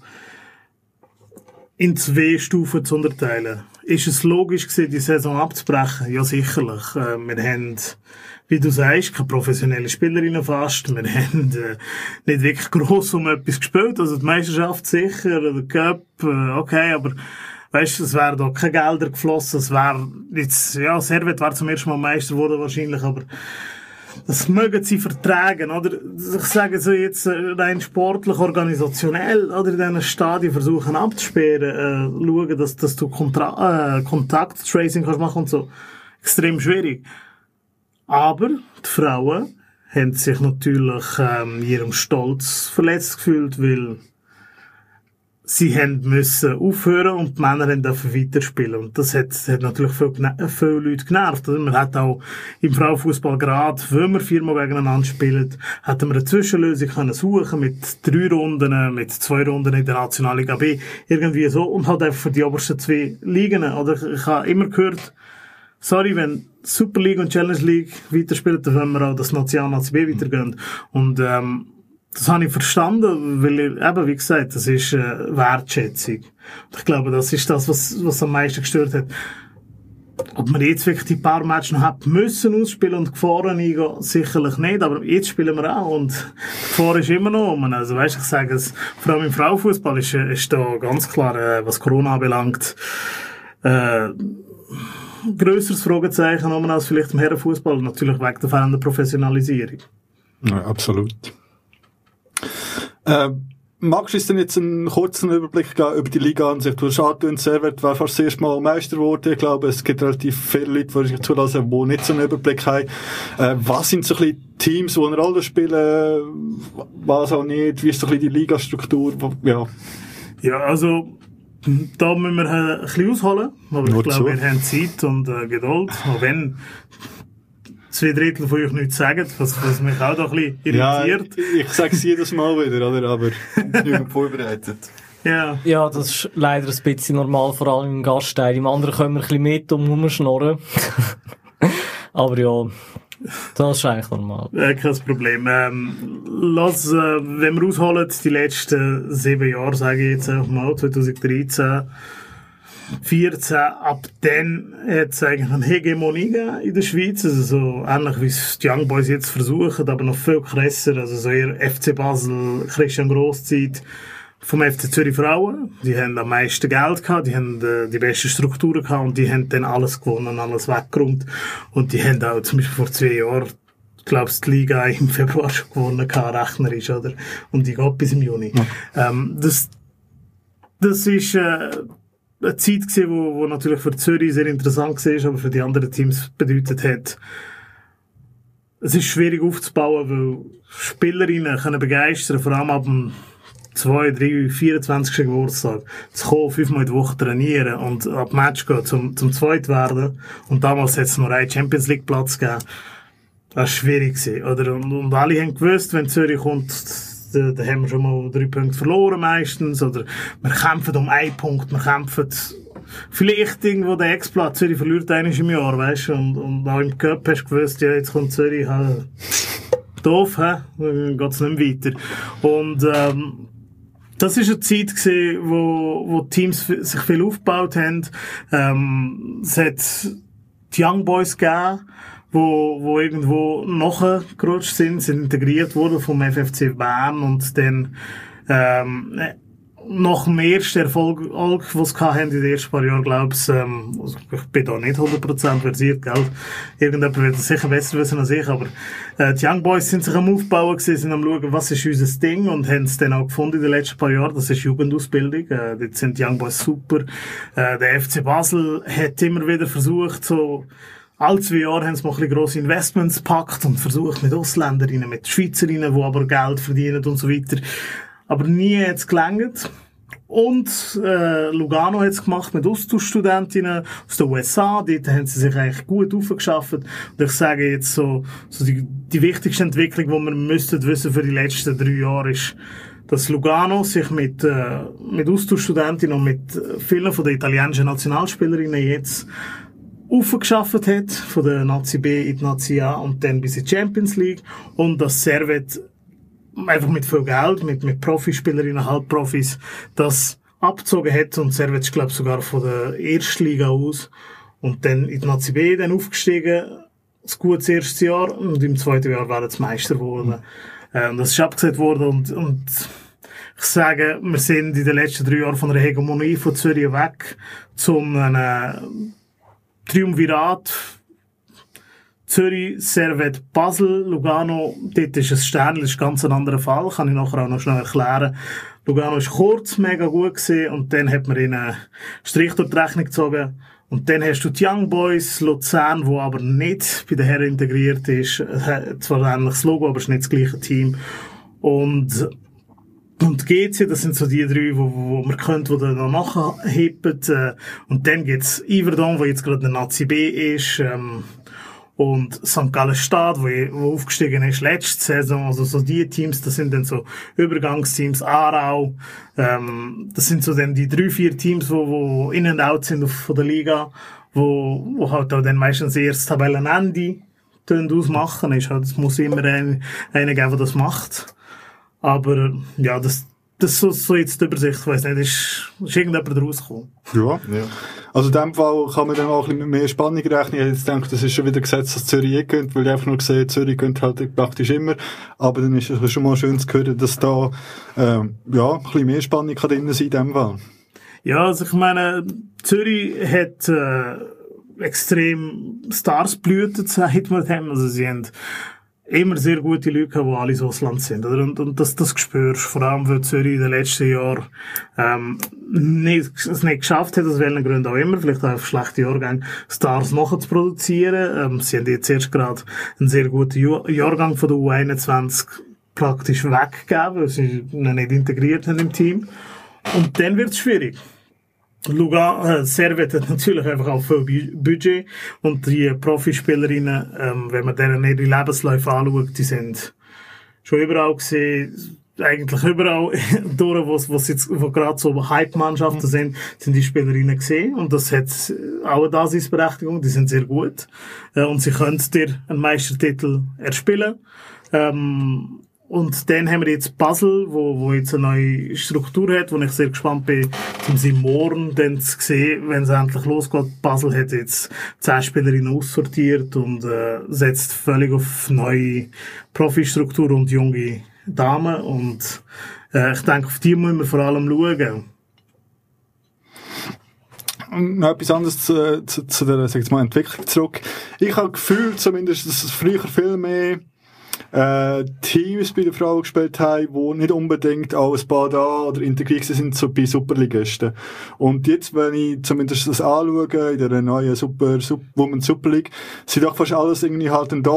in zwei Stufen zu unterteilen. Ist es logisch gewesen, die Saison abzubrechen? Ja, sicherlich. Äh, wir haben, wie du sagst, keine professionellen Spielerinnen fast. Wir haben äh, nicht wirklich gross um etwas gespielt. Also die Meisterschaft sicher, der Cup, äh, okay, aber weißt, es wären da keine Gelder geflossen. Es wäre jetzt, ja, Servet war zum ersten Mal Meister geworden wahrscheinlich, aber das mögen sie vertragen, oder? Ich sage so jetzt rein sportlich, organisationell, oder in diesen Stadien versuchen abzusperren, äh, schauen, dass, dass du Kontra- äh, Kontakttracing kannst machen und so. Extrem schwierig. Aber die Frauen haben sich natürlich ähm, in ihrem Stolz verletzt gefühlt, weil sie haben müssen aufhören und die Männer haben dürfen weiterspielen. Und das hat, hat natürlich viele, viele Leute genervt. Man hat auch im Frauenfußball gerade, wenn wir viermal gegeneinander spielen, hätten wir eine Zwischenlösung können suchen mit drei Runden, mit zwei Runden in der Nationalliga B, irgendwie so, und halt einfach für die obersten zwei Ligen. Oder ich habe immer gehört, sorry, wenn Super League und Challenge League weiterspielen, dann wollen wir auch das National-Nazi B weitergehen. Und, ähm, das habe ich verstanden, weil, eben, wie gesagt, das ist äh, Wertschätzung. Und ich glaube, das ist das, was, was am meisten gestört hat. Ob man jetzt wirklich die paar Matches noch hat müssen ausspielen und Gefahren eingehen, sicherlich nicht, aber jetzt spielen wir auch und die Gefahr ist immer noch um. Also weißt, ich sage es, vor allem im Frauenfußball ist, ist da ganz klar, äh, was Corona anbelangt, äh, grösseres Fragezeichen um als vielleicht im Herrenfußball, natürlich wegen der fehlenden Professionalisierung. Ja, absolut. Äh, magst du uns denn jetzt einen kurzen Überblick geben über die Liga an sich? Du hast angetönt, Servet war fast das erste Mal Meister geworden. Ich glaube, es gibt relativ viele Leute, die sich zulassen, die nicht so einen Überblick haben. Äh, was sind so ein bisschen Teams, die eine Rolle spielen, was auch nicht? Wie ist so ein bisschen die Ligastruktur? Ja, ja, also da müssen wir ein bisschen ausholen, aber Nur ich glaube, so. wir haben Zeit und äh, Geduld. Auch wenn zwei Drittel von euch nichts sagen, was, was mich auch da ein bisschen irritiert. Ja, ich sage es jedes Mal wieder, oder? Aber nicht vorbereitet. Ja. Ja, das ist leider ein bisschen normal, vor allem im Gastteil. Im anderen können wir ein bisschen mehr dumm rumschnorren. Aber ja, das ist eigentlich normal. Äh, kein Problem. Ähm, lass, äh, wenn wir ausholen, die letzten sieben Jahre, sage ich jetzt auch mal, zwanzig dreizehn, vierzehn, ab dann hat es eigentlich eine Hegemonie gegeben in der Schweiz, also so ähnlich wie es die Young Boys jetzt versuchen, aber noch viel krasser, also so eher F C Basel, Christian Grosszeit vom F C Zürich Frauen, die haben am meisten Geld gehabt, die haben äh, die besten Strukturen gehabt und die haben dann alles gewonnen, alles weggeräumt und die haben auch zum Beispiel vor zwei Jahren, glaubst die Liga im Februar schon gewonnen gehabt, rechnerisch, oder? Und die geht bis im Juni. Ja. Ähm, das, das ist, äh, eine Zeit gewesen, wo, wo natürlich für Zürich sehr interessant war, aber für die anderen Teams bedeutet hat, es ist schwierig aufzubauen, weil Spielerinnen können begeistern, vor allem ab dem zwei, drei, vierundzwanzigsten Geburtstag zu kommen, fünfmal in der Woche trainieren und ab Match gehen, zum, zum Zweit werden. Und damals hat es nur einen Champions League Platz gegeben. Das war schwierig gewesen, oder? Und, und alle haben gewusst, wenn Zürich kommt, da, da haben wir schon mal drei Punkte verloren meistens, oder wir kämpfen um einen Punkt, wir kämpfen vielleicht irgendwo der Ex-Platz, Zürich verliert eines im Jahr, weißt du, und, und auch im Cup hast du gewusst, ja, jetzt kommt Zürich, halt, doof, hä? Dann geht's nicht weiter. Und, ähm, das ist eine Zeit gewesen, wo, wo Teams sich viel aufgebaut haben. Ähm, es hat die Young Boys gegeben, wo, wo irgendwo nachgerutscht sind, sind integriert worden vom F F C Bern und dann, ähm, nach dem ersten Erfolg, was sie hatten in den ersten paar Jahren, glaube ich, ähm, also ich bin da nicht hundert Prozent versiert, gell. Irgendjemand wird das sicher besser wissen als ich, aber, äh, die Young Boys sind sich am Aufbauen gewesen, sind am schauen, was ist unser Ding, und haben es dann auch gefunden in den letzten paar Jahren. Das ist Jugendausbildung, äh, dort sind die Young Boys super. Äh, der F C Basel hat immer wieder versucht, so, alle zwei Jahre haben sie mal ein bisschen grosse Investments gepackt und versucht mit Ausländerinnen, mit Schweizerinnen, die aber Geld verdienen und so weiter. Aber nie hat es gelangt. Und äh, Lugano hat es gemacht mit Austauschstudentinnen aus den U S A. Dort haben sie sich eigentlich gut aufgeschafft. Und ich sage jetzt so, so die, die wichtigste Entwicklung, die wir müssten wissen für die letzten drei Jahre, ist, dass Lugano sich mit, äh, mit Austauschstudentinnen und mit vielen von den italienischen Nationalspielerinnen jetzt aufgeschafft hat, von der Nazi B in die Nazi A und dann bis in die Champions League. Und dass Servet einfach mit viel Geld, mit, mit Profispielerinnen, Halbprofis, das abgezogen hat, und Servet ist, glaube ich, sogar von der Erstliga aus, und dann in die Nazi B dann aufgestiegen, ein gutes erstes Jahr, und im zweiten Jahr waren sie Meister geworden. Mhm. Äh, und das ist abgesagt worden, und, und ich sage, wir sind in den letzten drei Jahren von der Hegemonie von Zürich weg zum einem Triumvirat, Zürich, Servet, Basel, Lugano, dort ist ein Stern, das ist ganz ein anderer Fall, kann ich nachher auch noch schnell erklären. Lugano ist kurz mega gut gewesen, und dann hat man ihnen einen Strich durch die Rechnung gezogen. Und dann hast du die Young Boys, Luzern, wo aber nicht bei den Herren integriert ist, zwar ein ähnliches Logo, aber es ist nicht das gleiche Team. Und Und G C, das sind so die drei, wo, wo man könnte, wo dann noch nachheben. Und dann gibt's Yverdon, wo jetzt gerade der Nazi B ist, ähm, und Sankt Gallen Stad, wo, wo aufgestiegen ist letzte Saison. Also so die Teams, das sind dann so Übergangsteams, Aarau, ähm, das sind so dann die drei, vier Teams, wo, wo in and out sind von der Liga, wo, wo halt auch dann meistens erst Tabellenende ausmachen. Ist halt, es muss immer einen, einen geben, der das macht. Aber, ja, das, das ist so, so jetzt die Übersicht, ich weiss nicht, ist, ist irgendjemand rausgekommen. Ja, ja. Also in dem Fall kann man dann auch ein bisschen mit mehr Spannung rechnen. Ich jetzt denke, das ist schon wieder gesetzt, dass Zürich eh gönnt, weil ich einfach nur gesehen, Zürich gönnt halt praktisch immer. Aber dann ist es schon mal schön zu hören, dass da, ähm, ja, ein bisschen mehr Spannung kann drin sein in dem Fall. Ja, also ich meine, Zürich hat, äh, extrem Stars blüht, sagt man dem. Also sie haben immer sehr gute Leute, die alle so Ausland sind, oder? Und, und das, das spürst du, vor allem, weil Zürich in den letzten Jahren, ähm, nicht, es nicht geschafft hat, aus welchen Gründen auch immer, vielleicht auch auf schlechte Jahrgänge, Stars nachher zu produzieren. Ähm, sie haben jetzt erst gerade einen sehr guten Jahr- Jahrgang von der U einundzwanzig praktisch weggegeben, weil sie ihn nicht integriert haben im Team. Und dann wird es schwierig. Lugano, äh, Servet hat natürlich einfach auch viel Budget, und die Profispielerinnen, ähm, wenn man deren ihre Lebensläufe anschaut, die sind schon überall gesehen, eigentlich überall durch, wo, wo, jetzt, wo gerade so Hype-Mannschaften sind, sind die Spielerinnen gesehen, und das hat auch eine Daseinsberechtigung, die sind sehr gut, äh, und sie können dir einen Meistertitel erspielen. Ähm, Und dann haben wir jetzt Basel, wo, wo jetzt eine neue Struktur hat, wo ich sehr gespannt bin, um sie morgen dann zu sehen, wenn es endlich losgeht. Basel hat jetzt zehn Spielerinnen aussortiert und äh, setzt völlig auf neue Profistruktur und junge Damen. Und äh, ich denke, auf die müssen wir vor allem schauen. Und noch etwas anderes zu, zu, zu der, sag ich mal, Entwicklung zurück. Ich habe gefühlt zumindest, dass es früher viel mehr Äh, Teams bei den Frauen gespielt haben, die nicht unbedingt als Bada oder integriert sind, so bei Superligisten. Und jetzt, wenn ich zumindest das anschaue, in der neuen Super, Super Women's Super League, sind doch fast alles irgendwie halt dann doch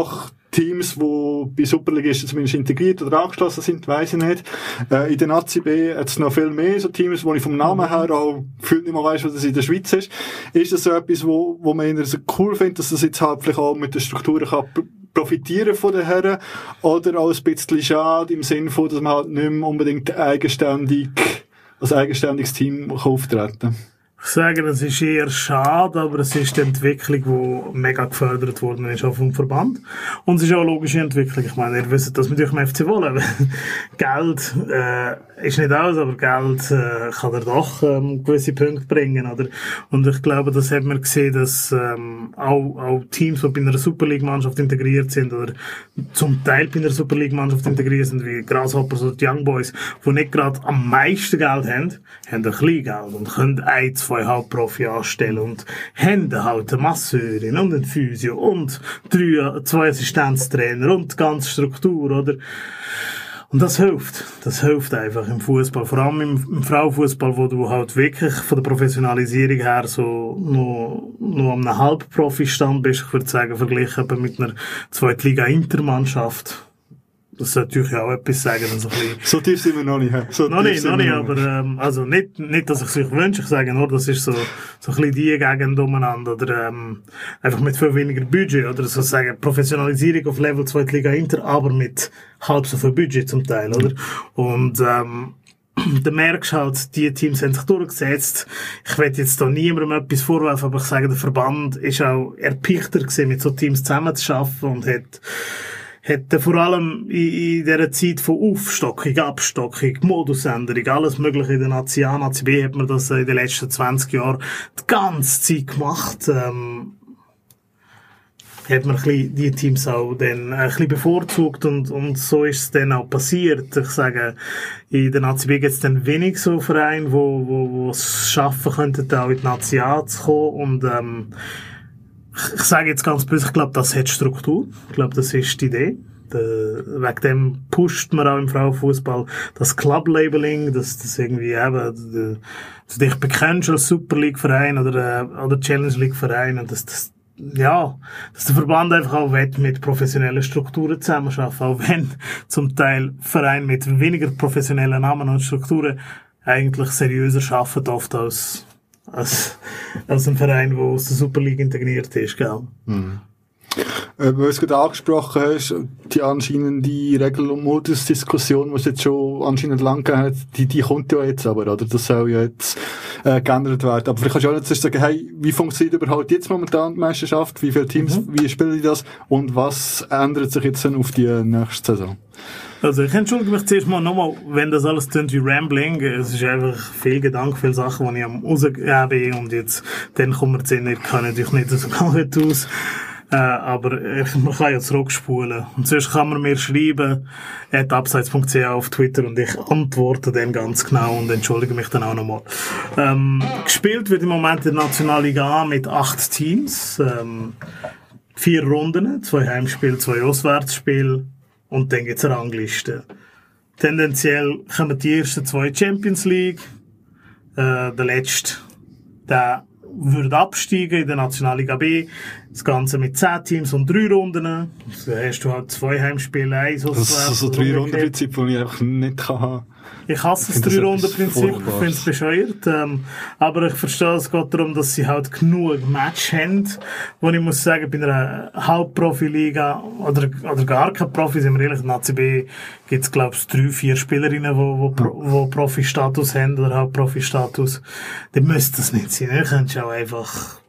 Teams, die bei Superligisten zumindest integriert oder angeschlossen sind, weiss ich nicht. Äh, in der Nazi B hat es noch viel mehr so Teams, wo ich vom Namen her auch gefühlt nicht mehr weiss, was das in der Schweiz ist. Ist das so etwas, wo, wo man eher so cool findet, dass das jetzt halt vielleicht auch mit den Strukturen kann profitieren von den Herren, oder auch ein bisschen schade im Sinne von, dass man halt nicht mehr unbedingt eigenständig, als eigenständiges Team kann auftreten kann? Ich sage, es ist eher schade, aber es ist die Entwicklung, die mega gefördert worden ist auch vom Verband. Und es ist auch eine logische Entwicklung. Ich meine, ihr wisst, dass wir durch den F C wollen. Geld äh, ist nicht alles, aber Geld äh, kann er doch ähm, gewisse Punkte bringen, oder? Und ich glaube, das hat man gesehen, dass ähm, auch, auch Teams, die bei einer Super League-Mannschaft integriert sind, oder zum Teil bei einer Super League-Mannschaft integriert sind, wie Grasshoppers oder die Young Boys, die nicht gerade am meisten Geld haben, haben ein bisschen Geld und können ein, zwei Hauptprofi anstellen und haben halt eine Masseurin und einen Physio und drei, zwei Assistenztrainer und die ganze Struktur, oder? Und das hilft. Das hilft einfach im Fußball. Vor allem im, im Frauenfußball, wo du halt wirklich von der Professionalisierung her so noch, noch an einem Halbprofi-Stand bist. Ich würde sagen, verglichen mit einer Zweitliga-Intermannschaft. Das sollte natürlich auch etwas sagen. So, so tief sind wir noch nicht. So noch nicht, noch nicht, aber ähm, also nicht, nicht, dass ich es euch wünsche. Ich sage nur, das ist so, so ein bisschen die Gegend umeinander. Oder ähm, einfach mit viel weniger Budget. Oder sozusagen Professionalisierung auf Level Zweitliga Inter, aber mit halb so viel Budget zum Teil. Oder? Und ähm, da merkst du halt, die Teams haben sich durchgesetzt. Ich will jetzt da niemandem etwas vorwerfen, aber ich sage, der Verband ist auch erpichter gewesen, mit so Teams zusammenzuarbeiten und hat hat vor allem in, in dieser Zeit von Aufstockung, Abstockung, Modusänderung, alles mögliche in der Nazi A, Nazi B hat man das in den letzten zwanzig Jahren die ganze Zeit gemacht. Ähm, hat man ein bisschen die Teams auch dann ein bisschen bevorzugt und, und so ist es dann auch passiert. Ich sage, in der Nazi B gibt es dann wenig so Vereine, wo, wo, wo es schaffen könnten, auch in die Nazi A zu kommen und, ähm, ich sage jetzt ganz böse, ich glaube, das hat Struktur. Ich glaube, das ist die Idee. De, wegen dem pusht man auch im Frauenfußball das Club-Labeling, dass das irgendwie eben, de, du dich bekennst als Super League-Verein oder, oder Challenge League-Verein und dass das, ja, dass der Verband einfach auch will, mit professionellen Strukturen zusammenarbeiten, auch wenn zum Teil Vereine mit weniger professionellen Namen und Strukturen eigentlich seriöser arbeiten oft als Als, als ein Verein, der aus der Super League integriert ist, gell? Mhm. Äh, weil du es gerade angesprochen hast, die anscheinende Regel- und Modus-Diskussion, die es jetzt schon anscheinend lang gegeben hat, die, die kommt ja jetzt aber, oder? Das soll ja jetzt äh, geändert werden. Aber vielleicht kannst du auch jetzt sagen, hey, wie funktioniert überhaupt jetzt momentan die Meisterschaft? Wie viele Teams, mhm. wie spielen die das? Und was ändert sich jetzt dann auf die nächste Saison? Also ich entschuldige mich zuerst mal nochmal, wenn das alles klingt wie Rambling. Es ist einfach viel Gedanke, viele Sachen, die ich am rausgeben bin und jetzt, dann kommen wir zu sehen, ich kann natürlich nicht so gut aus. Äh, aber ich, man kann ja zurückspulen. Und sonst kann man mir schreiben, at abseits punkt c h auf Twitter und ich antworte dann ganz genau und entschuldige mich dann auch nochmal. Ähm, gespielt wird im Moment in der Nationalliga A mit acht Teams. Ähm, vier Runden, zwei Heimspiele, zwei Auswärtsspiele. Und dann gibt's eine Rangliste. Tendenziell kommen die ersten zwei Champions League. Äh, der letzte, der würde absteigen in der Nationalliga B. Das Ganze mit zehn Teams und drei Runden. Da hast du halt zwei Heimspiele, eins auswärts. Das ist so ein Drei-Runden-Prinzip, das ich einfach nicht haben kann. Ich hasse das Drei-Runden-Prinzip, ich finde es bescheuert. Ähm, aber ich verstehe, es geht darum, dass sie halt genug Match haben. Wo ich muss sagen, bei einer Halbprofi-Liga oder, oder gar kein Profi, sind wir ehrlich, in der A C B gibt es, glaube ich, drei, vier Spielerinnen, die wo, wo, wo Profi-Status haben oder Halbprofi-Status. Dann müsste das nicht sein. Du könntest auch einfach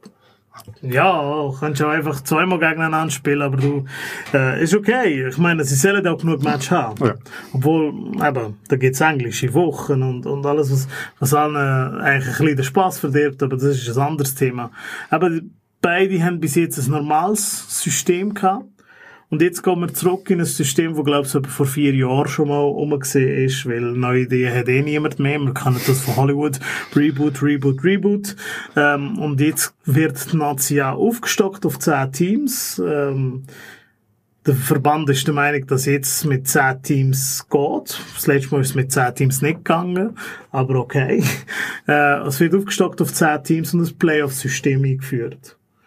Ja, kannst du auch einfach zweimal gegeneinander spielen, aber du, äh, ist okay. Ich meine, sie sollen auch genug Match haben. Ja. Obwohl, eben, da gibt's englische Wochen und, und alles, was, was allen äh, eigentlich ein bisschen den Spass verdirbt, aber das ist ein anderes Thema. Aber beide haben bis jetzt ein normales System gehabt. Und jetzt gehen wir zurück in ein System, das, glaube ich, vor vier Jahren schon mal rumgesehen ist, weil neue Ideen hat eh niemand mehr. Wir kennen das von Hollywood. Reboot, Reboot, Reboot. Ähm, und jetzt wird die Nazi A aufgestockt auf zehn Teams. Ähm, der Verband ist der Meinung, dass jetzt mit zehn Teams geht. Das letzte Mal ist es mit zehn Teams nicht gegangen. Aber okay. Äh, es wird aufgestockt auf zehn Teams und ein Playoff-System eingeführt.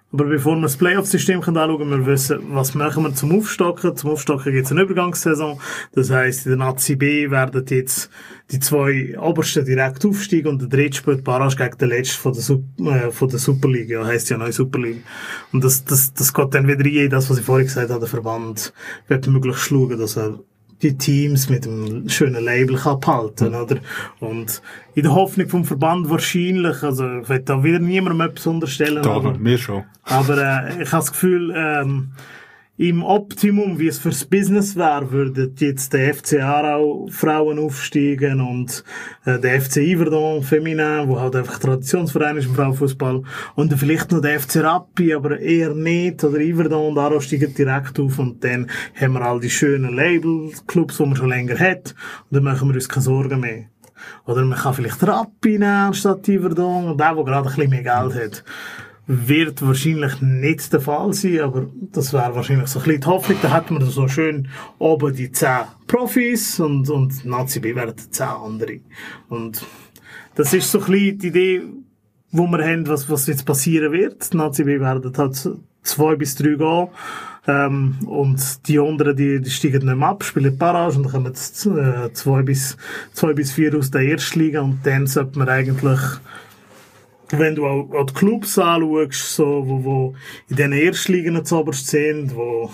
Aber bevor wir das Playoff-System anschauen können, wir wissen, was machen wir zum Aufstocken. Zum Aufstocken gibt es eine Übergangssaison. Das heisst, in der Nazi B werden jetzt die zwei Obersten direkt aufsteigen und der dritte spielt Barrage gegen den letzten von der, Sup äh, von der Superliga. Ja, heisst ja neue Superliga. Und das, das, das geht dann wieder rein in das, was ich vorhin gesagt habe, der Verband wird möglichst schauen, dass er die Teams mit einem schönen Label kann behalten, oder? Und in der Hoffnung vom Verband wahrscheinlich, also ich will da wieder niemandem etwas unterstellen. Doch, aber, mir schon. Aber äh, ich habe das Gefühl, ähm, im Optimum, wie es fürs Business wäre, würden jetzt der F C Aarau Frauen aufsteigen und äh, der F C Yverdon Feminin, wo halt einfach Traditionsverein ist im Frauenfußball, und dann vielleicht noch der F C Rappi, aber eher nicht, oder Yverdon und Aarau steigen direkt auf, und dann haben wir all die schönen Label-Clubs, die man schon länger hat, und dann machen wir uns keine Sorgen mehr. Oder man kann vielleicht Rappi nehmen anstatt Yverdon, und der, der gerade ein bisschen mehr Geld hat. Wird wahrscheinlich nicht der Fall sein, aber das wäre wahrscheinlich so ein bisschen die Hoffnung. Da hätten wir so schön oben die zehn Profis und, und Nazi B wären zehn andere. Und das ist so ein bisschen die Idee, wo wir haben, was, was jetzt passieren wird. Die Nazi B werden halt zwei bis drei gehen. Ähm, und die anderen, die, die steigen nicht mehr ab, spielen Barrage, und dann kommen jetzt, äh, zwei bis, zwei bis vier aus der ersten Liga, und dann sollte man eigentlich, wenn du auch, auch die Clubs anschaust, so, wo, wo in diesen Erstligen zuoberst sind, wo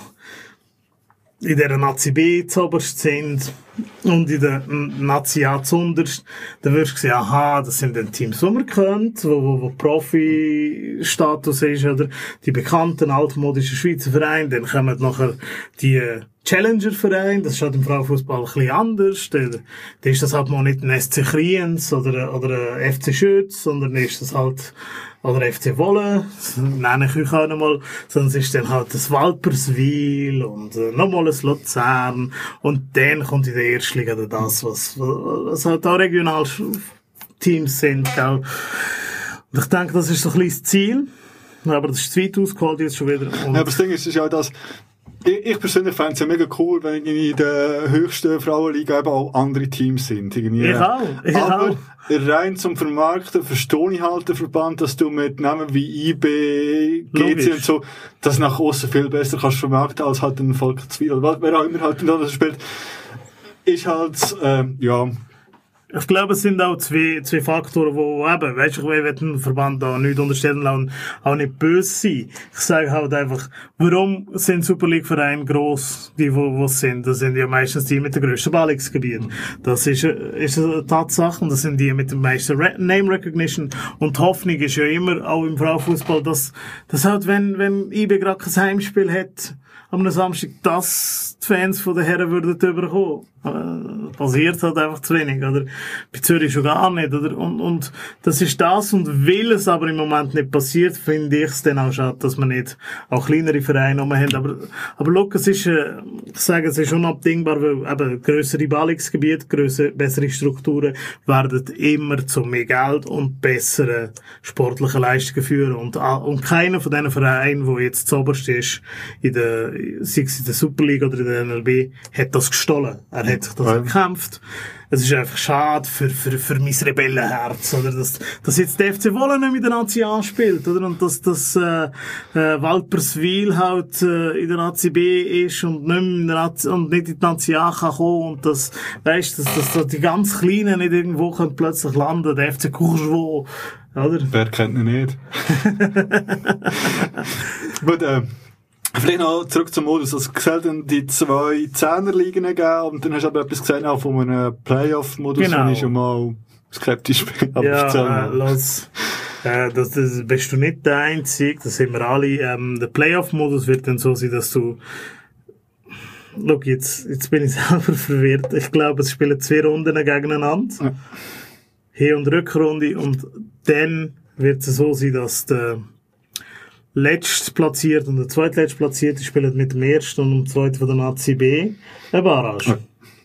in der Nazi B zuoberst sind und in der Nazi A zuunterst, dann wirst du sehen, aha, das sind dann Teams, die man kennt, wo, wo, wo Profi-Status ist, oder die bekannten altmodischen Schweizer Vereine. Dann kommen nachher die Challenger-Vereine, das ist halt im Frauenfußball ein bisschen anders. Da, da ist das halt mal nicht ein S C Kriens oder, oder ein F C Schütz, sondern ist das halt, oder F C Wolle, das nenne ich euch auch nochmal, sondern es ist dann halt das Walperswil und äh, nochmal ein Luzern, und dann kommt in der ersten Liga das, was, was halt auch Regionalteams sind, gell. Und ich denke, das ist so ein bisschen das Ziel, aber das ist zu weit ausgeholt jetzt schon wieder. Und ja, aber das Ding ist, ist ja das, Ich, ich persönlich fände es ja mega cool, wenn in der höchsten Frauenliga eben auch andere Teams sind. Irgendwie. Ich auch. Ich Aber auch. rein zum Vermarkten verstehe ich halt den Verband, dass du mit Namen wie I B, G C und so, das nach außen viel besser kannst vermarkten als halt ein Volker Zwiel. Wer auch immer halt dann das spielt, ist halt, ähm, ja. Ich glaube, es sind auch zwei, zwei Faktoren, wo eben, weisst du, ich will den Verband da nicht unterstellen und auch nicht böse sein. Ich sage halt einfach, warum sind Super League-Vereine gross, die, wo, wo sind? Das sind ja meistens die mit den grössten Ballungsgebieten. Das ist, ist eine Tatsache, und das sind die mit dem meisten Re- Name Recognition. Und die Hoffnung ist ja immer, auch im Frauenfußball, dass, dass halt, wenn, wenn I B gerade kein Heimspiel hat, am Samstag, dass die Fans von den Herren würden überkommen. Äh, passiert halt einfach zu wenig, oder? Bei Zürich schon gar nicht, oder? Und, und das ist das, und weil es aber im Moment nicht passiert, finde ich es dann auch schade, dass wir nicht auch kleinere Vereine noch haben. Aber, aber look, es ist, äh, ich sage, es ist unabdingbar, weil eben grössere Ballungsgebiete, grössere, bessere Strukturen werden immer zu mehr Geld und besseren sportlichen Leistungen führen. Und, und keiner von diesen Vereinen, der jetzt zuoberst ist, in der, sei es in der Superliga oder in der N L B, hat das gestohlen. Er hat sich das erkämpft. Es ist einfach schade für, für, für mein Rebellenherz, oder? Dass, dass jetzt der F C Wolle nicht mit der Nazi A spielt, oder? Und dass, dass, äh, äh, Walperswil halt, äh, in der Nazi B ist und nicht mehr in der Nazi, und nicht in die Nazi A kann kommen, und dass, weisst, dass, dass, dass die ganz Kleinen nicht irgendwo können plötzlich landen, der F C Courcheveau, oder? Wer kennt ihn nicht? Gut, äh, vielleicht noch zurück zum Modus. Also, es sollten die zwei Zehnerligen geben, und dann hast du aber etwas gesehen auch von einem Playoff-Modus, genau. wo ich schon mal skeptisch bin. Aber ja, äh, lass, äh, das, das bist du nicht der Einzige, das sind wir alle. Ähm, der Playoff-Modus wird dann so sein, dass du, schau, jetzt, jetzt bin ich selber verwirrt. Ich glaube, es spielen zwei Runden gegeneinander. Ja. Hin- und Rückrunde, und dann wird es so sein, dass der letztplatziert und der zweitletztplatzierte spielen mit dem ersten und dem zweiten von der Nazi B eine Barrage.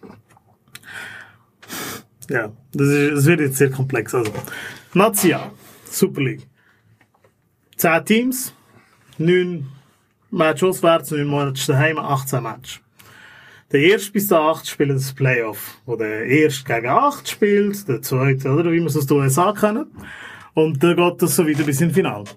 Ja, ja, das, ist, das wird jetzt sehr komplex. Also, Nazi A, Super League. Zehn Teams, neun Matches auswärts, neun Monate daheim, achtzehn Matches. Der erste bis der achte spielt das Playoff, wo der erste gegen acht spielt, der zweite, oder wie wir es aus den U S A kennen. Und dann geht das so wieder bis ins Finale.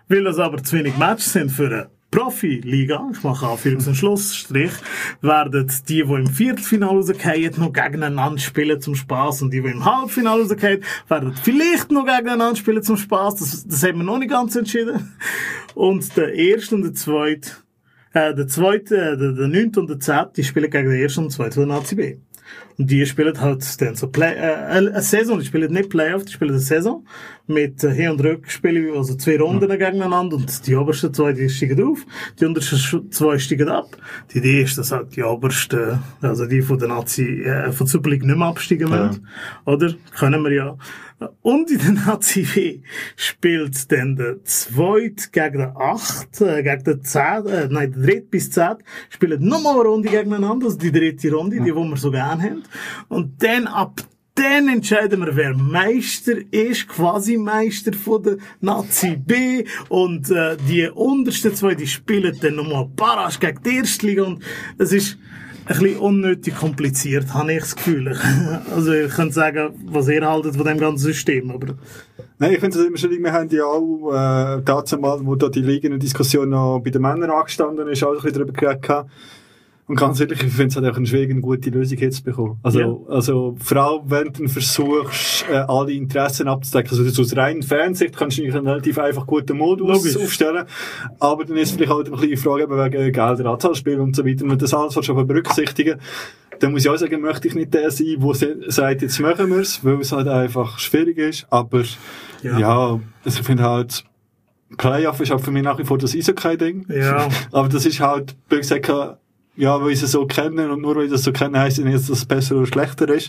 Weil das aber zu wenig Matches sind für eine Profi-Liga, ich mache Anführungs- und Schlussstrich, werden die, die im Viertelfinale rausgehen, noch gegeneinander spielen zum Spass, und die, die im Halbfinale rausgehen, werden vielleicht noch gegeneinander spielen zum Spass. Das, das haben wir noch nicht ganz entschieden. Und der erste und der zweite, äh, der zweite, äh, der, der neunte und der zehnte, die spielen gegen den ersten und zweiten von der Nazi B. Und die spielen halt dann so Play, äh, eine Saison, die spielen nicht Playoff, die spielen eine Saison mit äh, Hin- und Rückspielen, also zwei Runden mhm. gegeneinander, und die obersten zwei, die steigen auf, die untersten zwei steigen ab. Die Idee ist, dass halt die obersten, also die von der Nazi, äh, von der Super League nicht mehr absteigen müssen. Ja. Oder? Können wir ja. Und in der Nazi B spielt dann der zweite gegen den acht, äh, gegen den zehn, äh, nein, der dritte bis zehn, spielen nochmal eine Runde gegeneinander, also die dritte Runde, die, die wir so gerne haben. Und dann, ab dann entscheiden wir, wer Meister ist, quasi Meister von der Nazi B. Und, äh, die untersten zwei, die spielen dann nochmal Barrage gegen die erste Liga. Und es ist ein bisschen unnötig kompliziert, habe ich das Gefühl. Also, ich könnte sagen, was ihr haltet von dem ganzen System, aber... Nein, ich finde es immer schwierig, wir haben ja auch, äh, dazu mal, wo da die Ligen-Diskussion noch bei den Männern angestanden ist, auch ein bisschen darüber geredet. Und ganz ehrlich, ich finde es halt auch in Schweden eine gute Lösung jetzt bekommen. Also, ja. also, vor allem, wenn du versuchst, äh, alle Interessen abzudecken. Also, aus rein Fernsicht kannst du einen relativ einfach guten Modus Logisch. aufstellen. Aber dann ist vielleicht halt ein bisschen die Frage eben wegen Gelder, Anzahlspiel und so weiter. Und das alles schon berücksichtigen. Dann muss ich auch sagen, möchte ich nicht der sein, der sagt, jetzt machen wir es, weil es halt einfach schwierig ist. Aber, ja, ja also ich finde halt, Playoff ist halt für mich nach wie vor das Eishockey-Ding. Ja. Aber das ist halt, wie gesagt, ja, weil ich es so kennen, und nur weil ich das so kenne, heisst nicht, dass es besser oder schlechter ist.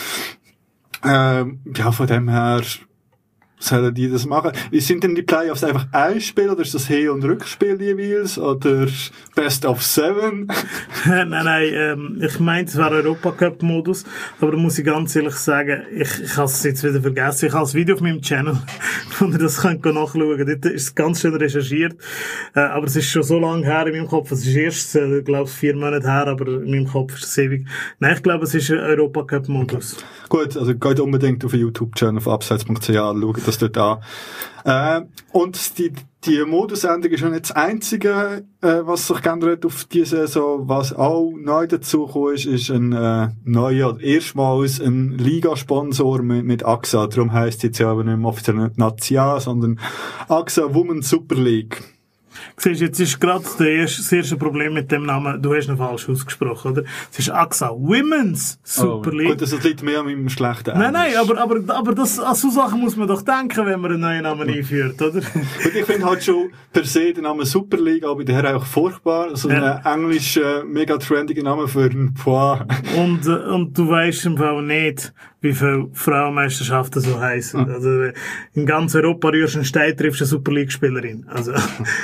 Ähm, ja, von dem her sollen die das machen. Wie sind denn die Playoffs einfach ein Spiel, oder ist das Hin- und Rückspiel jeweils, oder Best of Seven? nein, nein, ähm, ich meinte, es wäre Europacup-Modus, aber da muss ich ganz ehrlich sagen, ich, ich habe es jetzt wieder vergessen. Ich habe das Video auf meinem Channel, wo ihr das könnt nachschauen. Dort ist es ganz schön recherchiert, äh, aber es ist schon so lange her in meinem Kopf. Es ist erst, äh, glaube ich, vier Monate her, aber in meinem Kopf ist es ewig. Nein, ich glaube, es ist ein Europacup-Modus. Okay. Gut, also geht unbedingt auf den YouTube-Channel von abseits punkt c h anschauen, das dort an. Äh, und die, die Modusänderung ist ja nicht das Einzige, äh, was sich geändert auf diese Saison. Was auch neu dazugekommen ist, ist ein äh, neuer, erstmals ein Ligasponsor mit, mit A X A. Darum heisst es jetzt ja aber nicht mehr offiziell nicht Nazia, sondern A X A Women's Super League. Siehst, jetzt ist gerade das erste, erste Problem mit dem Namen, du hast ihn falsch ausgesprochen, oder? Es ist A X A Women's Super League. Oh, gut, das liegt mehr an meinem schlechten Englisch. Nein, nein, aber, aber, aber das, an so Sachen muss man doch denken, wenn man einen neuen Namen einführt, oder? Und ich finde halt schon per se den Namen Super League auch bei der Herren auch furchtbar. Also ja. ein englischer, mega trendiger Name für ein Poir. Und, und du weisst im Fall nicht, wie viele Frauenmeisterschaften so heissen. Hm. Also, in ganz Europa rührst du einen Stein, triffst eine Super League-Spielerin. Also.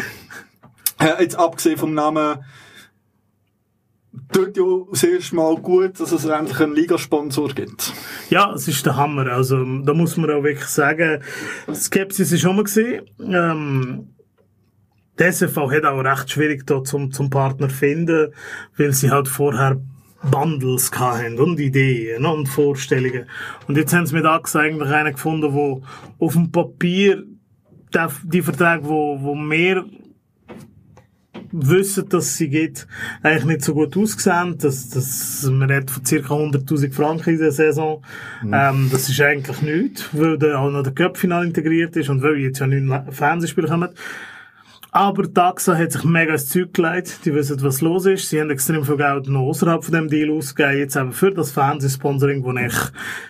Jetzt abgesehen vom Namen, tut ja das erste Mal gut, dass es endlich einen Ligasponsor gibt. Ja, es ist der Hammer. Also, da muss man auch wirklich sagen, Skepsis ist schon mal gesehen. Ähm, der S F V hat auch recht schwierig da zum, zum Partner finden, weil sie halt vorher Bundles hatten und Ideen und Vorstellungen. Und jetzt haben sie mit A X A eigentlich einen gefunden, wo auf dem Papier die, die Verträge, wo, wo mehr wissen, dass sie geht, eigentlich nicht so gut ausgesehen. Das, das, man redet von ca. hunderttausend Franken in der Saison. Mhm. Ähm, das ist eigentlich nichts, weil da auch noch der Cup-Final integriert ist und weil jetzt ja neun Fernsehspiele kommen. Aber die A X A hat sich mega ins Zeug gelegt. Die wissen, was los ist. Sie haben extrem viel Geld noch außerhalb von dem Deal ausgegeben. Jetzt eben für das Fernsehsponsoring, wo ich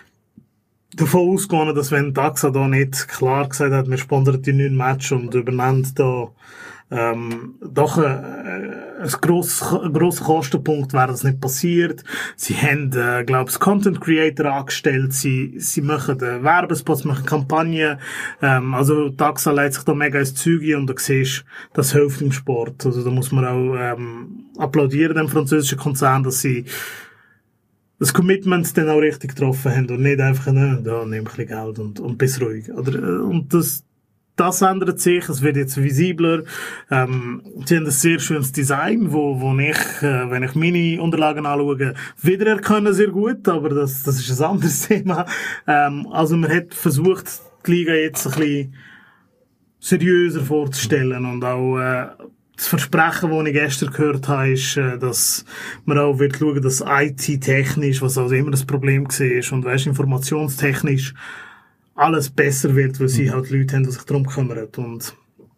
davon ausgehe, dass wenn die A X A da nicht klar gesagt hat, wir sponsern die neun Matches und übernehmen da ähm, doch äh, ein grosser grosser Kostenpunkt wäre das nicht passiert. Sie haben, äh, glaube ich, Content Creator angestellt, sie sie machen äh, Werbespots, machen Kampagnen, ähm, also die A X A lädt sich da mega ins Zeug und da siehst, das hilft im Sport. Also da muss man auch ähm, applaudieren dem französischen Konzern, dass sie das Commitment dann auch richtig getroffen haben und nicht einfach, ne, da nimm ein bisschen Geld und, und bist ruhig. Oder, und das Das ändert sich, es wird jetzt visibler. Ähm, sie haben ein sehr schönes Design, wo, wo ich, äh, wenn ich meine Unterlagen anschaue, wiedererkenne sehr gut, aber das, das ist ein anderes Thema. Ähm, also man hat versucht, die Liga jetzt ein bisschen seriöser vorzustellen und auch äh, das Versprechen, das ich gestern gehört habe, ist, äh, dass man auch wird schauen, dass I T-technisch, was also immer das Problem war, und weißt, informationstechnisch alles besser wird, weil sie halt Leute haben, die sich darum kümmern. Und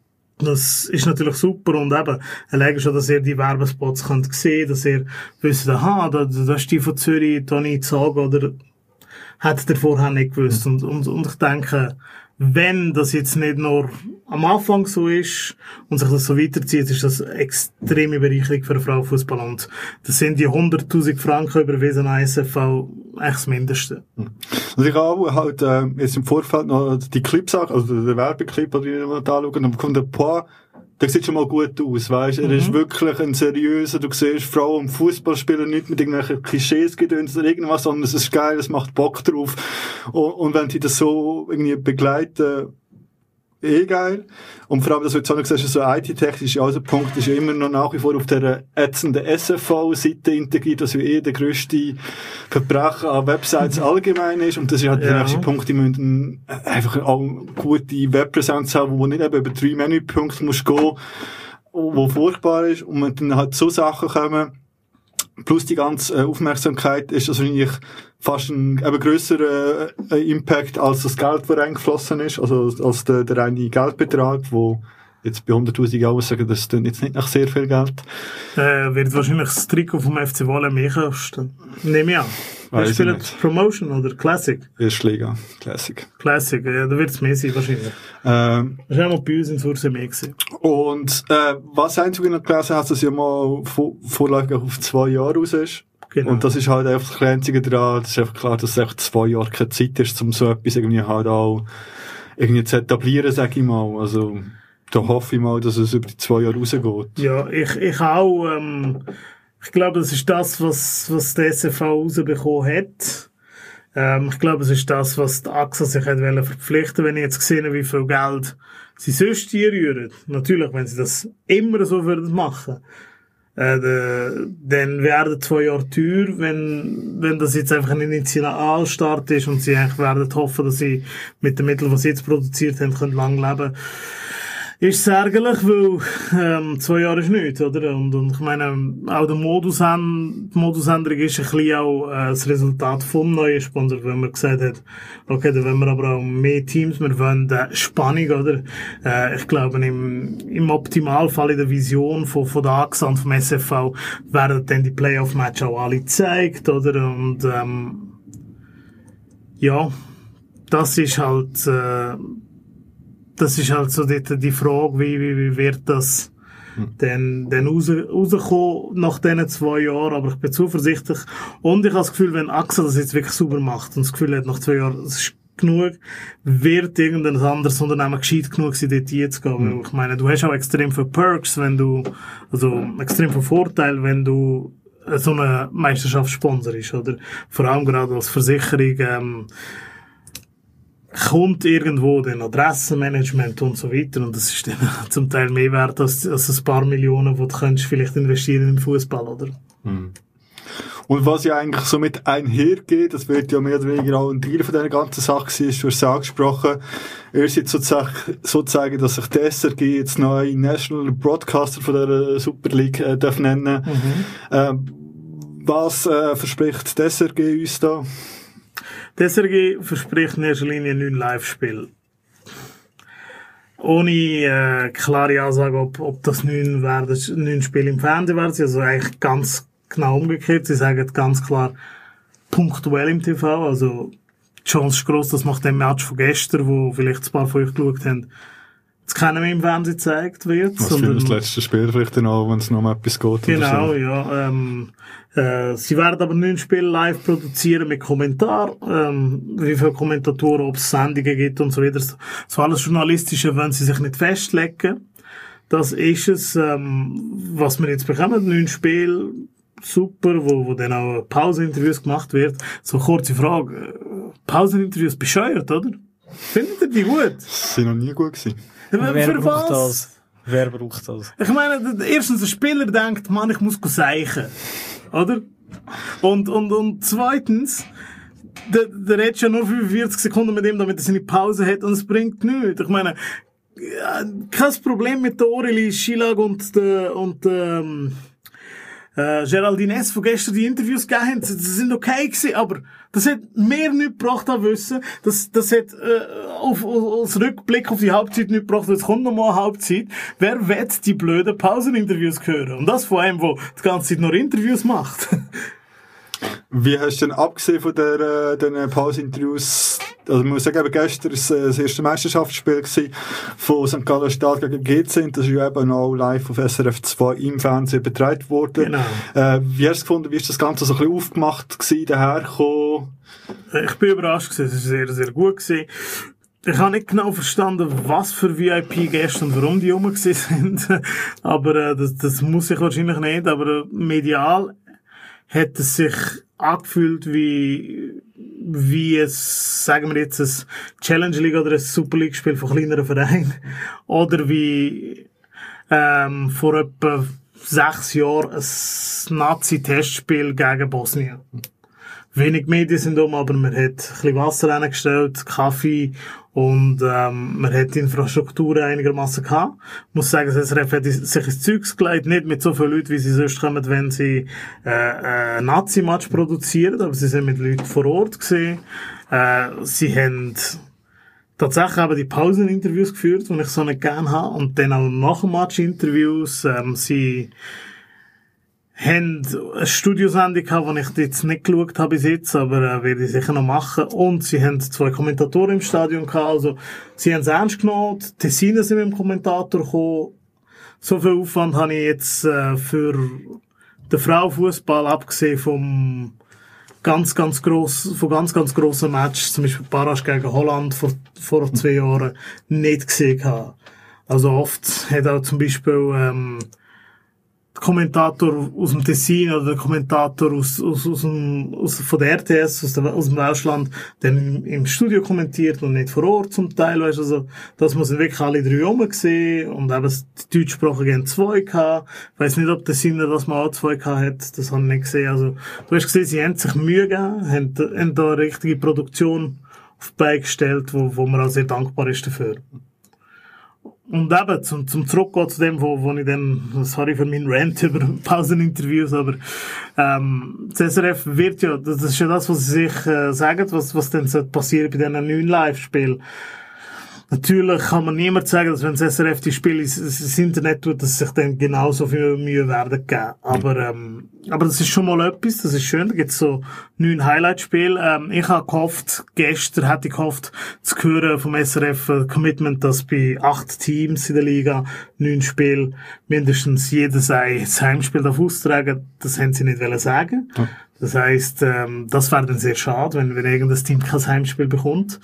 das ist natürlich super und eben, allein schon, dass ihr die Werbespots könnt sehen, dass ihr wisst, aha, da, da ist die von Zürich, da nicht sagen, oder hat ihr vorher nicht gewusst. Und, und, und ich denke, wenn das jetzt nicht nur am Anfang so ist und sich das so weiterzieht, ist das eine extreme Bereicherung für den Frauenfußball. Und das sind die hunderttausend Franken überwiesen an S F V eigentlich das Mindeste. Also ich habe halt äh, jetzt im Vorfeld noch die Clips, also den Werbeclip, den ich mal anschaue, und dann kommt der Poa, der sieht schon mal gut aus, weißt? Er mhm. ist wirklich ein seriöser, du siehst Frauen im Fußballspielen nicht mit irgendwelchen Klischees gedöns oder irgendwas, sondern es ist geil, es macht Bock drauf. Und, und wenn die das so irgendwie begleiten, eh geil. Und vor allem, dass du jetzt auch noch gesagt hast, so I T-technisch, also der Punkt ist ja immer noch nach wie vor auf der ätzenden S F V-Seite integriert, dass ja eh der grösste Verbrechen an Websites allgemein ist. Und das ist halt ja der nächste Punkt, die müssen einfach auch gute Webpräsenz haben, wo nicht eben über drei Menüpunkte musst gehen, wo furchtbar ist. Und wenn dann halt so Sachen kommen, plus die ganze Aufmerksamkeit, ist das wahrscheinlich fast ein eben grösserer äh, Impact als das Geld, das reingeflossen ist, also als der, der reine Geldbetrag, wo jetzt bei hunderttausend Euro sagen, das ist jetzt nicht nach sehr viel Geld. Äh, wird wahrscheinlich das Trikot vom F C Wolle mehr kosten. Nehme ich an. Wer spielt Promotion oder Classic? Erstliga, Classic. Classic, ja, da wird es mehr sein wahrscheinlich. Ähm, das war auch mal bei uns in Surse mehr gewesen. Und äh, was einzig noch gelesen hast, dass ja mal vor, vorläufig auf zwei Jahre raus ist. Genau. Und das ist halt einfach das Einzige daran, das ist einfach klar, dass es echt zwei Jahre keine Zeit ist, um so etwas irgendwie halt auch irgendwie zu etablieren, sag ich mal. Also da hoffe ich mal, dass es über die zwei Jahre rausgeht. Ja, ich, ich auch. Ähm, ich glaube, das ist das, was, was der S F V rausbekommen hat. Ähm, ich glaube, es ist das, was die A X A sich hat verpflichten, wenn ich jetzt gesehen wie viel Geld sie sonst hier rühren. Natürlich, wenn sie das immer so würden machen. Äh, de, dann wären zwei Jahre teuer, wenn, wenn das jetzt einfach ein Initialstart ist und sie eigentlich werden hoffen, dass sie mit den Mitteln, die sie jetzt produziert haben, können lang leben. Ist es ärgerlich, weil, ähm, zwei Jahre ist nichts, oder? Und, und ich meine, auch der Modus, die Modusänderung ist ein bisschen auch, äh, das Resultat vom neuen Sponsor, wenn man gesagt hat, okay, dann wollen wir aber auch mehr Teams, wir wollen äh, Spannung, oder? Äh, ich glaube, im, im Optimalfall in der Vision von, von der A X A und vom S F V werden dann die Playoff-Match auch alle gezeigt, oder? Und, ähm, ja, das ist halt, äh, das ist halt so die, die Frage, wie, wie, wie wird das hm. dann, dann raus, rauskommen nach diesen zwei Jahren. Aber ich bin zuversichtlich. Und ich habe das Gefühl, wenn A X A das jetzt wirklich sauber macht und das Gefühl hat, nach zwei Jahren, es ist genug, wird irgendein anderes Unternehmen gescheit genug sein, dort hinzugehen. Hm. Ich meine, du hast auch extrem viele Perks, wenn du, also extrem viele Vorteile, wenn du so eine Meisterschaft sponsorst, oder? Vor allem gerade als Versicherung, ähm, kommt irgendwo den Adressenmanagement und so weiter, und das ist dann zum Teil mehr wert als, als ein paar Millionen, die du könntest vielleicht investieren im Fußball, oder? Hm. Und was ja eigentlich so mit einhergeht, das wird ja mehr oder weniger auch ein Teil von dieser ganzen Sache sein, ist, du hast es angesprochen, er ist jetzt sozusagen, sozusagen, dass sich der S R G jetzt neue National Broadcaster von der Super League äh, darf nennen. Mhm. Ähm, was äh, verspricht der S R G uns da? Der S R G verspricht in erster Linie neun Live-Spiele. Ohne äh, klare Ansage, ob, ob das neun, werden, neun Spiele im Fernsehen werden. Also eigentlich ganz genau umgekehrt. Sie sagen ganz klar punktuell im T V. Also die Chance ist gross, dass nach dem Match von gestern, wo vielleicht ein paar von euch geschaut haben, das keiner mehr im Fernsehen gezeigt wird. Was für das letzte Spiel vielleicht dann auch, wenn es noch mal etwas geht. Genau, oder so. ja. Ähm, äh, sie werden aber neun Spiele live produzieren mit Kommentar, ähm, wie viele Kommentatoren, ob es Sendungen gibt und so weiter. So alles Journalistische wollen sie sich nicht festlegen. Das ist es, ähm, was wir jetzt bekommen. Neun Spiele, super, wo, wo dann auch Pauseninterviews gemacht wird. So kurze Frage. Pauseninterviews bescheuert, oder? Findet ihr die gut? Sie sind noch nie gut gewesen. Wer Für braucht was? das? Wer braucht das? Ich meine, erstens, der Spieler denkt, Mann, ich muss seichen. Oder? Und, und, und zweitens, der, der redet ja nur fünfundvierzig Sekunden mit ihm, damit er seine Pause hat, und es bringt nichts. Ich meine, äh, kein Problem mit der Aurélie Schilag und der, und ähm, äh, Geraldine S., die gestern die Interviews gegeben haben. Das sind okay gewesen, aber das hat mehr nicht gebracht an Wissen. Das, das hat, äh, auf, auf, als Rückblick auf die Halbzeit nicht gebracht. Jetzt kommt noch mal eine Halbzeit. Wer wird die blöden Pauseninterviews hören? Und das von einem, der die ganze Zeit nur Interviews macht. Wie hast du denn abgesehen von der, äh, den Pauseninterviews, also man muss sagen, gestern war das erste Meisterschaftsspiel gewesen von Sankt Gallen Stadt gegen G C, das ist ja eben auch live auf S R F zwei im Fernsehen übertragen worden. Genau. Äh, wie hast du gefunden, wie ist das Ganze so ein bisschen aufgemacht gewesen, dahergekommen? Ich bin überrascht gewesen, es war sehr, sehr gut gewesen. Ich habe nicht genau verstanden, was für V I P-Gäste und warum die rum sind, aber äh, das, das muss ich wahrscheinlich nicht, aber äh, medial hat es sich angefühlt wie, wie es, sagen wir jetzt, ein Challenge League oder ein Super League Spiel von kleineren Vereinen. Oder wie, ähm, vor etwa sechs Jahren ein Nazi-Testspiel gegen Bosnien. Wenig Medien sind um, aber man hat ein bisschen Wasser reingestellt, Kaffee und ähm, man hat die Infrastruktur einigermaßen gehabt. Ich muss sagen, das S R F hat sich ins Zeugs gelegt, nicht mit so vielen Leuten, wie sie sonst kommen, wenn sie äh, äh, Nazi-Match produzieren, aber sie sind mit Leuten vor Ort gewesen. Äh, sie haben tatsächlich eben die Pauseninterviews geführt, die ich so nicht gerne habe, und dann auch nach dem Match Interviews. Ähm, sie haben eine Studiosendung gehabt, die ich jetzt nicht geschaut habe bis jetzt, aber äh, werde ich sicher noch machen. Und sie haben zwei Kommentatoren im Stadion gehabt, also sie haben es ernst genommen, die Tessiner sind mit dem Kommentator gekommen. So viel Aufwand habe ich jetzt äh, für den Frauenfußball, abgesehen vom ganz, ganz gross, von ganz, ganz grossen Matches, zum Beispiel Barrage gegen Holland vor, vor zwei Jahren, nicht gesehen gehabt. Also oft hat auch zum Beispiel ähm, Kommentator aus dem Tessin oder der Kommentator aus, aus, aus, dem, aus von der R T S, aus, der, aus dem Ausland, dann im, im Studio kommentiert und nicht vor Ort zum Teil, weißt, also, das muss wirklich alle drei rum gesehen, und eben die Deutschsprachigen haben zwei gehabt. Ich weiss nicht, ob der Sinner das mal auch zwei gehabt hat, das habe ich nicht gesehen. Also, du hast gesehen, sie haben sich Mühe gegeben, haben, haben da eine richtige Produktion auf die Beine gestellt, wo, wo man auch sehr dankbar ist dafür. Und eben, zum, zum Zurückgehen zu dem, wo, wo ich dann, sorry für meinen Rant über Pauseninterviews, aber, ähm, das S R F wird ja, das ist ja das, was sie sich, äh, sagen, was, was dann passieren bei diesen neuen Live-Spielen. Natürlich kann man niemand sagen, dass wenn das S R F die Spiele ins Internet tut, dass sich dann genauso viel Mühe werden geben. Aber, ähm, aber das ist schon mal etwas, das ist schön. Da gibt's so neun Highlight-Spiele. Ähm, ich habe gehofft, gestern hätte ich gehofft, zu hören vom S R F ein Commitment, dass bei acht Teams in der Liga, neun Spiele, mindestens jedes ein Heimspiel darf austragen. Das haben sie nicht wollen sagen. Ja. Das heisst, ähm, das wäre dann sehr schade, wenn, wenn irgendein Team kein Heimspiel bekommt.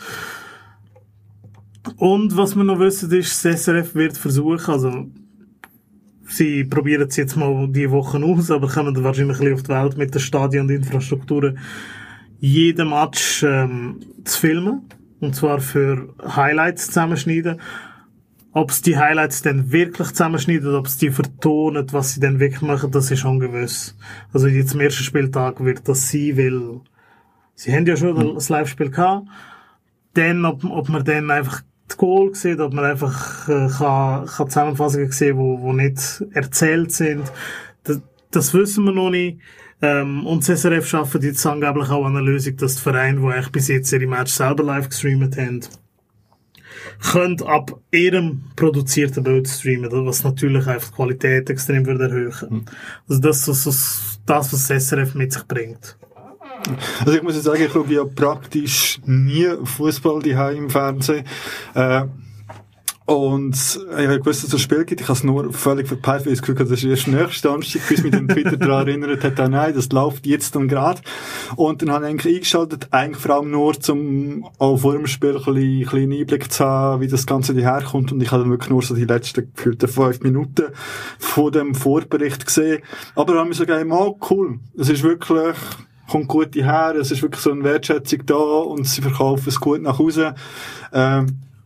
Und was wir noch wissen ist, das S R F wird versuchen, also sie probieren es jetzt mal diese Woche aus, aber kommen dann wahrscheinlich ein bisschen auf die Welt mit der Stadion und Infrastruktur, jeden Match ähm, zu filmen, und zwar für Highlights zusammenschneiden. Ob es die Highlights dann wirklich zusammenschneiden, ob es die vertonen, was sie dann wirklich machen, das ist ungewiss. Also jetzt am ersten Spieltag wird das sein, weil sie haben ja schon das Live-Spiel gehabt. Dann, ob, ob man dann einfach das Goal sieht, ob man einfach äh, kann, kann Zusammenfassungen sehen, wo, wo nicht erzählt sind. Das, das wissen wir noch nicht. Ähm, und das S R F schafft jetzt angeblich auch eine Lösung, dass die Vereine, die eigentlich bis jetzt ihre Match selber live gestreamt haben, können ab ihrem produzierten Bild streamen, was natürlich einfach die Qualität extrem wird erhöhen. Mhm. Also das ist das, das, was das S R F mit sich bringt. Also ich muss jetzt sagen, ich schaue ja praktisch nie Fußball daheim im Fernsehen. Äh, und ich habe gewusst, dass es ein Spiel gibt. Ich habe es nur völlig verpeilt, weil ich das Gefühl hatte, das ist erst nächste Anstieg, bis mich dann Twitter daran erinnert hat, ah, nein, das läuft jetzt und gerade. Und dann habe ich eigentlich eingeschaltet, eigentlich vor allem nur, um auch vor dem Spiel ein bisschen, ein bisschen Einblick zu haben, wie das Ganze daherkommt. Und ich habe dann wirklich nur so die letzten gefühlten fünf Minuten von dem Vorbericht gesehen. Aber dann habe ich so gedacht, oh, cool. Es ist wirklich, kommt gut her, es ist wirklich so eine Wertschätzung da und sie verkaufen es gut nach Hause. Ähm,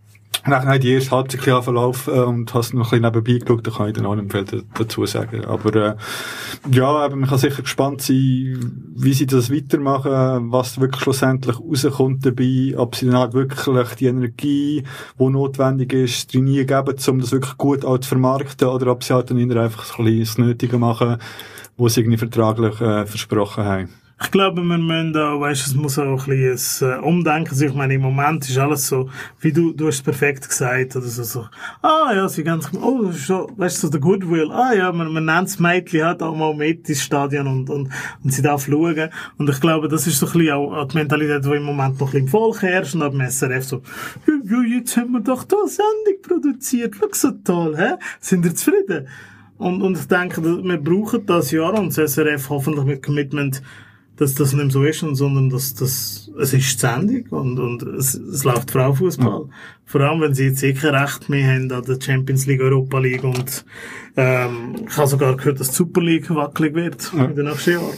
Nachher die erste Halbzeit ein Verlauf äh, und hast noch ein bisschen nebenbei geschaut, da kann ich dann auch nicht viel dazu sagen. Aber äh, ja, aber man kann sicher gespannt sein, wie sie das weitermachen, was wirklich schlussendlich rauskommt dabei, ob sie dann halt wirklich die Energie, die notwendig ist, trainieren geben, um das wirklich gut auch zu vermarkten, oder ob sie halt dann einfach ein bisschen das Nötige machen, was sie irgendwie vertraglich äh, versprochen haben. Ich glaube, wir müssen da, weißt, es muss auch ein bisschen ein, äh, umdenken. Also ich meine, im Moment ist alles so, wie du, du hast es perfekt gesagt, oder so, so, ah, ja, sie ganz, oh, das ist so, weißt du, so der Goodwill, ah, ja, man, man nennt das Mädchen halt auch mal mit ins Stadion und, und, und sie darf schauen. Und ich glaube, das ist so ein bisschen auch die Mentalität, die im Moment noch ein bisschen im Volk herrscht und auch beim S R F so, ja, ja, jetzt haben wir doch da eine Sendung produziert, schau, so toll, hä? Sind ihr zufrieden? Und, und ich denke, wir brauchen das Jahr und das S R F hoffentlich mit Commitment, dass das nicht so ist, sondern dass das, es ist Sendung und, und es, es läuft Frauenfußball. Ja. Vor allem, wenn sie jetzt sicher recht mehr haben an der Champions League, Europa League und, ähm, ich habe sogar gehört, dass die Super League wackelig wird ja. in den nächsten Jahren.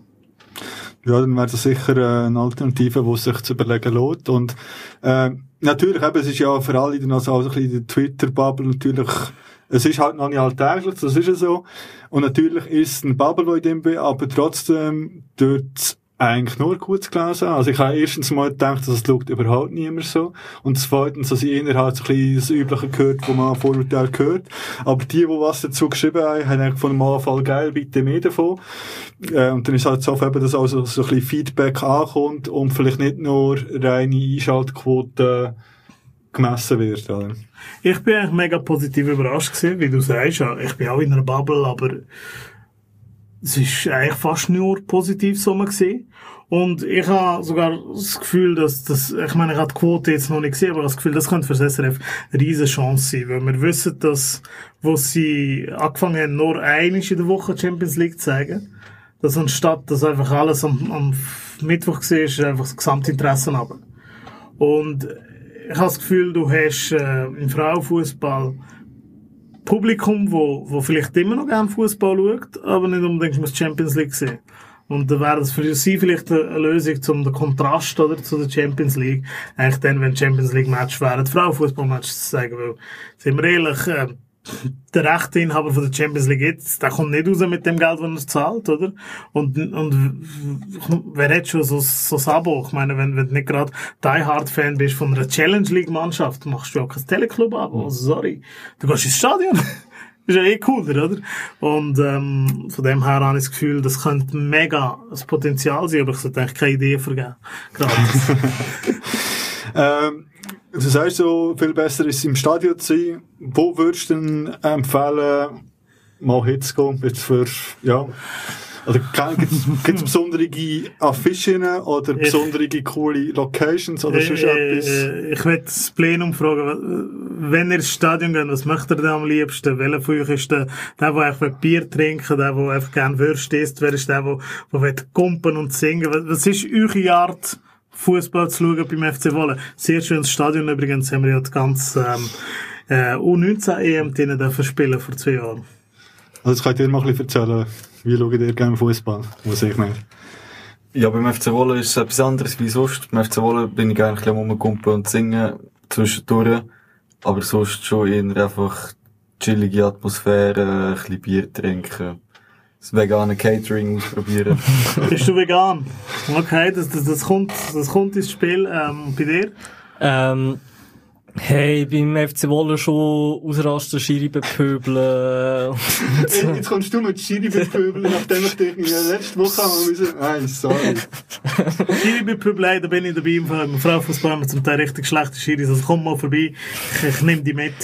Ja, dann wäre das sicher äh, eine Alternative, die sich zu überlegen lohnt. Und, äh, natürlich eben, es ist ja für alle dann also auch so ein bisschen die Twitter-Bubble natürlich, es ist halt noch nicht alltäglich, das ist ja so. Und natürlich ist es ein Bubble, wo ich dem bin, aber trotzdem dort eigentlich nur gut gelesen. Also ich habe erstens mal gedacht, das schaut überhaupt niemand so. Und zweitens, dass ich innerhalb so ein bisschen das Übliche gehört, wo man Vorurteile gehört. Aber die, die was dazu geschrieben haben, haben eigentlich von dem Anfall geil, bitte mehr davon. Äh, und dann ist halt so, eben, dass also so ein bisschen Feedback ankommt und vielleicht nicht nur reine Einschaltquote gemessen wird. Oder? Ich bin eigentlich mega positiv überrascht gewesen, wie du sagst. Ja, ich bin auch in einer Bubble, aber es ist eigentlich fast nur positiv so gewesen. Und ich habe sogar das Gefühl, dass das, ich meine, ich habe die Quote jetzt noch nicht gesehen, aber das Gefühl, das könnte für das S R F eine riesige Chance sein, weil wir wissen, dass, wo sie angefangen haben, nur einmal in der Woche Champions League zu zeigen, dass anstatt, dass einfach alles am, am Mittwoch gesehen ist, einfach das Gesamtinteresse runter. Und ich habe das Gefühl, du hast äh, im Frauenfußball Publikum, wo, wo vielleicht immer noch gerne Fußball schaut, aber nicht unbedingt muss Champions League sehen. Und da wäre das für sie vielleicht eine Lösung, um den Kontrast oder zu der Champions League, eigentlich dann, wenn Champions League Match wären, Frauenfußball-Match zu zeigen, weil, sind wir ehrlich, äh, der Rechteinhaber von der Champions League jetzt, der kommt nicht raus mit dem Geld, das er zahlt, oder? Und, und, wer hat schon so, so ein Abo? Ich meine, wenn, wenn du nicht gerade Die Hard Fan bist von einer Challenge League Mannschaft, machst du auch kein Teleclub-Abo, also sorry. Du gehst ins Stadion. Das ist ja eh cooler, oder? Und, ähm, von dem her habe ich das Gefühl, das könnte mega das Potenzial sein, aber ich sollte eigentlich keine Idee vergeben. Gratis. ähm, Du sagst so, viel besser ist es im Stadion zu sein. Wo würdest du denn empfehlen, mal hinzugehen? Jetzt für, ja. Oder gibt es besondere Affischen oder ich, besondere coole Locations oder sonst äh, etwas? Äh, ich will das Plenum fragen, wenn ihr ins Stadion geht, was möchtet ihr denn am liebsten? Welcher von euch ist der, der, der einfach Bier trinken, der, der einfach gerne Würste isst? Wer ist der, der, der will kumpen und singen? Was ist eure Art, Fußball zu schauen beim F C Wolle? Sehr schönes Stadion übrigens, haben wir ja die ganze ähm, äh, U neunzehn E M drinnen dürfen spielen vor zwei Jahren. Also jetzt könnt ihr mal ein bisschen erzählen, wie schaut ihr gerne Fußball? Muss ich nicht. Ja, beim F C Wolle ist es etwas anderes wie sonst. Beim F C Wolle bin ich eigentlich am rumkumpeln und singen zwischendurch. Aber sonst schon eher einfach chillige Atmosphäre, ein bisschen Bier trinken. Das vegane Catering ausprobieren. Bist du vegan? Okay, das, das, das kommt, das kommt ins Spiel, ähm, bei dir? Ähm, hey, beim F C Wolle schon ausrasten, Schiri bepöbeln. Jetzt kommst du mit Schiri bepöbeln, nachdem ich dich in der letzten Woche haben müssen. Nein, sorry. Schiri bepöbeln, da bin ich dabei im Fall. Im Frauenfußball haben wir zum Teil richtig schlechte Schiris. Also komm mal vorbei, ich, ich nehme die mit.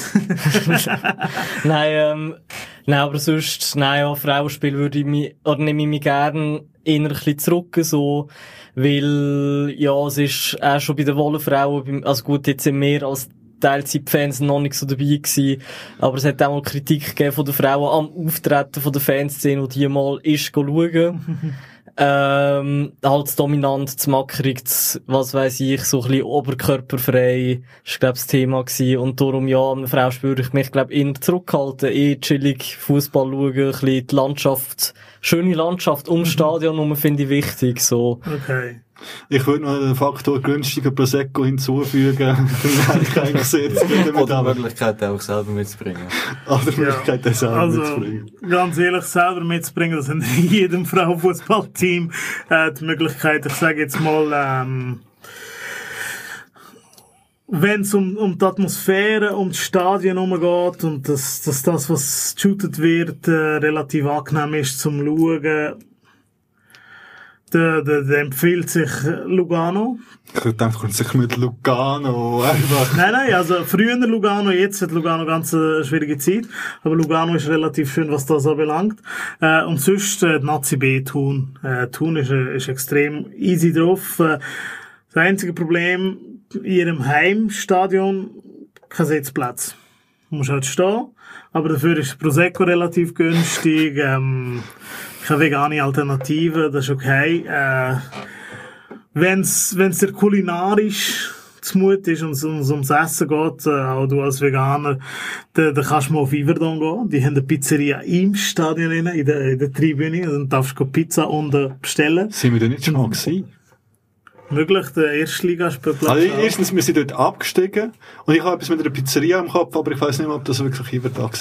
Nein, ähm, nein, aber sonst, nein, ja, Frauenspiel würde ich mich, oder nehme ich mich gerne eher ein bisschen zurück, so, weil, ja, es ist auch schon bei den Wollenfrauen, also gut, jetzt sind wir als Teilzeitfans noch nicht so dabei gewesen, aber es hat auch mal Kritik gegeben von den Frauen am Auftreten von der Fanszene, die die mal ist schauen. ähm, halt dominant, zu mackerig, was weiss ich, so ein bisschen oberkörperfrei, ist, glaub, das Thema gewesen. Und darum, ja, an einer Frau spüre ich mich, glaub, eher zurückhalten, eh chillig Fußball schauen, ein bisschen die Landschaft, schöne Landschaft ums Stadion herum finde ich wichtig, so. Okay. Ich würde noch den Faktor günstiger Prosecco hinzufügen. Dann hätte ich eigentlich sehr zufrieden mit Oder die dem. Möglichkeit, auch selber mitzubringen. Oder die Möglichkeit, das selber Also, mitzubringen. ganz ehrlich, selber mitzubringen, das sind in jedem Frauenfußballteam äh, die Möglichkeit. Ich sage jetzt mal, ähm, wenn es um, um die Atmosphäre, um das Stadion umgeht und dass, dass das, was geshootet wird, äh, relativ angenehm ist zum Schauen, da, da, da empfiehlt sich Lugano. Ich dachte, kommt sicher mit Lugano einfach. Nein, nein, also früher Lugano, jetzt hat Lugano ganz eine schwierige Zeit, aber Lugano ist relativ schön, was das anbelangt. Äh, und sonst äh, Nazi B, Thun. Äh, Thun ist, äh, ist extrem easy drauf. Äh, das einzige Problem, in ihrem Heimstadion kein Sitzplatz. Du musst halt stehen, aber dafür ist Prosecco relativ günstig, ähm, keine vegane Alternative, das ist okay. Äh, wenn's, wenn's dir kulinarisch zumut ist und es ums, ums Essen geht, äh, auch du als Veganer, dann, dann kannst du mal auf Iverdon gehen. Die haben eine Pizzeria im Stadion rein, in der, in der Tribüne, und dann darfst du Pizza unten bestellen. Sind wir da nicht schon mal gewesen? Möglich, der Erstligaspielplatz. Also erstens, wir sind dort abgestiegen und ich habe etwas mit einer Pizzeria im Kopf, aber ich weiss nicht mehr, ob das wirklich immer da war.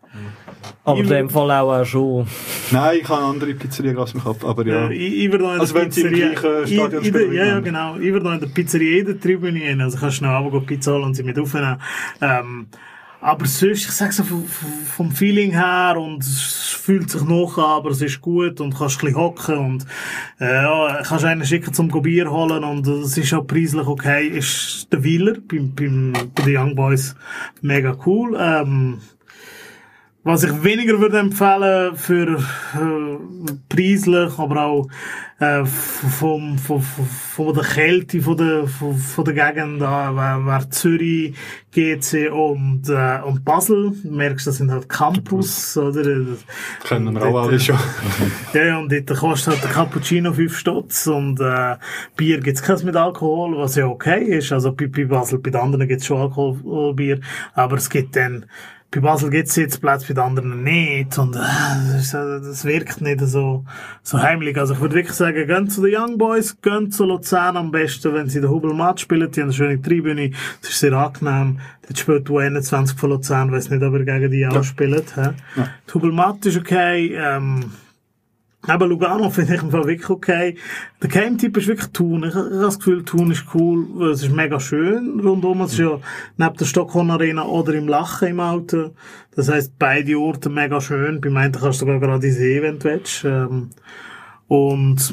Aber in dem Fall auch, auch schon. Nein, ich habe eine andere Pizzeria ganz im Kopf, aber ja. Äh, Iverdon in also der wenn sie im Pizzeria. gleichen Stadion I, in der, spielen. ja, ja, genau. Iverdon in der Pizzeria in der Tribüne rein. Also kannst du schnell runter Pizza holen und sie mit aufnehmen. Ähm, aber sonst, ich sag so, vom, vom Feeling her, und es fühlt sich noch an, aber es ist gut und kannst ein bisschen hocken und, äh, ja, kannst einen schicken zum Bier holen und es ist auch preislich okay, ist der Wieler beim, beim, bei den Young Boys mega cool. Ähm, was ich weniger würde empfehlen für äh, preislich, aber auch äh, vom, vom, von der Kälte von der, von, von der Gegend, da wäre wär Zürich, G C und, äh, und Basel. Du merkst, das sind halt Campus, oder? Kennen wir auch alle schon. Ja, ja, und dort kostet halt der Cappuccino fünf Stutz und äh, Bier gibt's keins mit Alkohol, was ja okay ist. Also bei, bei Basel, bei den anderen gibt's schon Alkoholbier, aber es gibt dann bei Basel gibt's Sitzplätze, bei den anderen nicht. Und äh, das, das wirkt nicht so, so heimlich. Also ich würde wirklich sagen, gehen zu den Young Boys, gehen zu Luzern am besten, wenn sie den Hubelmatch spielen. Die haben eine schöne Tribüne, das ist sehr angenehm. Dort spielt U einundzwanzig von Luzern, weiss nicht, ob er gegen die auch spielt. Ja. Die Hubelmatch ist okay. Ähm, Aber Lugano finde ich im Fall wirklich okay. Der Keimtipp ist wirklich Thun. Ich, ich habe das Gefühl, Thun ist cool. Es ist mega schön rundum. Es ist ja neben der Stockholm Arena oder im Lachen im Auto. Das heisst, beide Orte mega schön. Beim einen kannst du sogar gerade sehen, wenn du willst. Ähm, und,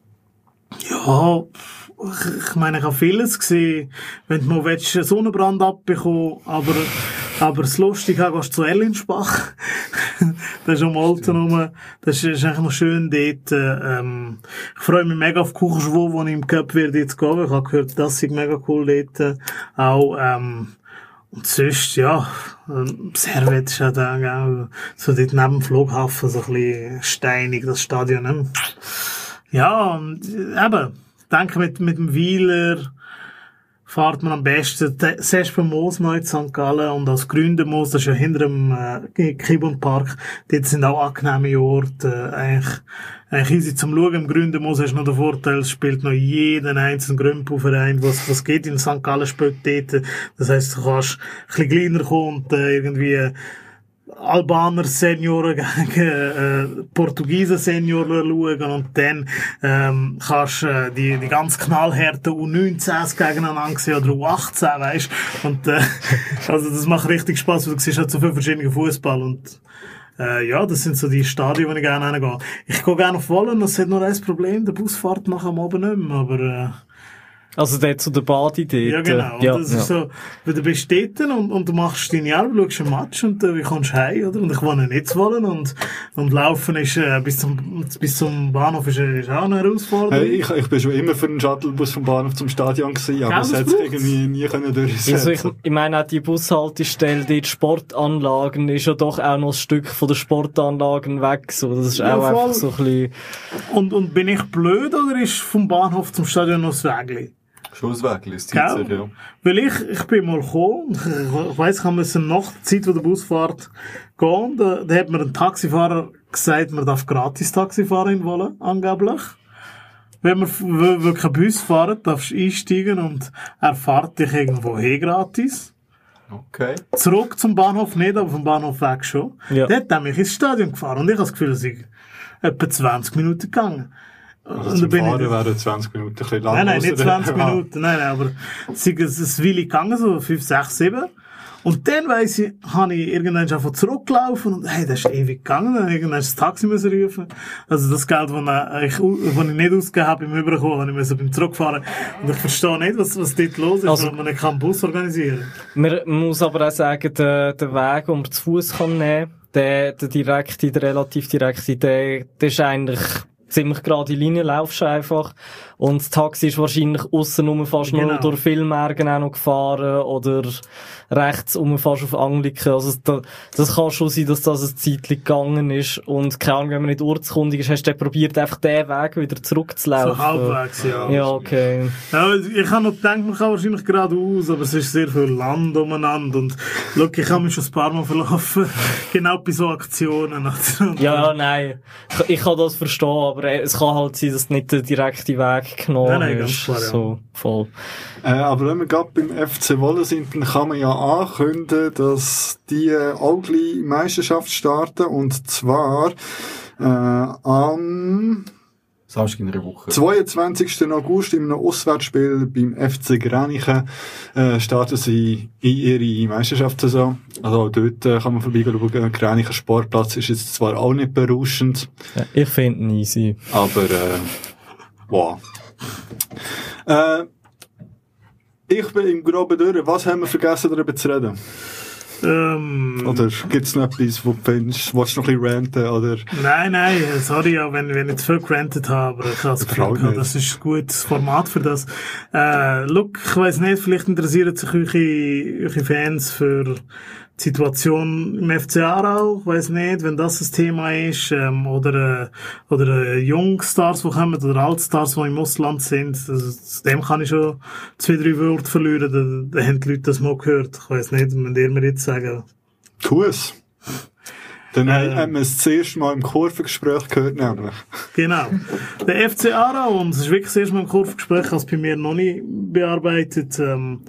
ja, ich meine, ich habe vieles gesehen. Wenn du mal willst, einen Sonnenbrand abbekommen, aber, aber das Lustige ist, gehst du zu Erlinsbach. Das ist am Alten rum. Das ist eigentlich noch schön dort. Ähm, ich freue mich mega auf Kuchenschwur, wo ich im Cup werde jetzt gehen. Ich habe gehört, das ist mega cool dort. Auch, ähm, und sonst, ja, ähm, Servet ist ja da, gell, so dort neben dem Flughafen, so ein bisschen steinig, das Stadion, ne? Ja, und, eben, ich denke, mit, mit dem Wieler fährt man am besten, selbst beim Moos neu in Sankt Gallen und als Gründermoos, das ist ja hinter dem äh, Kibun-Park, dort sind auch angenehme Orte, äh, eigentlich, eigentlich easy zum Schauen. Im Gründermoos hast du noch den Vorteil, es spielt noch jeden einzelnen Gründerverein, was, was geht in Sankt Gallen spielt dort, das heisst, du kannst ein bisschen kleiner kommen und äh, irgendwie Albaner Senioren gegen äh, Portugiesen Senioren schauen und dann ähm, kannst äh, die die ganz knallharten U neunzehn gegeneinander sehen oder U achtzehn, weißt, und äh, also das macht richtig Spaß, weil du siehst halt so viel verschiedene Fußball und äh, ja, das sind so die Stadien, wo ich gerne hingehe. Ich gehe gerne auf Wollen, das hat nur ein Problem, der Bus fährt nachher am Abend nicht mehr, aber äh, also der zu der Badi dort. ja, genau. Ja, das ja. ist so, wenn du bist dort und, und du machst deine Arbeit, schaust einen Match und äh, wie kommst du heim, oder? Und ich wohne nicht zu Wollen und, und laufen ist, äh, bis zum, bis zum Bahnhof ist, äh, ist auch eine Herausforderung. Hey, ich, ich bin schon immer für einen Shuttlebus vom Bahnhof zum Stadion gewesen, aber es hat sich irgendwie nie können durchsetzen. Also ich, ich meine auch die Bushaltestelle, die Sportanlagen, ist ja doch auch noch ein Stück von den Sportanlagen weg, so. Das ist Ja, auch voll. einfach so ein bisschen... Und, und bin ich blöd oder ist vom Bahnhof zum Stadion noch das Wägli? Schon das Weg, ist Gell? Zeit, ja. Weil ich, ich bin mal gekommen, ich weiss, ich musste nach der Zeit, wo der Bus fährt, gehen, da, da hat mir ein Taxifahrer gesagt, man darf gratis Taxi fahren in Wolle, angeblich. wenn wir, wenn wir keinen Bus fahren, darfst du einsteigen und er fährt dich irgendwo hin gratis. Okay. Zurück zum Bahnhof nicht, aber vom Bahnhof weg schon. Ja. Dort haben wir ins Stadion gefahren und ich habe das Gefühl, dass ich etwa zwanzig Minuten gegangen. Also und zum bin Fahren ich, wären zwanzig Minuten ein bisschen lang. nein, nein, nicht zwanzig Ah. Minuten, nein, nein, aber es ist ein Weile gegangen, so fünf, sechs, sieben. Und dann weiss ich, habe ich irgendwann einfach zurückgelaufen und hey, das ist ewig gegangen, dann irgendwann das Taxi müssen rufen. Also das Geld, das ich, das ich nicht ausgegeben habe beim Überkommen, habe ich müssen beim Zurückfahren. Und ich verstehe nicht, was, was dort los ist, Also- weil man nicht einen Bus organisieren kann. Man muss aber auch sagen, der, der Weg, den man zu Fuß kann nehmen, der, der direkte, der relativ direkte, der, der ist eigentlich ziemlich gerade Linie, laufst du einfach. Und das Taxi ist wahrscheinlich aussenrum fast Genau. nur durch Villmergen auch noch gefahren oder rechts um fast auf Angliken. Also da, das kann schon sein, dass das ein Zeitchen gegangen ist. Und keine Ahnung, wenn man nicht ortskundig ist, hast du dann probiert, einfach den Weg wieder zurückzulaufen. So halbwegs, ja. Ja, okay. Ja, ich habe noch gedacht, man kann wahrscheinlich geradeaus, aber es ist sehr viel Land umeinander. Und schau, ich habe mich schon ein paar Mal verlaufen. Genau bei so Aktionen. Ja, nein. Ich, ich kann das verstehen, aber es kann halt sein, dass du nicht den direkten Weg genommen Nein, nein, ganz hast. klar, ja. So, voll. Äh, aber wenn wir gerade beim F C Wolle sind, dann kann man ja ankündigen, dass die äh, auch gleich Meisterschaft starten. Und zwar äh, am Samstag in einer Woche. zweiundzwanzigsten August in einem Auswärtsspiel beim F C Gränichen äh, starten sie in ihre Meisterschaftssaison. Also auch dort äh, kann man vorbeigehen. Gränichen Sportplatz ist jetzt zwar auch nicht berauschend, Ja, ich finde ihn easy. aber äh, wow. Äh, ich bin im groben durch. Was haben wir vergessen, darüber zu reden? Ähm, Oder gibt's noch etwas, wo du findest, willst du noch ein bisschen ranten? Oder? Nein, nein, sorry, ja, wenn, wenn ich zu viel gerantet habe, aber ich habe das Gefühl, Frau gehabt, nicht. das ist ein gutes Format für das. Äh, look, ich weiss nicht, vielleicht interessieren sich eure, eure Fans für die Situation im F C Aarau, ich weiss nicht, wenn das ein Thema ist, ähm, oder, äh, oder äh, Jungstars, die kommen, oder Altstars, die im Ausland sind, also, zu dem kann ich schon zwei, drei Worte verlieren, da, da haben die Leute das mal gehört, ich weiss nicht, wenn ihr mir jetzt sagen. Tu es. Dann Äh. haben wir es das erste Mal im Kurvengespräch gehört, nämlich. Genau. Der F C Aarau, und es ist wirklich das erste Mal im Kurvengespräch, ich habe es bei mir noch nicht bearbeitet, ähm,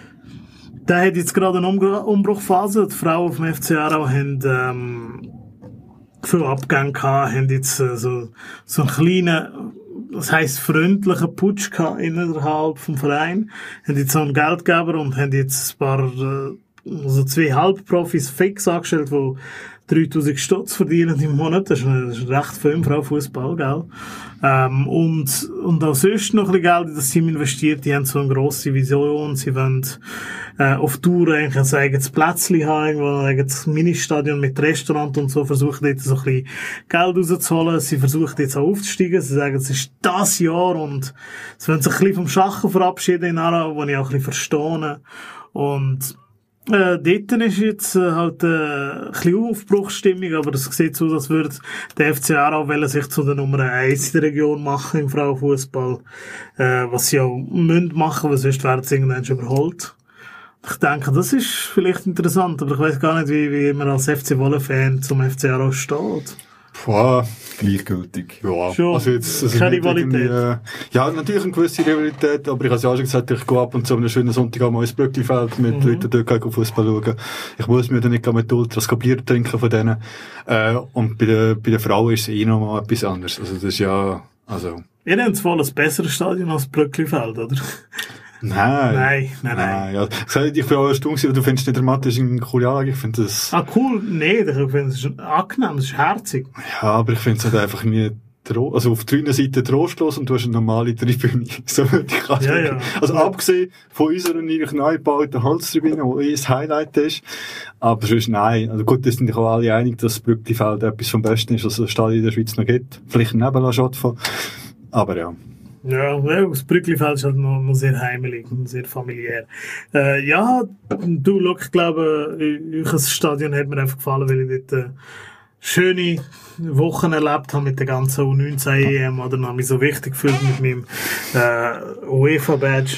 der hat jetzt gerade eine Umbr- Umbruchphase. Die Frauen auf dem F C Aarau haben ähm, viele Abgänge gehabt, haben jetzt äh, so, so einen kleinen, das heisst freundlichen Putsch gehabt innerhalb vom Verein, haben jetzt so einen Geldgeber und haben jetzt ein paar, äh, also zwei Halbprofis fix angestellt, die dreitausend Stutz verdienen im Monat. Das ist, das ist recht viel im Frauenfußball, gell? Ähm, und, und auch sonst noch ein bisschen Geld in das Team investiert. Die haben so eine grosse Vision. Sie wollen, äh, auf Tour eigentlich ein eigenes Plätzchen haben, irgendwo ein eigenes Ministadion mit Restaurant und so, versuchen dort so ein bisschen Geld rauszuholen. Sie versuchen jetzt auch aufzusteigen. Sie sagen, es ist das Jahr und sie wollen sich ein bisschen vom Schachen verabschieden in Aarau, was ich auch ein bisschen verstehe. Und, Äh, dort ist jetzt äh, halt äh, ein bisschen Aufbruchsstimmung, aber es sieht so, als würde der F C Aarau wollen sich zu der Nummer eins in der Region machen im Frauenfußball, äh, was sie auch müssen machen, weil sonst werden sie irgendwann schon überholt. Ich denke, das ist vielleicht interessant, aber ich weiß gar nicht, wie, wie man als F C Wolle-Fan zum F C Aarau steht. Boah. Gleichgültig. Ja, Schon. also jetzt, also Keine nicht irgendwie, Rivalität. äh, ja, natürlich eine gewisse Rivalität, aber ich habe es ja auch schon gesagt, ich gehe ab und zu an einem schönen Sonntag einmal ins Brücklifeld mit Mhm. Leuten dort gehen Fußball schauen. Ich muss mir dann nicht mit Ultras Bier trinken von denen. Äh, und bei den, bei den Frauen ist es eh noch mal etwas anderes. Also das ist ja, also. Ihr habt zwar ein besseres Stadion als Brücklifeld, oder? Nein. Nein, nein, nein. Ja. Ich sag, ich bin auch erstaunt, du findest nicht dramatisch eine coole Anlage. Ich finde das, Ah, cool. Nee, ich finde, es ist angenehm, es ist herzig. ja, aber ich finde es halt einfach nie, tro- also auf der einen Seite trostlos und du hast eine normale Tribüne. So würde ich sagen. Ja, ja. Also abgesehen von unserer eigentlich neu gebauten Holztribüne, die eh das Highlight ist. Aber sonst nein. Also gut, das sind sich auch alle einig, dass das Brücklifeld etwas vom Besten ist, was es Stadion in der Schweiz noch gibt. Vielleicht ein Nebenlaschott von. Aber ja. Ja, ja, das Brücklifeld ist halt noch, noch sehr heimelig und sehr familiär. Äh, ja, du, look, ich glaube, euch das Stadion hat mir einfach gefallen, weil ich dort äh, schöne Wochen erlebt habe mit der ganzen U neunzehn E M, oder habe mich so wichtig gefühlt mit meinem äh, UEFA-Badge.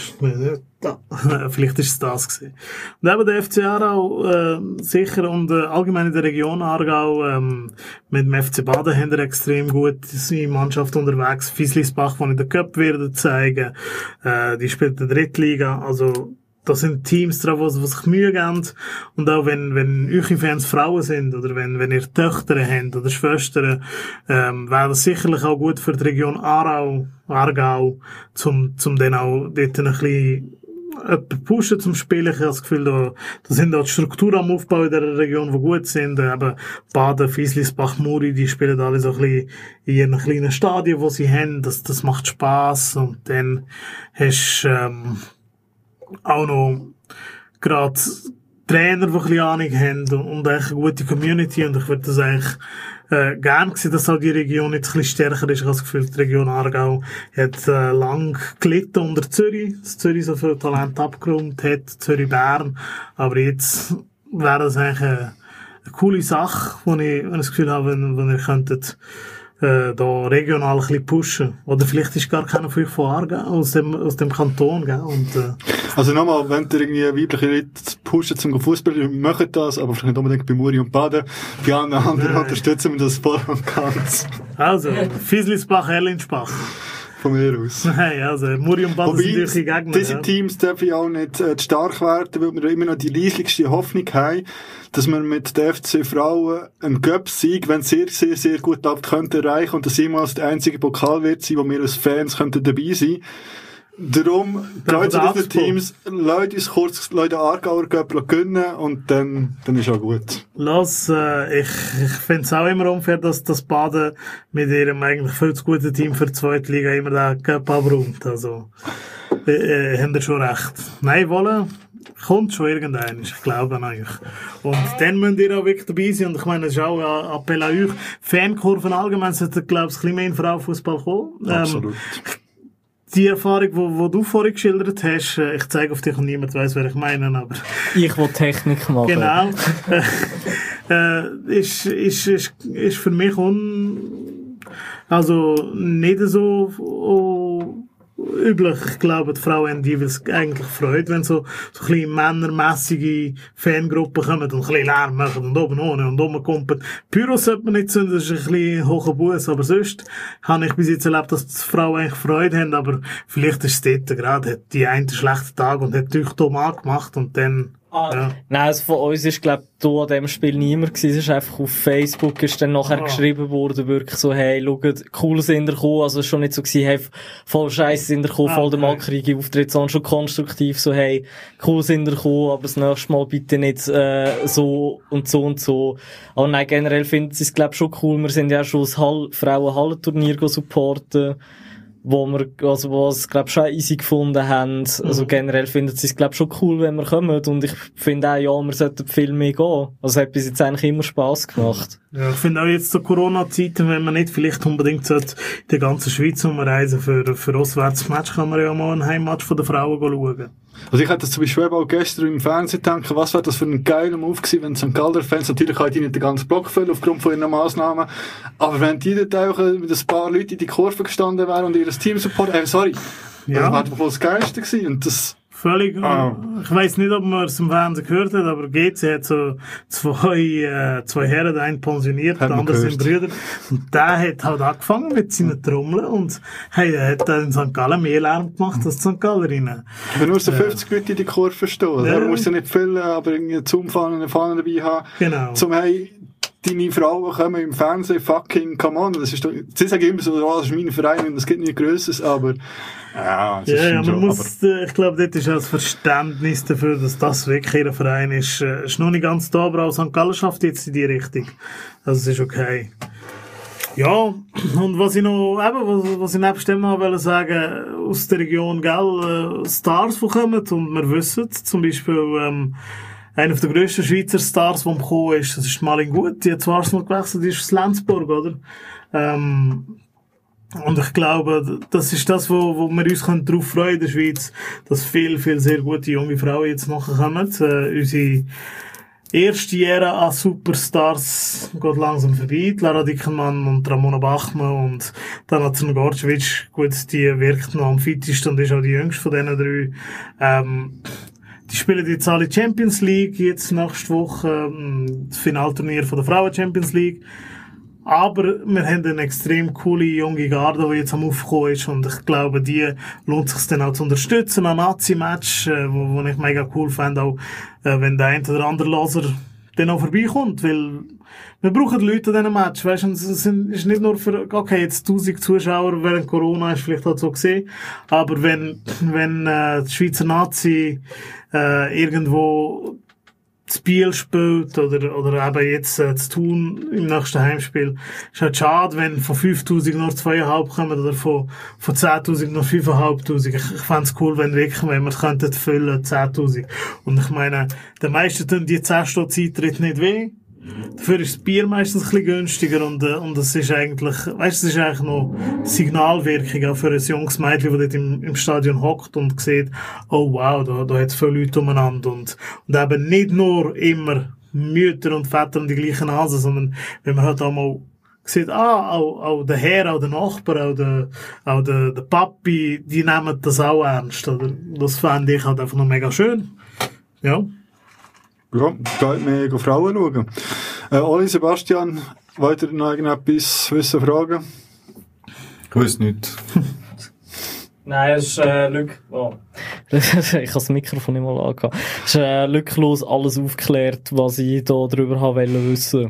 Vielleicht ist es das gewesen. Und eben der F C Aarau äh, sicher und äh, allgemein in der Region Aargau ähm, mit dem F C Baden haben wir extrem gut seine Mannschaft unterwegs. Fieslisbach, die in der Cup werden zeigen. Äh, die spielt in der Drittliga. Also das sind Teams drauf, die sich Mühe geben. Und auch wenn, wenn eure Fans Frauen sind, oder wenn, wenn ihr Töchter habt, oder Schwestern, ähm, wäre das sicherlich auch gut für die Region Aarau, Aargau, zum, zum dann auch dort ein bisschen jemanden pushen zum Spielen. Ich habe das Gefühl, da, da sind auch die Strukturen am Aufbau in der Region, die gut sind. Eben Baden, Fieslisbach, Muri, die spielen alle so ein bisschen in ihren kleinen Stadien, wo sie haben. Das, das macht Spass. Und dann hast du, ähm, auch noch gerade Trainer, die ein bisschen Ahnung haben und, und eigentlich eine gute Community. Und ich würde das eigentlich äh, gerne sehen, dass auch die Region jetzt ein bisschen stärker ist. Ich habe das Gefühl, die Region Aargau hat äh, lang gelitten unter Zürich, dass Zürich so viel Talent abgeräumt hat, Zürich-Bern. Aber jetzt wäre das eigentlich eine, eine coole Sache, wo ich, wenn ich das Gefühl habe, wenn, wenn ihr könntet äh, da regional ein bisschen pushen. Oder vielleicht ist gar keiner von euch von Aargau, aus dem, aus dem Kanton, gell? Und, äh, also nochmal, wenn ihr irgendwie weibliche Leute pushen zum Fußball, macht das, aber vielleicht nicht unbedingt bei Muri und Baden. Bei allen anderen unterstützen wir das voll und ganz. Also, Fieslisbach, Erlinsbach. Von mir aus. Nein, also, Muri und Baden sind wirklich Gegner. Diese ja. Teams dürfen ja auch nicht äh, stark werden, weil wir immer noch die leislichste Hoffnung haben, dass wir mit der F C Frauen einen Cup-Sieg, wenn es sehr, sehr, sehr gut läuft, könnte erreichen und dass jemals der einzige Pokal wird sein, wo wir als Fans könnten dabei sein. Darum, Leute zu diesen Teams, Leute uns kurz, Leute Aargauer Cup gönnen und dann, dann ist auch gut. Lass, äh, ich, ich finde es auch immer unfair, dass das Baden mit ihrem eigentlich viel zu guten Team für die zweite Liga immer den Cup abräumt. Also, äh, äh, haben ihr schon recht. Nein, wollen, kommt schon irgendein, ich glaube an euch. Und dann müsst ihr auch wirklich dabei sein. Und ich meine, das ist auch ein Appell an euch. Fankurven allgemein sollten, glaube ich, ein bisschen mehr in Frauenfußball kommen. Absolut. Ähm, Die Erfahrung, die, die du vorhin geschildert hast, ich zeige auf dich und niemand weiss, wer ich meine, aber... Ich will Technik machen. Genau. äh, ist, ist, ist, ist für mich un... Also, nicht so... Oh, üblich. Ich glaube, die Frauen haben die eigentlich Freude, wenn so, so ein bisschen männermässige Fangruppen kommen und ein bisschen Lärm machen und oben ohne und oben kommen. Pyro sollte man nicht zünden, das ist ein bisschen hoher Buss, aber sonst habe ich bis jetzt erlebt, dass die Frauen eigentlich Freude haben, aber vielleicht ist es dort gerade, hat die einen schlechten Tag und hat dich dumm angemacht und dann... Ah, ja. Nein, also von uns ist, glaub, du an dem Spiel niemand gewesen. Es ist einfach auf Facebook, ist dann nachher ah. geschrieben worden, wirklich so, hey, schaut, cool sind ihr gekommen. Also, es ist schon nicht so gewesen, hey, voll scheiße sind ihr gekommen, ah, voll der okay. mackerige Auftritt, sondern schon konstruktiv, so, hey, cool sind ihr gekommen, aber das nächste Mal bitte nicht, äh, so und so und so. Aber nein, generell finden sie es, glaub, schon cool. Wir sind ja schon das Hall- Frauen-Hallenturnier supporten. Wo wir, also, was, glaub, schon easy gefunden haben. Also, mhm. generell finden sie es, glaub, schon cool, wenn wir kommen. Und ich finde auch, ja, wir sollten viel mehr gehen. Also, hat bis jetzt eigentlich immer Spass gemacht. Ja, ich finde auch jetzt zu Corona-Zeiten, wenn man nicht vielleicht unbedingt in der ganzen Schweiz umreisen für, für Auswärtsmatch, kann man ja mal ein Heimmatch von den Frauen schauen. Also ich hatte zum Beispiel auch gestern im Fernsehen gedacht, was wäre das für ein geiler Move gewesen, wenn Sankt Galler-Fans, natürlich kann die nicht den ganzen Block füllen aufgrund von ihren Massnahmen, aber wenn die dort auch mit ein paar Leuten in die Kurve gestanden wären und ihr Team supporten, äh, sorry, ja. das wäre wohl das Geilste gewesen und das... Völlig. Ah. Ich weiss nicht, ob man es im Fernsehen gehört hat, aber G C hat so zwei, äh, zwei Herren, einen pensioniert, der andere sind Brüder. Und der hat halt angefangen mit seinen Trommeln und, hey, er hat dann in Sankt Gallen mehr Lärm gemacht als die Sankt Gallerinnen. Wenn nur so fünfzig äh, Leute in die Kurve stehen, ja. Du musst ja nicht füllen, aber irgendwie zum Fahren eine Fahne dabei haben. Genau. Zum, hey, deine Frauen kommen im Fernsehen, fucking, come on, das ist doch, sie sagen immer so, oh, das ist mein Verein und es gibt nichts Grösseres, aber, ja, das ja, ist ja, man schon, muss, aber ich glaube, dort ist auch das Verständnis dafür, dass das wirklich ihr Verein ist, äh, ist noch nicht ganz da, aber auch Sankt Gallen schafft jetzt in die Richtung. Also, es ist okay. Ja, und was ich noch, eben, was, was ich nebst dem noch wollte sagen, aus der Region, gell, äh, Stars, die kommen, und wir wissen, zum Beispiel, ähm, einer der grössten Schweizer Stars, der gekommen ist, das ist Malin Gut, die hat zu Arsenal gewechselt, die ist aus Lenzburg, oder? Ähm, und ich glaube, das ist das, wo, wo wir uns darauf freuen in der Schweiz, dass viel, viel sehr gute junge Frauen jetzt nachher kommen. Äh, unsere, erste Ära an Superstars geht langsam vorbei. Lara Dickenmann und Ramona Bachmann und dann hat Gorcevic, gut, die wirkt noch am fittesten und ist auch die jüngste von diesen drei. Ähm, die spielen jetzt alle Champions League, jetzt nächste Woche, ähm, das Finalturnier von der Frauen Champions League. Aber wir haben eine extrem coole junge Garde, die jetzt am Aufkommen ist, und ich glaube, die lohnt sich dann auch zu unterstützen, ein Nazi-Match, äh, wo, wo ich mega cool fände, auch äh, wenn der ein oder andere Loser dann auch vorbeikommt, weil wir brauchen Leute an diesem Match, weißt du, es sind, ist nicht nur für, okay, jetzt tausend Zuschauer während Corona, ist vielleicht halt so gesehen, aber wenn, wenn äh, die Schweizer Nazi äh, irgendwo das Biel spielt, oder, oder eben jetzt äh, zu tun im nächsten Heimspiel. Ist halt schade, wenn von fünftausend nur zweieinhalb kommen, oder von, von zehntausend nur fünftausendfünfhundert. Ich, ich fände es cool, wenn wirklich, wenn wir es könnten füllen, zehntausend. Und ich meine, den meisten tun die zehn Stutz Eintritt nicht weh. Dafür ist das Bier meistens ein bisschen günstiger, und, äh, und es ist eigentlich, weißt du, es ist eigentlich noch Signalwirkung auch für ein junges Mädchen, das dort im, im Stadion hockt und sieht, oh wow, da, da hat es viele Leute umeinander, und, und eben nicht nur immer Mütter und Väter und die gleichen Nasen, sondern wenn man halt auch mal sieht, ah, auch, auch der Herr, auch der Nachbar, auch der, auch der, der Papi, die nehmen das auch ernst, oder? Das fände ich halt einfach noch mega schön. Ja. Ja, geht mir Frauen schauen. Äh, Oli, Sebastian, wollt ihr noch irgendetwas wissen, fragen? Ich weiss nicht. Nein, es ist äh, Lück. Oh. Ich habe das Mikrofon nicht mal angehabt. Es ist äh, lücklos alles aufgeklärt, was ich da drüber habe wollen wissen.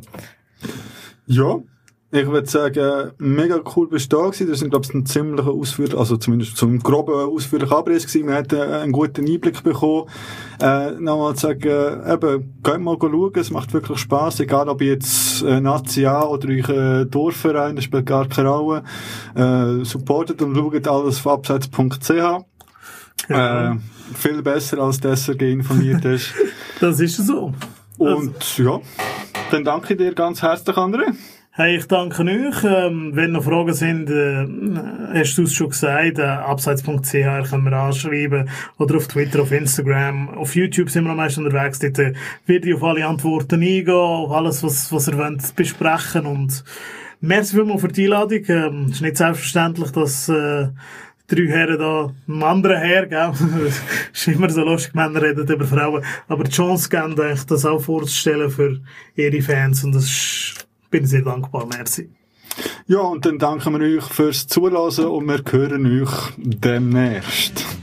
Ja. Ich würde sagen, mega cool bist du da gewesen. Das sind, glaube ich, ein ziemlicher Ausführlich, also zumindest so ein grober ausführlicher Abriss gewesen. Wir hatten einen guten Einblick bekommen. Äh, nochmal zu sagen, eben, geht mal schauen. Es macht wirklich Spass. Egal, ob jetzt äh, Nazi A oder euer Dorfverein, das spielt gar keine Rolle. Äh, supportet und schaut alles von abseits punkt c h. Ja. Äh, viel besser, als der S R G informiert ist. Das ist so. Und, also, ja, dann danke ich dir ganz herzlich, André. Hey, ich danke euch. Ähm, wenn noch Fragen sind, äh, hast du es schon gesagt, äh, abseits punkt c h können wir anschreiben, oder auf Twitter, auf Instagram, auf YouTube sind wir am meisten unterwegs. Dort äh, werde ich auf alle Antworten eingehen, auf alles, was, was ihr wollt besprechen. Und merci vielmals für die Einladung. Ähm, es ist nicht selbstverständlich, dass äh, drei Herren da, einem anderen Herr, gell? Es ist immer so lustig, Männer reden über Frauen, aber die Chance geben, das auch vorzustellen für ihre Fans, und das ist, bin sehr dankbar, merci. Ja, und dann danken wir euch fürs Zuhören, und wir hören euch demnächst.